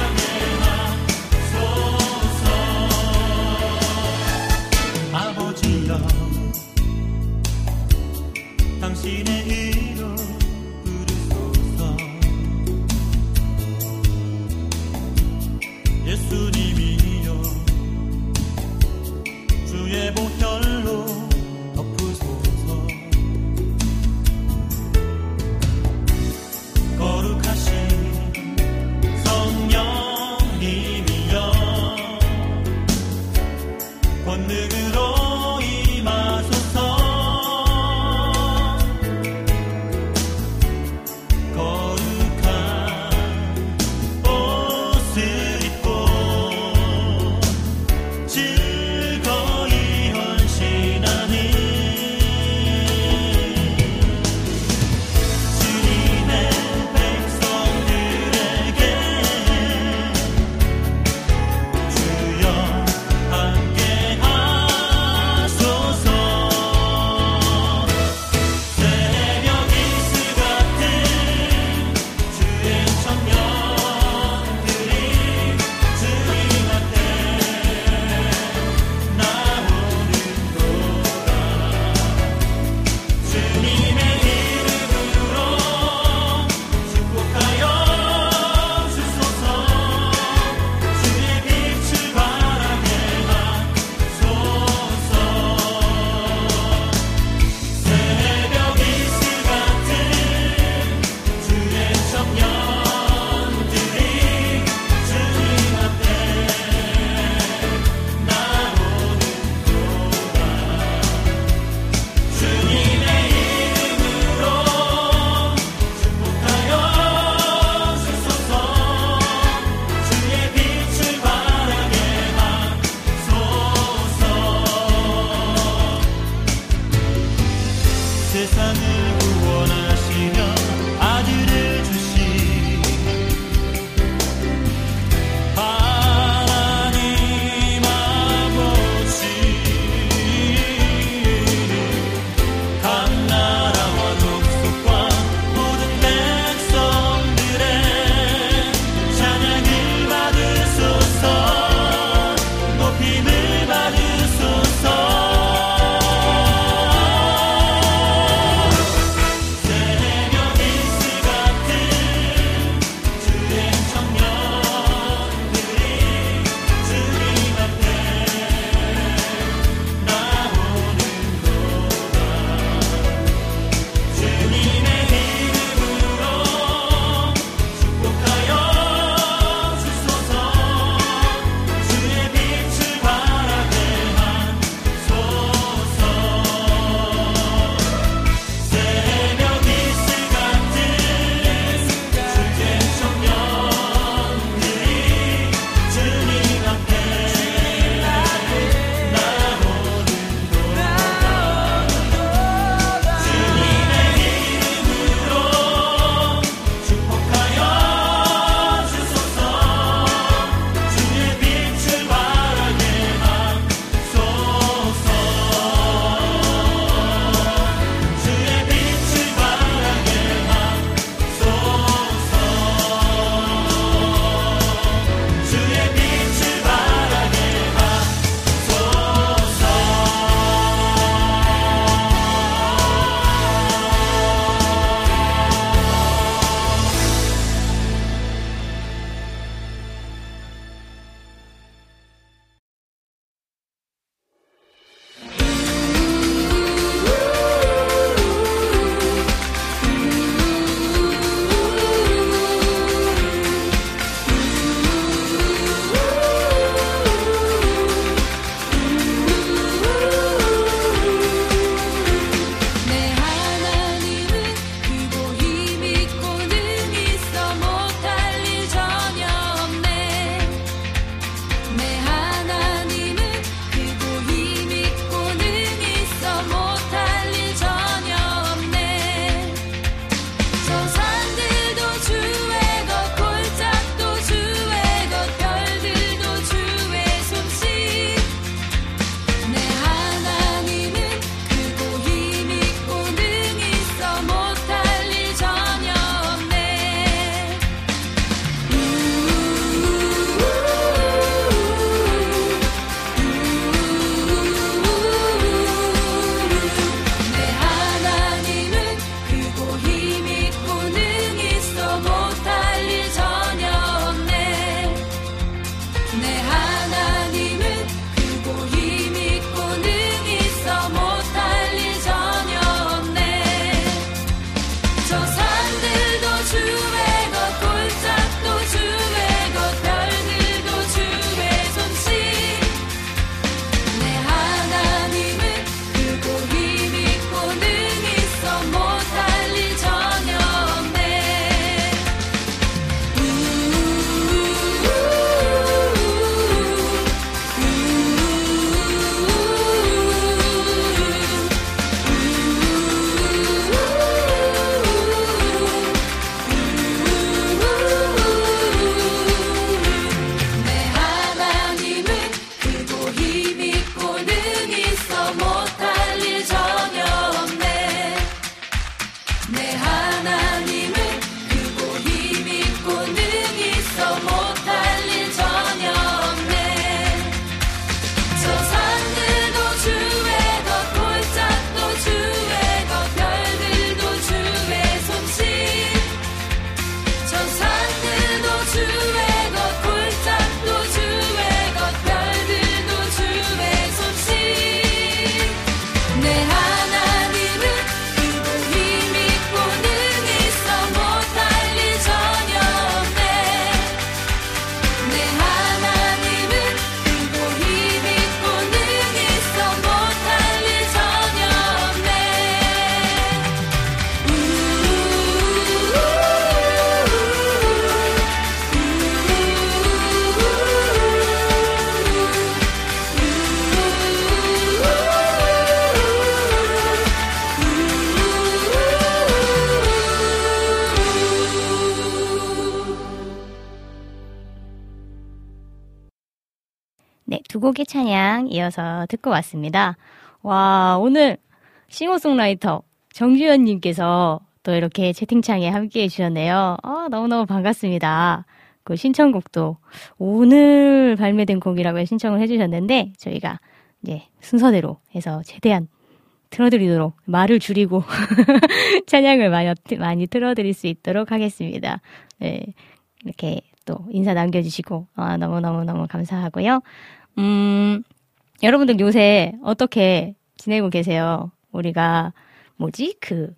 Speaker 3: 두 곡의 찬양 이어서 듣고 왔습니다. 와, 오늘 싱어송라이터 정주현님께서 또 이렇게 채팅창에 함께 해주셨네요. 아, 너무너무 반갑습니다. 그 신청곡도 오늘 발매된 곡이라고 신청을 해주셨는데 저희가 이제 순서대로 해서 최대한 틀어드리도록 말을 줄이고 찬양을 많이, 많이 틀어드릴 수 있도록 하겠습니다. 네, 이렇게 또 인사 남겨주시고 아, 너무너무너무 감사하고요. 음, 여러분들 요새 어떻게 지내고 계세요? 우리가 뭐지? 그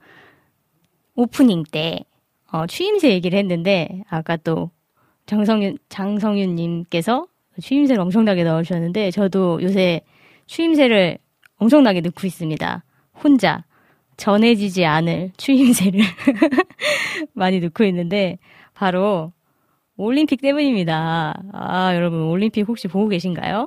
Speaker 3: 오프닝 때 어, 추임새 얘기를 했는데 아까 또 장성윤, 장성윤님께서 추임새를 엄청나게 넣으셨는데 저도 요새 추임새를 엄청나게 넣고 있습니다. 혼자 전해지지 않을 추임새를 많이 넣고 있는데 바로 올림픽 때문입니다. 아, 여러분 올림픽 혹시 보고 계신가요?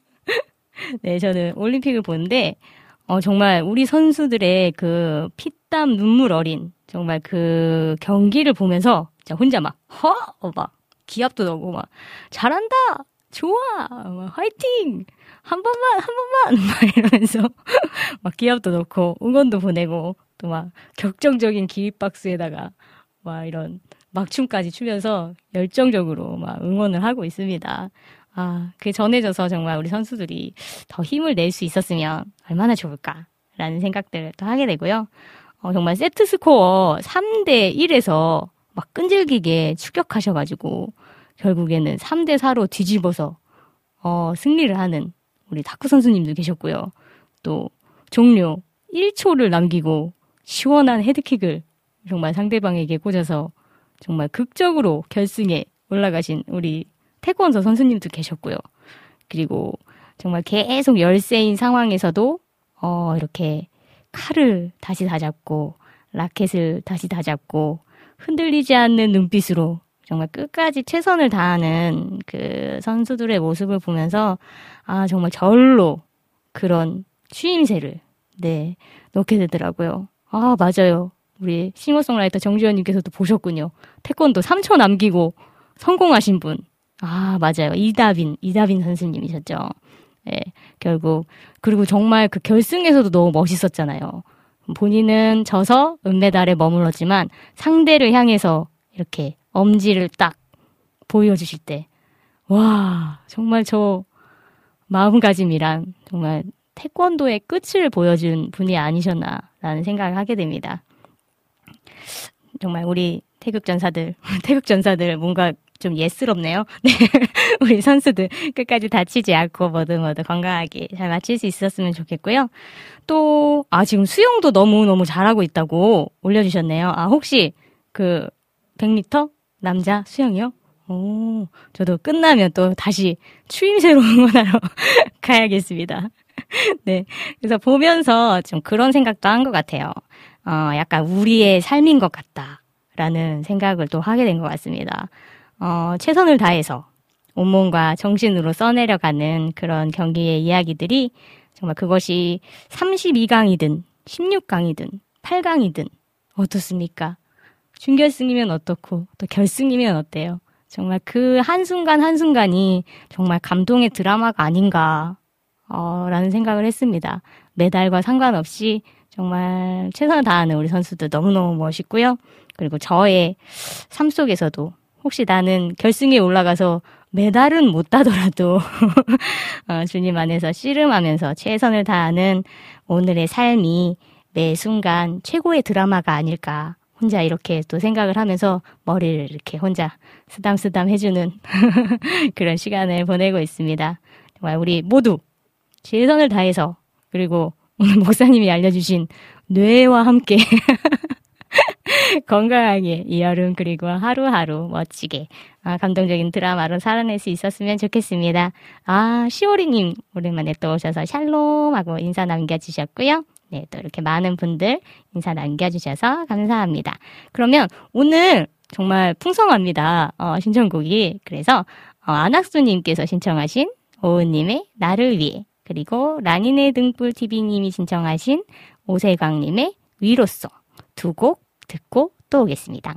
Speaker 3: 네, 저는 올림픽을 보는데 어, 정말 우리 선수들의 그 피땀 눈물 어린 정말 그 경기를 보면서 진짜 혼자 막 허! 막 기합도 넣고 막 잘한다! 좋아! 막 화이팅! 한 번만! 한 번만! 막 이러면서 막 기합도 넣고 응원도 보내고 또 막 격정적인 기립박수에다가 막 이런 막춤까지 추면서 열정적으로 막 응원을 하고 있습니다. 아, 그게 전해져서 정말 우리 선수들이 더 힘을 낼 수 있었으면 얼마나 좋을까라는 생각들을 또 하게 되고요. 어, 정말 세트 스코어 삼 대 일에서 막 끈질기게 추격하셔가지고 결국에는 삼 대 사로 뒤집어서 어, 승리를 하는 우리 다크 선수님도 계셨고요. 또 종료 일 초를 남기고 시원한 헤드킥을 정말 상대방에게 꽂아서 정말 극적으로 결승에 올라가신 우리 태권도 선수님도 계셨고요. 그리고 정말 계속 열세인 상황에서도 어, 이렇게 칼을 다시 다잡고 라켓을 다시 다잡고 흔들리지 않는 눈빛으로 정말 끝까지 최선을 다하는 그 선수들의 모습을 보면서 아, 정말 절로 그런 추임새를 네, 넣게 되더라고요. 아, 맞아요. 우리 싱어송라이터 정주현님께서도 보셨군요. 태권도 삼 초 남기고 성공하신 분. 아, 맞아요. 이다빈, 이다빈 선수님이셨죠. 네, 결국. 그리고 정말 그 결승에서도 너무 멋있었잖아요. 본인은 져서 은메달에 머물렀지만 상대를 향해서 이렇게 엄지를 딱 보여주실 때, 와, 정말 저 마음가짐이란 정말 태권도의 끝을 보여준 분이 아니셨나라는 생각을 하게 됩니다. 정말 우리 태극전사들, 태극전사들 뭔가 좀 예스럽네요. 네. 우리 선수들 끝까지 다치지 않고 뭐든 뭐든 건강하게 잘 마칠 수 있었으면 좋겠고요. 또, 아, 지금 수영도 너무너무 잘하고 있다고 올려주셨네요. 아, 혹시 그 백 미터 남자 수영이요? 오, 저도 끝나면 또 다시 추임새로 응원하러 가야겠습니다. 네. 그래서 보면서 좀 그런 생각도 한 것 같아요. 어, 약간 우리의 삶인 것 같다라는 생각을 또 하게 된 것 같습니다. 어, 최선을 다해서 온몸과 정신으로 써내려가는 그런 경기의 이야기들이 정말 그것이 삼십이 강이든 십육 강이든 팔 강이든 어떻습니까? 준결승이면 어떻고 또 결승이면 어때요? 정말 그 한순간 한순간이 정말 감동의 드라마가 아닌가 어, 라는 생각을 했습니다. 메달과 상관없이 정말 최선을 다하는 우리 선수들 너무너무 멋있고요. 그리고 저의 삶 속에서도 혹시 나는 결승에 올라가서 메달은 못 따더라도 어, 주님 안에서 씨름하면서 최선을 다하는 오늘의 삶이 매 순간 최고의 드라마가 아닐까 혼자 이렇게 또 생각을 하면서 머리를 이렇게 혼자 쓰담쓰담 해주는 그런 시간을 보내고 있습니다. 정말 우리 모두 최선을 다해서 그리고 오늘 목사님이 알려주신 뇌와 함께 건강하게 이 여름 그리고 하루하루 멋지게 아, 감동적인 드라마로 살아낼 수 있었으면 좋겠습니다. 아, 시오리님 오랜만에 또 오셔서 샬롬 하고 인사 남겨주셨고요. 네, 또 이렇게 많은 분들 인사 남겨주셔서 감사합니다. 그러면 오늘 정말 풍성합니다. 어, 신청곡이. 그래서 어, 안학수님께서 신청하신 오은님의 나를 위해 그리고 라니네 등불티비님이 신청하신 오세광님의 위로써 두 곡 듣고 또 오겠습니다.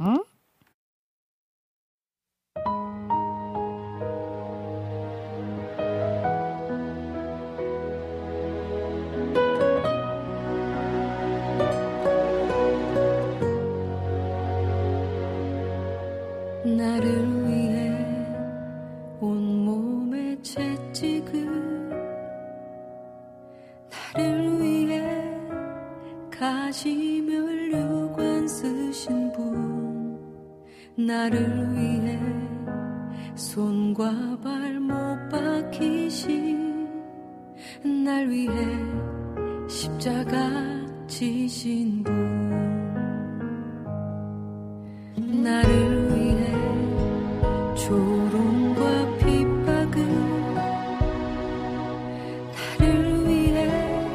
Speaker 4: 가시멸 유관 쓰신 분 나를 위해 손과 발 못 박히신 날 위해 십자가 지신 분 나를 위해 조롱과 핍박을 나를 위해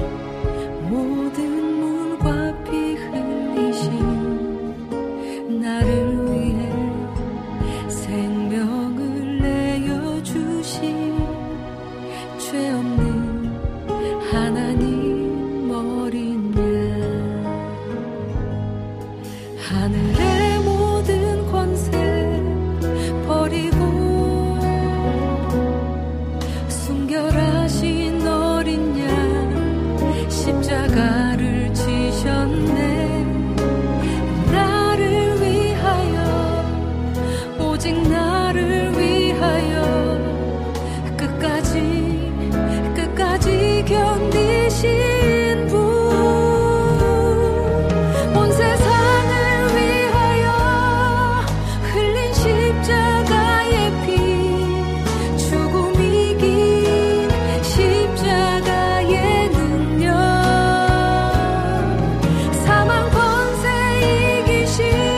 Speaker 4: 모든 물과 피 흘리신 나를 위해 생명을 내어주신 죄 없는 하나님 어린 양 하늘의 모든 권세 버리고 순결하신 어린 양 십자가를 지셨네 나를 위하여 오직 나를 위하여 끝까지 끝까지 견디신 분 온 세상을 위하여 흘린 십자가의 피 죽음 이긴 십자가의 능력 사망 권세 이기신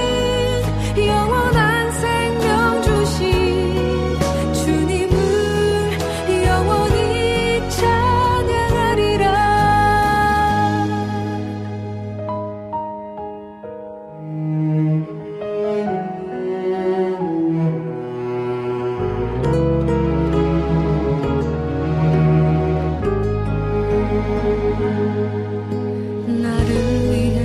Speaker 4: 영원한 생명 주신 주님을 영원히 찬양하리라 나를 위해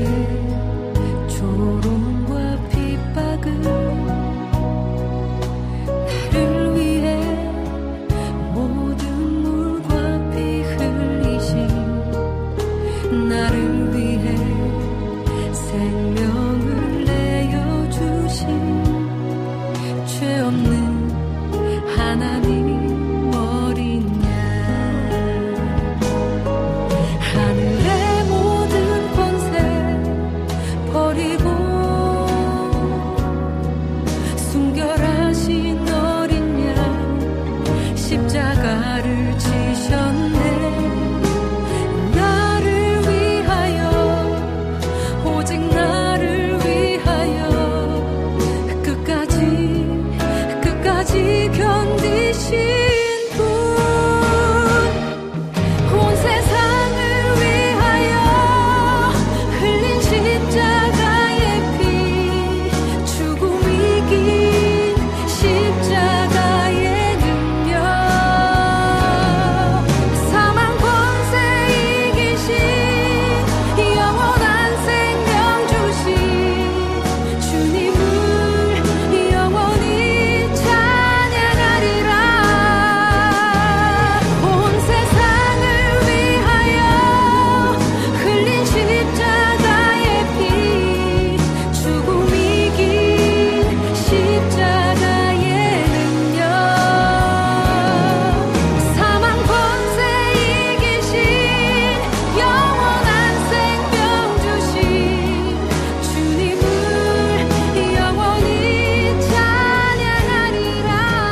Speaker 4: 조롱과 핍박을 나를 위해 모든 물과 피 흘리신 나를 위해 생명을 내어주신 죄 없는 하나님 어린 양 하늘의 모든 권세 버리고 순결하신 어린 양 십자가를 지셨네 나를 위하여 오직 나를 위하여 끝까지 끝까지 견디신 분 온 세상을 위하여 흘린 십자가의 피 죽음 이긴 십자가의 능력 사망 권세 이기신 영원한 생명 주신 주님을 영원히 찬양하리라 온 세상을 위하여 흘린 십자가의 피 죽음 이긴 십자가의 능력 사망 권세 이기신 영원한 생명 주신 주님을 영원히 찬양하리라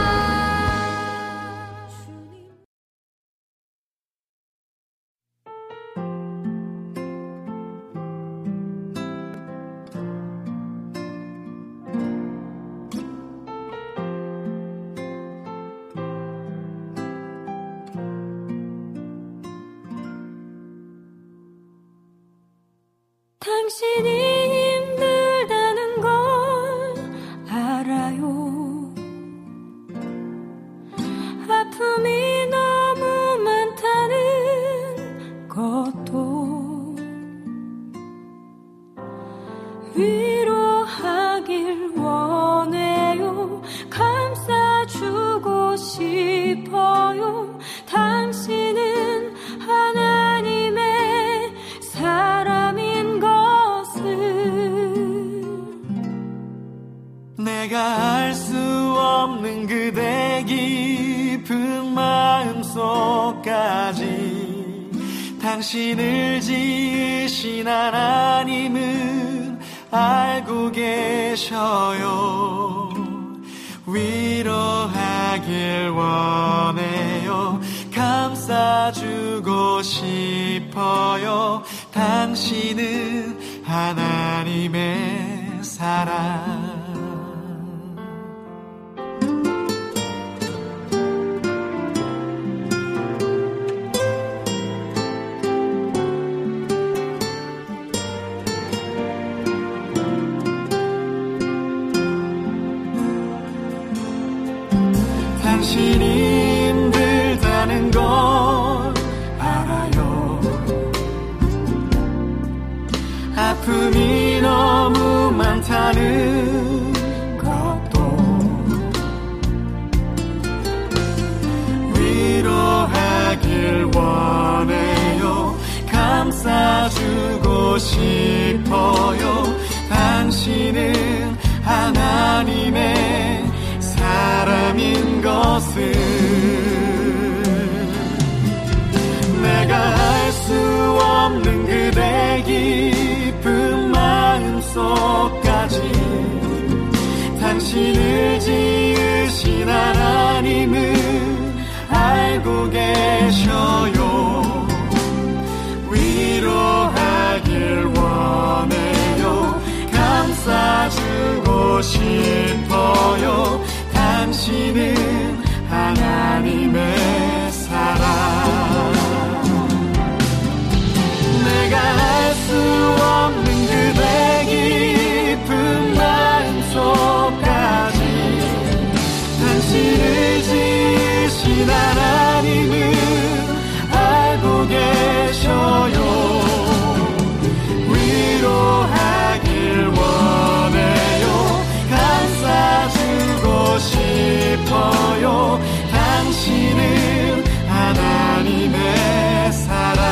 Speaker 4: 당신이 힘들다는 걸 알아요 아픔이 너무 많다는 것도 위로하길 원해요 감싸주고 싶어요 당신은 하나님의 사람인 것을
Speaker 10: 내가 알 수 없는 그대 깊은 마음속까지 당신을 지으신 지으신 하나님은 알고 계셔요. 위로하길 원해요. 감싸주고 싶어요. 당신은 하나님의 사랑. 당신이 힘들다는 걸 알아요. 아픔이 너무 많다는 것도 위로하길 원해요. 감싸주고 싶어요. 당신은 하나님의 사람인 것을 내가 알 수 없는 그대 깊은 마음속까지 당신을 지으신 하나님은 알고 계셔요. 위로하길 원해요. 감싸주고 싶어요. 당신은 하나님의 사랑. 내가 알 수 없는 그대 깊은 마음속까지 당신을 지으신 하나님은 알고 계셔요. 위로하길 원해요. 감싸주고 싶어요. 당신은 하나님의 사랑.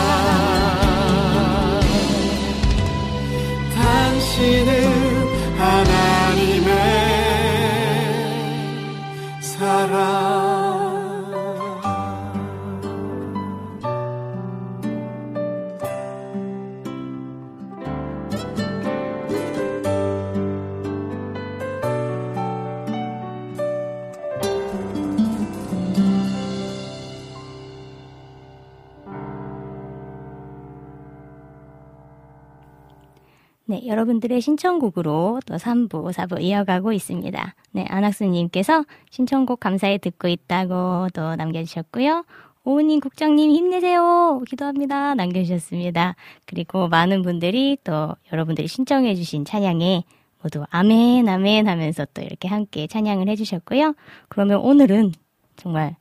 Speaker 10: 당신은 하나님의 사랑.
Speaker 3: 네, 여러분들의 신청곡으로 또 삼 부, 사 부 이어가고 있습니다. 네, 안학수님께서 신청곡 감사히 듣고 있다고 또 남겨주셨고요. 오은님, 국장님 힘내세요. 기도합니다. 남겨주셨습니다. 그리고 많은 분들이 또 여러분들이 신청해주신 찬양에 모두 아멘, 아멘 하면서 또 이렇게 함께 찬양을 해주셨고요. 그러면 오늘은 정말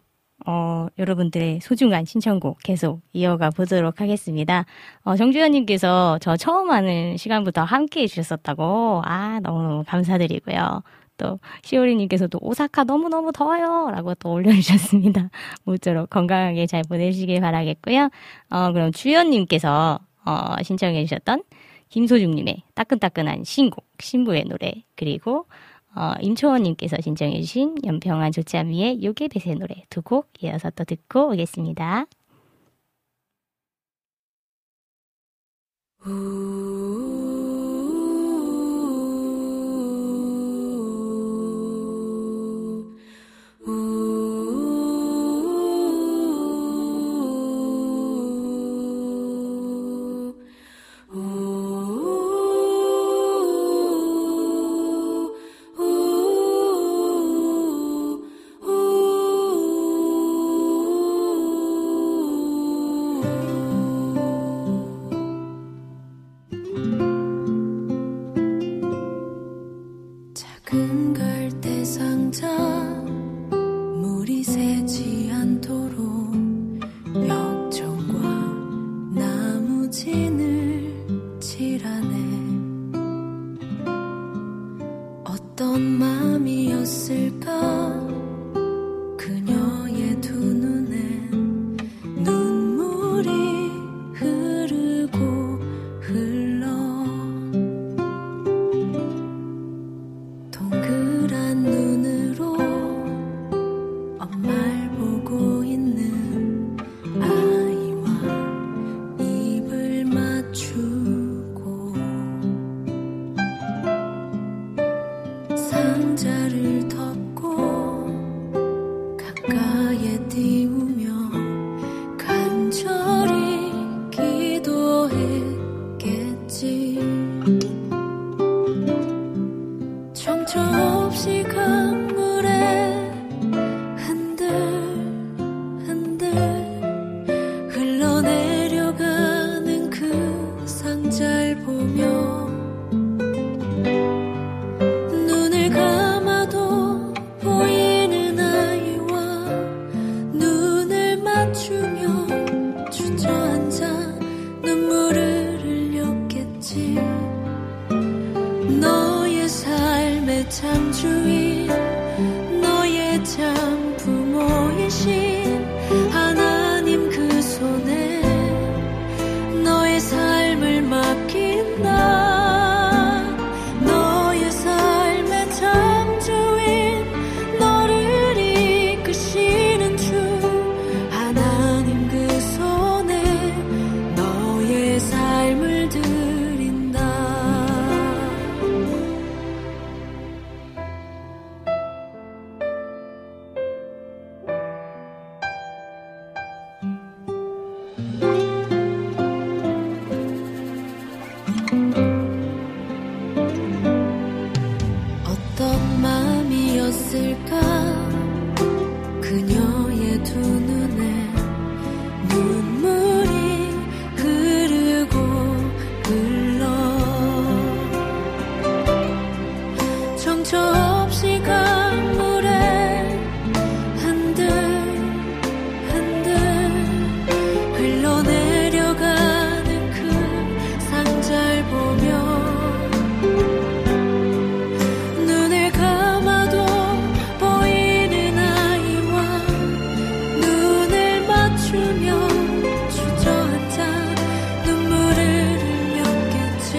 Speaker 3: 어, 여러분들의 소중한 신청곡 계속 이어가 보도록 하겠습니다. 어, 정주현님께서 저 처음 하는 시간부터 함께 해주셨었다고, 아, 너무너무 감사드리고요. 또, 시오리님께서도 오사카 너무너무 더워요! 라고 또 올려주셨습니다. 모쪼록 건강하게 잘 보내시길 바라겠고요. 어, 그럼 주연님께서, 어, 신청해주셨던 김소중님의 따끈따끈한 신곡, 신부의 노래, 그리고 어, 임초원님께서 신청해주신 연평한 조짜미의 요괴뱃의 노래 두 곡 이어서 또 듣고 오겠습니다.
Speaker 4: true. 어떤 마음이었을까 그녀의 두 눈에 눈물이 흐르고 흘러 정처 없이 강물에 한들 한들 흘러내려가는 그 상자를 보며 눈을 감아도 보이는 아이와 눈을 맞추며 주저앉아 눈물을 흘렸겠지.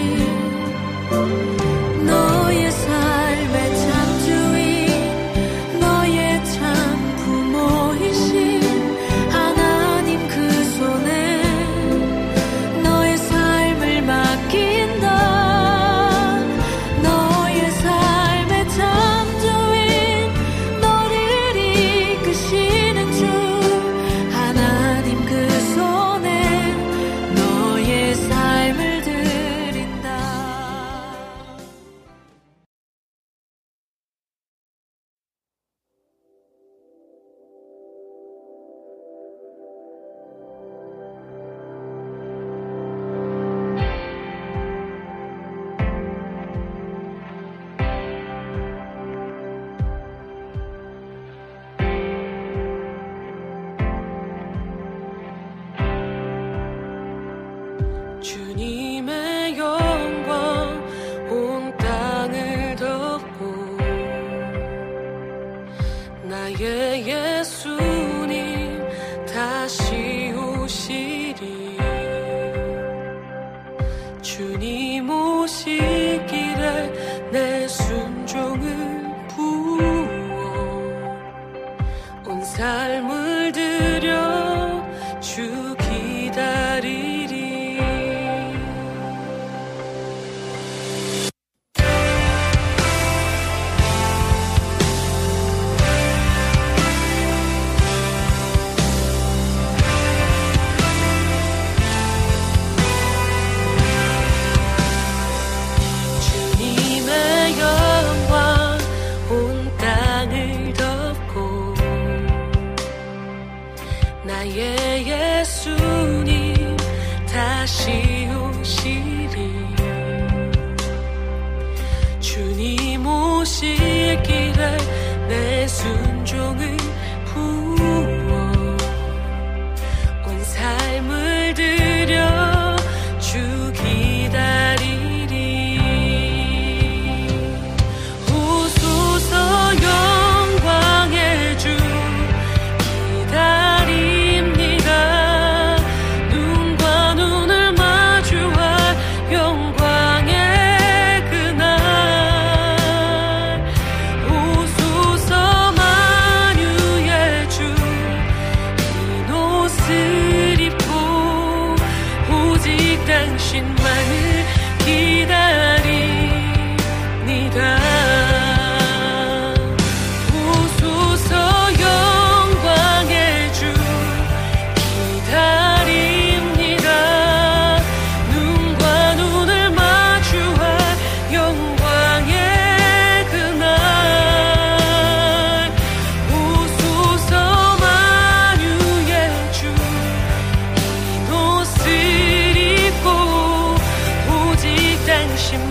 Speaker 4: 너의 삶의 창조인 너의 참 부모이신 하나님 그 손에 너의 삶을 맡긴다. 너의 삶의 창조인 너를 이끄시는 주 하나님 그 손에 너의 삶을 드린다. 주님의 영광 온 땅을 덮고 나의 예수님 다시 오시리. 주님 오시기를 내 순종을 부어 온 삶을 들여 주 기다리리. 주님의 영광 온 땅을 덮고 나의 예수님 다시 오시리. 주님 오시기를 내 순종을 부어 온 삶을 들여 주 기다리리. 오소서 영광의 주 기다립니다. 눈과 눈을 마주할 영광의 그날. 오소서 만유의 주 흰 옷을 입고 오직 당신만을 기다립니다. 오소서 영광의 주 기다립니다. 눈과 눈을 마주할 영광의 그날. 오소서 만유의 주 흰 옷을 입고 오직 당신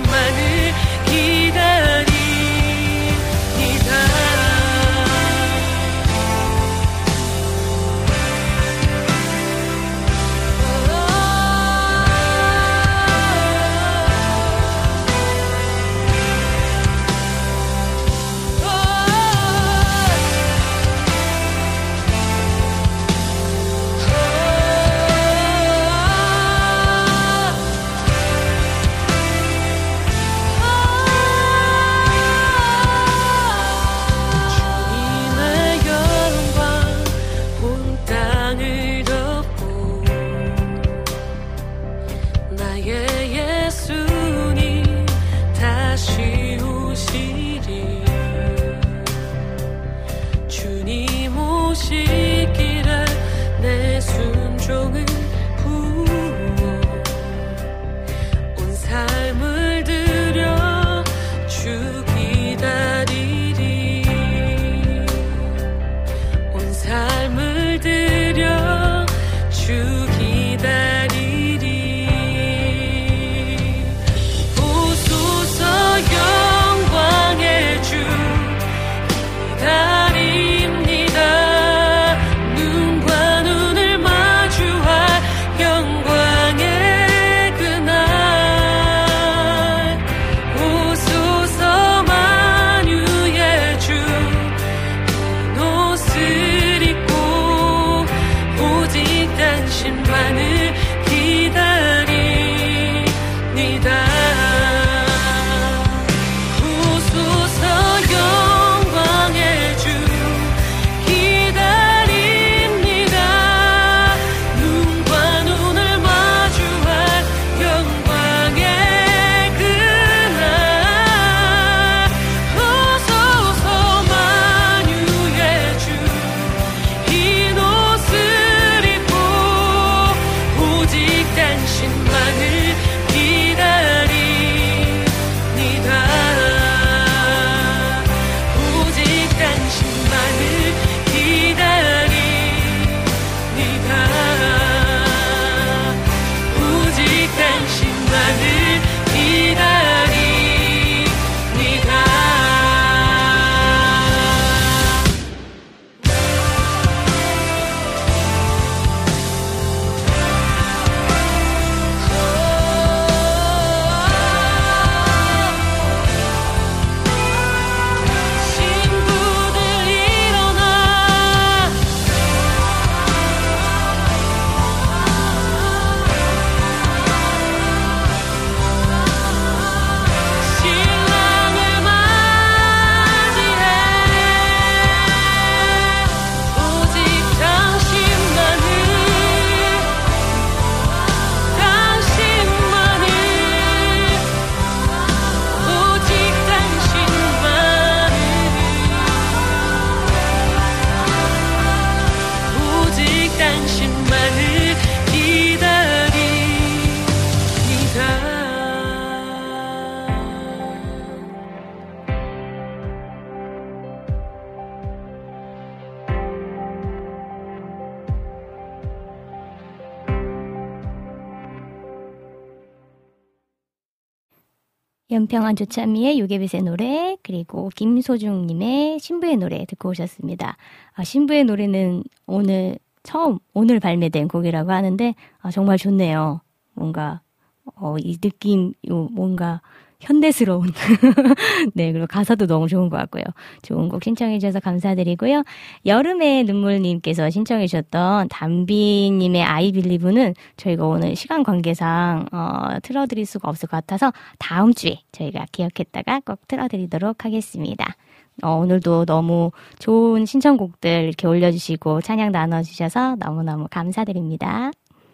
Speaker 3: 연평안 조찬미의 요괴빗의 노래, 그리고 김소중님의 신부의 노래 듣고 오셨습니다. 아, 신부의 노래는 오늘 처음 오늘 발매된 곡이라고 하는데 아, 정말 좋네요. 뭔가 어, 이 느낌, 요 뭔가 현대스러운 네, 그리고 가사도 너무 좋은 것 같고요. 좋은 곡 신청해 주셔서 감사드리고요. 여름의 눈물님께서 신청해 주셨던 담비님의 I Believe는 저희가 오늘 시간 관계상 어, 틀어드릴 수가 없을 것 같아서 다음 주에 저희가 기억했다가 꼭 틀어드리도록 하겠습니다. 어, 오늘도 너무 좋은 신청곡들 이렇게 올려주시고 찬양 나눠주셔서 너무너무 감사드립니다.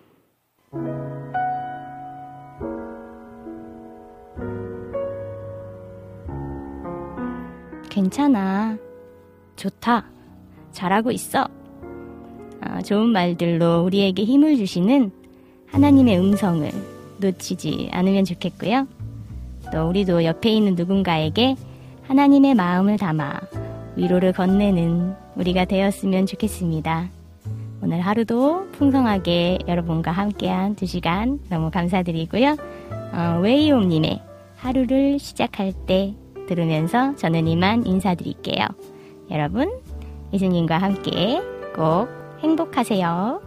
Speaker 3: 괜찮아. 좋다. 잘하고 있어. 어, 좋은 말들로 우리에게 힘을 주시는 하나님의 음성을 놓치지 않으면 좋겠고요. 또 우리도 옆에 있는 누군가에게 하나님의 마음을 담아 위로를 건네는 우리가 되었으면 좋겠습니다. 오늘 하루도 풍성하게 여러분과 함께한 두 시간 너무 감사드리고요. 어, 웨이옴님의 하루를 시작할 때 들으면서 저는 이만 인사드릴게요. 여러분, 예수님과 함께 꼭 행복하세요.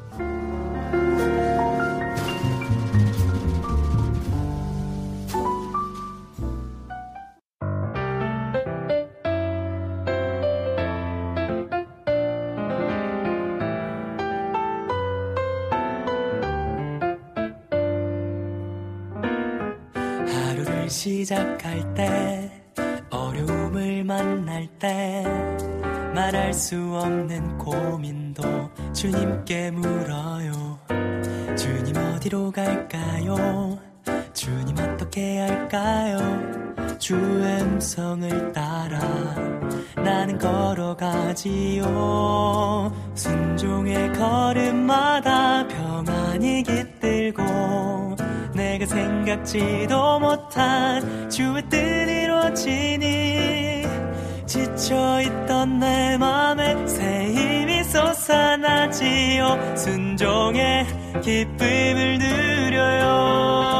Speaker 7: 하루를 시작할 때 어려움을 만날 때 말할 수 없는 고민도 주님께 물어요. 주님 어디로 갈까요? 주님 어떻게 할까요? 주의 음성을 따라 나는 걸어가지요. 순종의 걸음마다 평안이 깃들고 내가 생각지도 못한 주의 뜻 이루어지니 지쳐있던 내 맘에 새 힘이 솟아나지요. 순종의 기쁨을 누려요.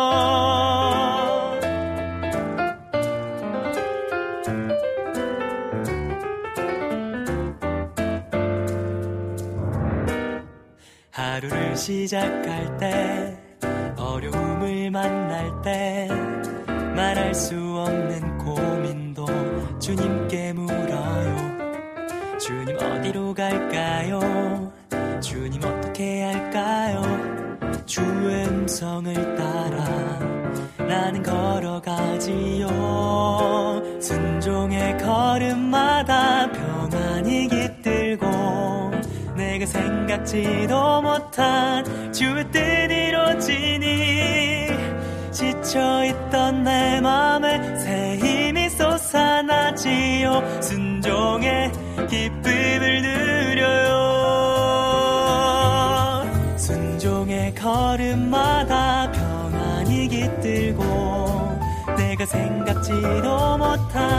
Speaker 7: 하루를 시작할 때 어려움을 만날 때 말할 수 없는 고민도 주님께 물어요. 주님 어디로 갈까요? 주님 어떻게 할까요? 주의 음성을 따라 나는 걸어가지요. 순종의 걸음마다 평안이 깃들고 내가 생각지도 못한 주의 뜻 이루어지니 지쳐있던 내 맘에 새 힘이 솟아나지요. 순종의 기쁨을 누려요. 순종의 걸음마다 평안이 깃들고 내가 생각지도 못한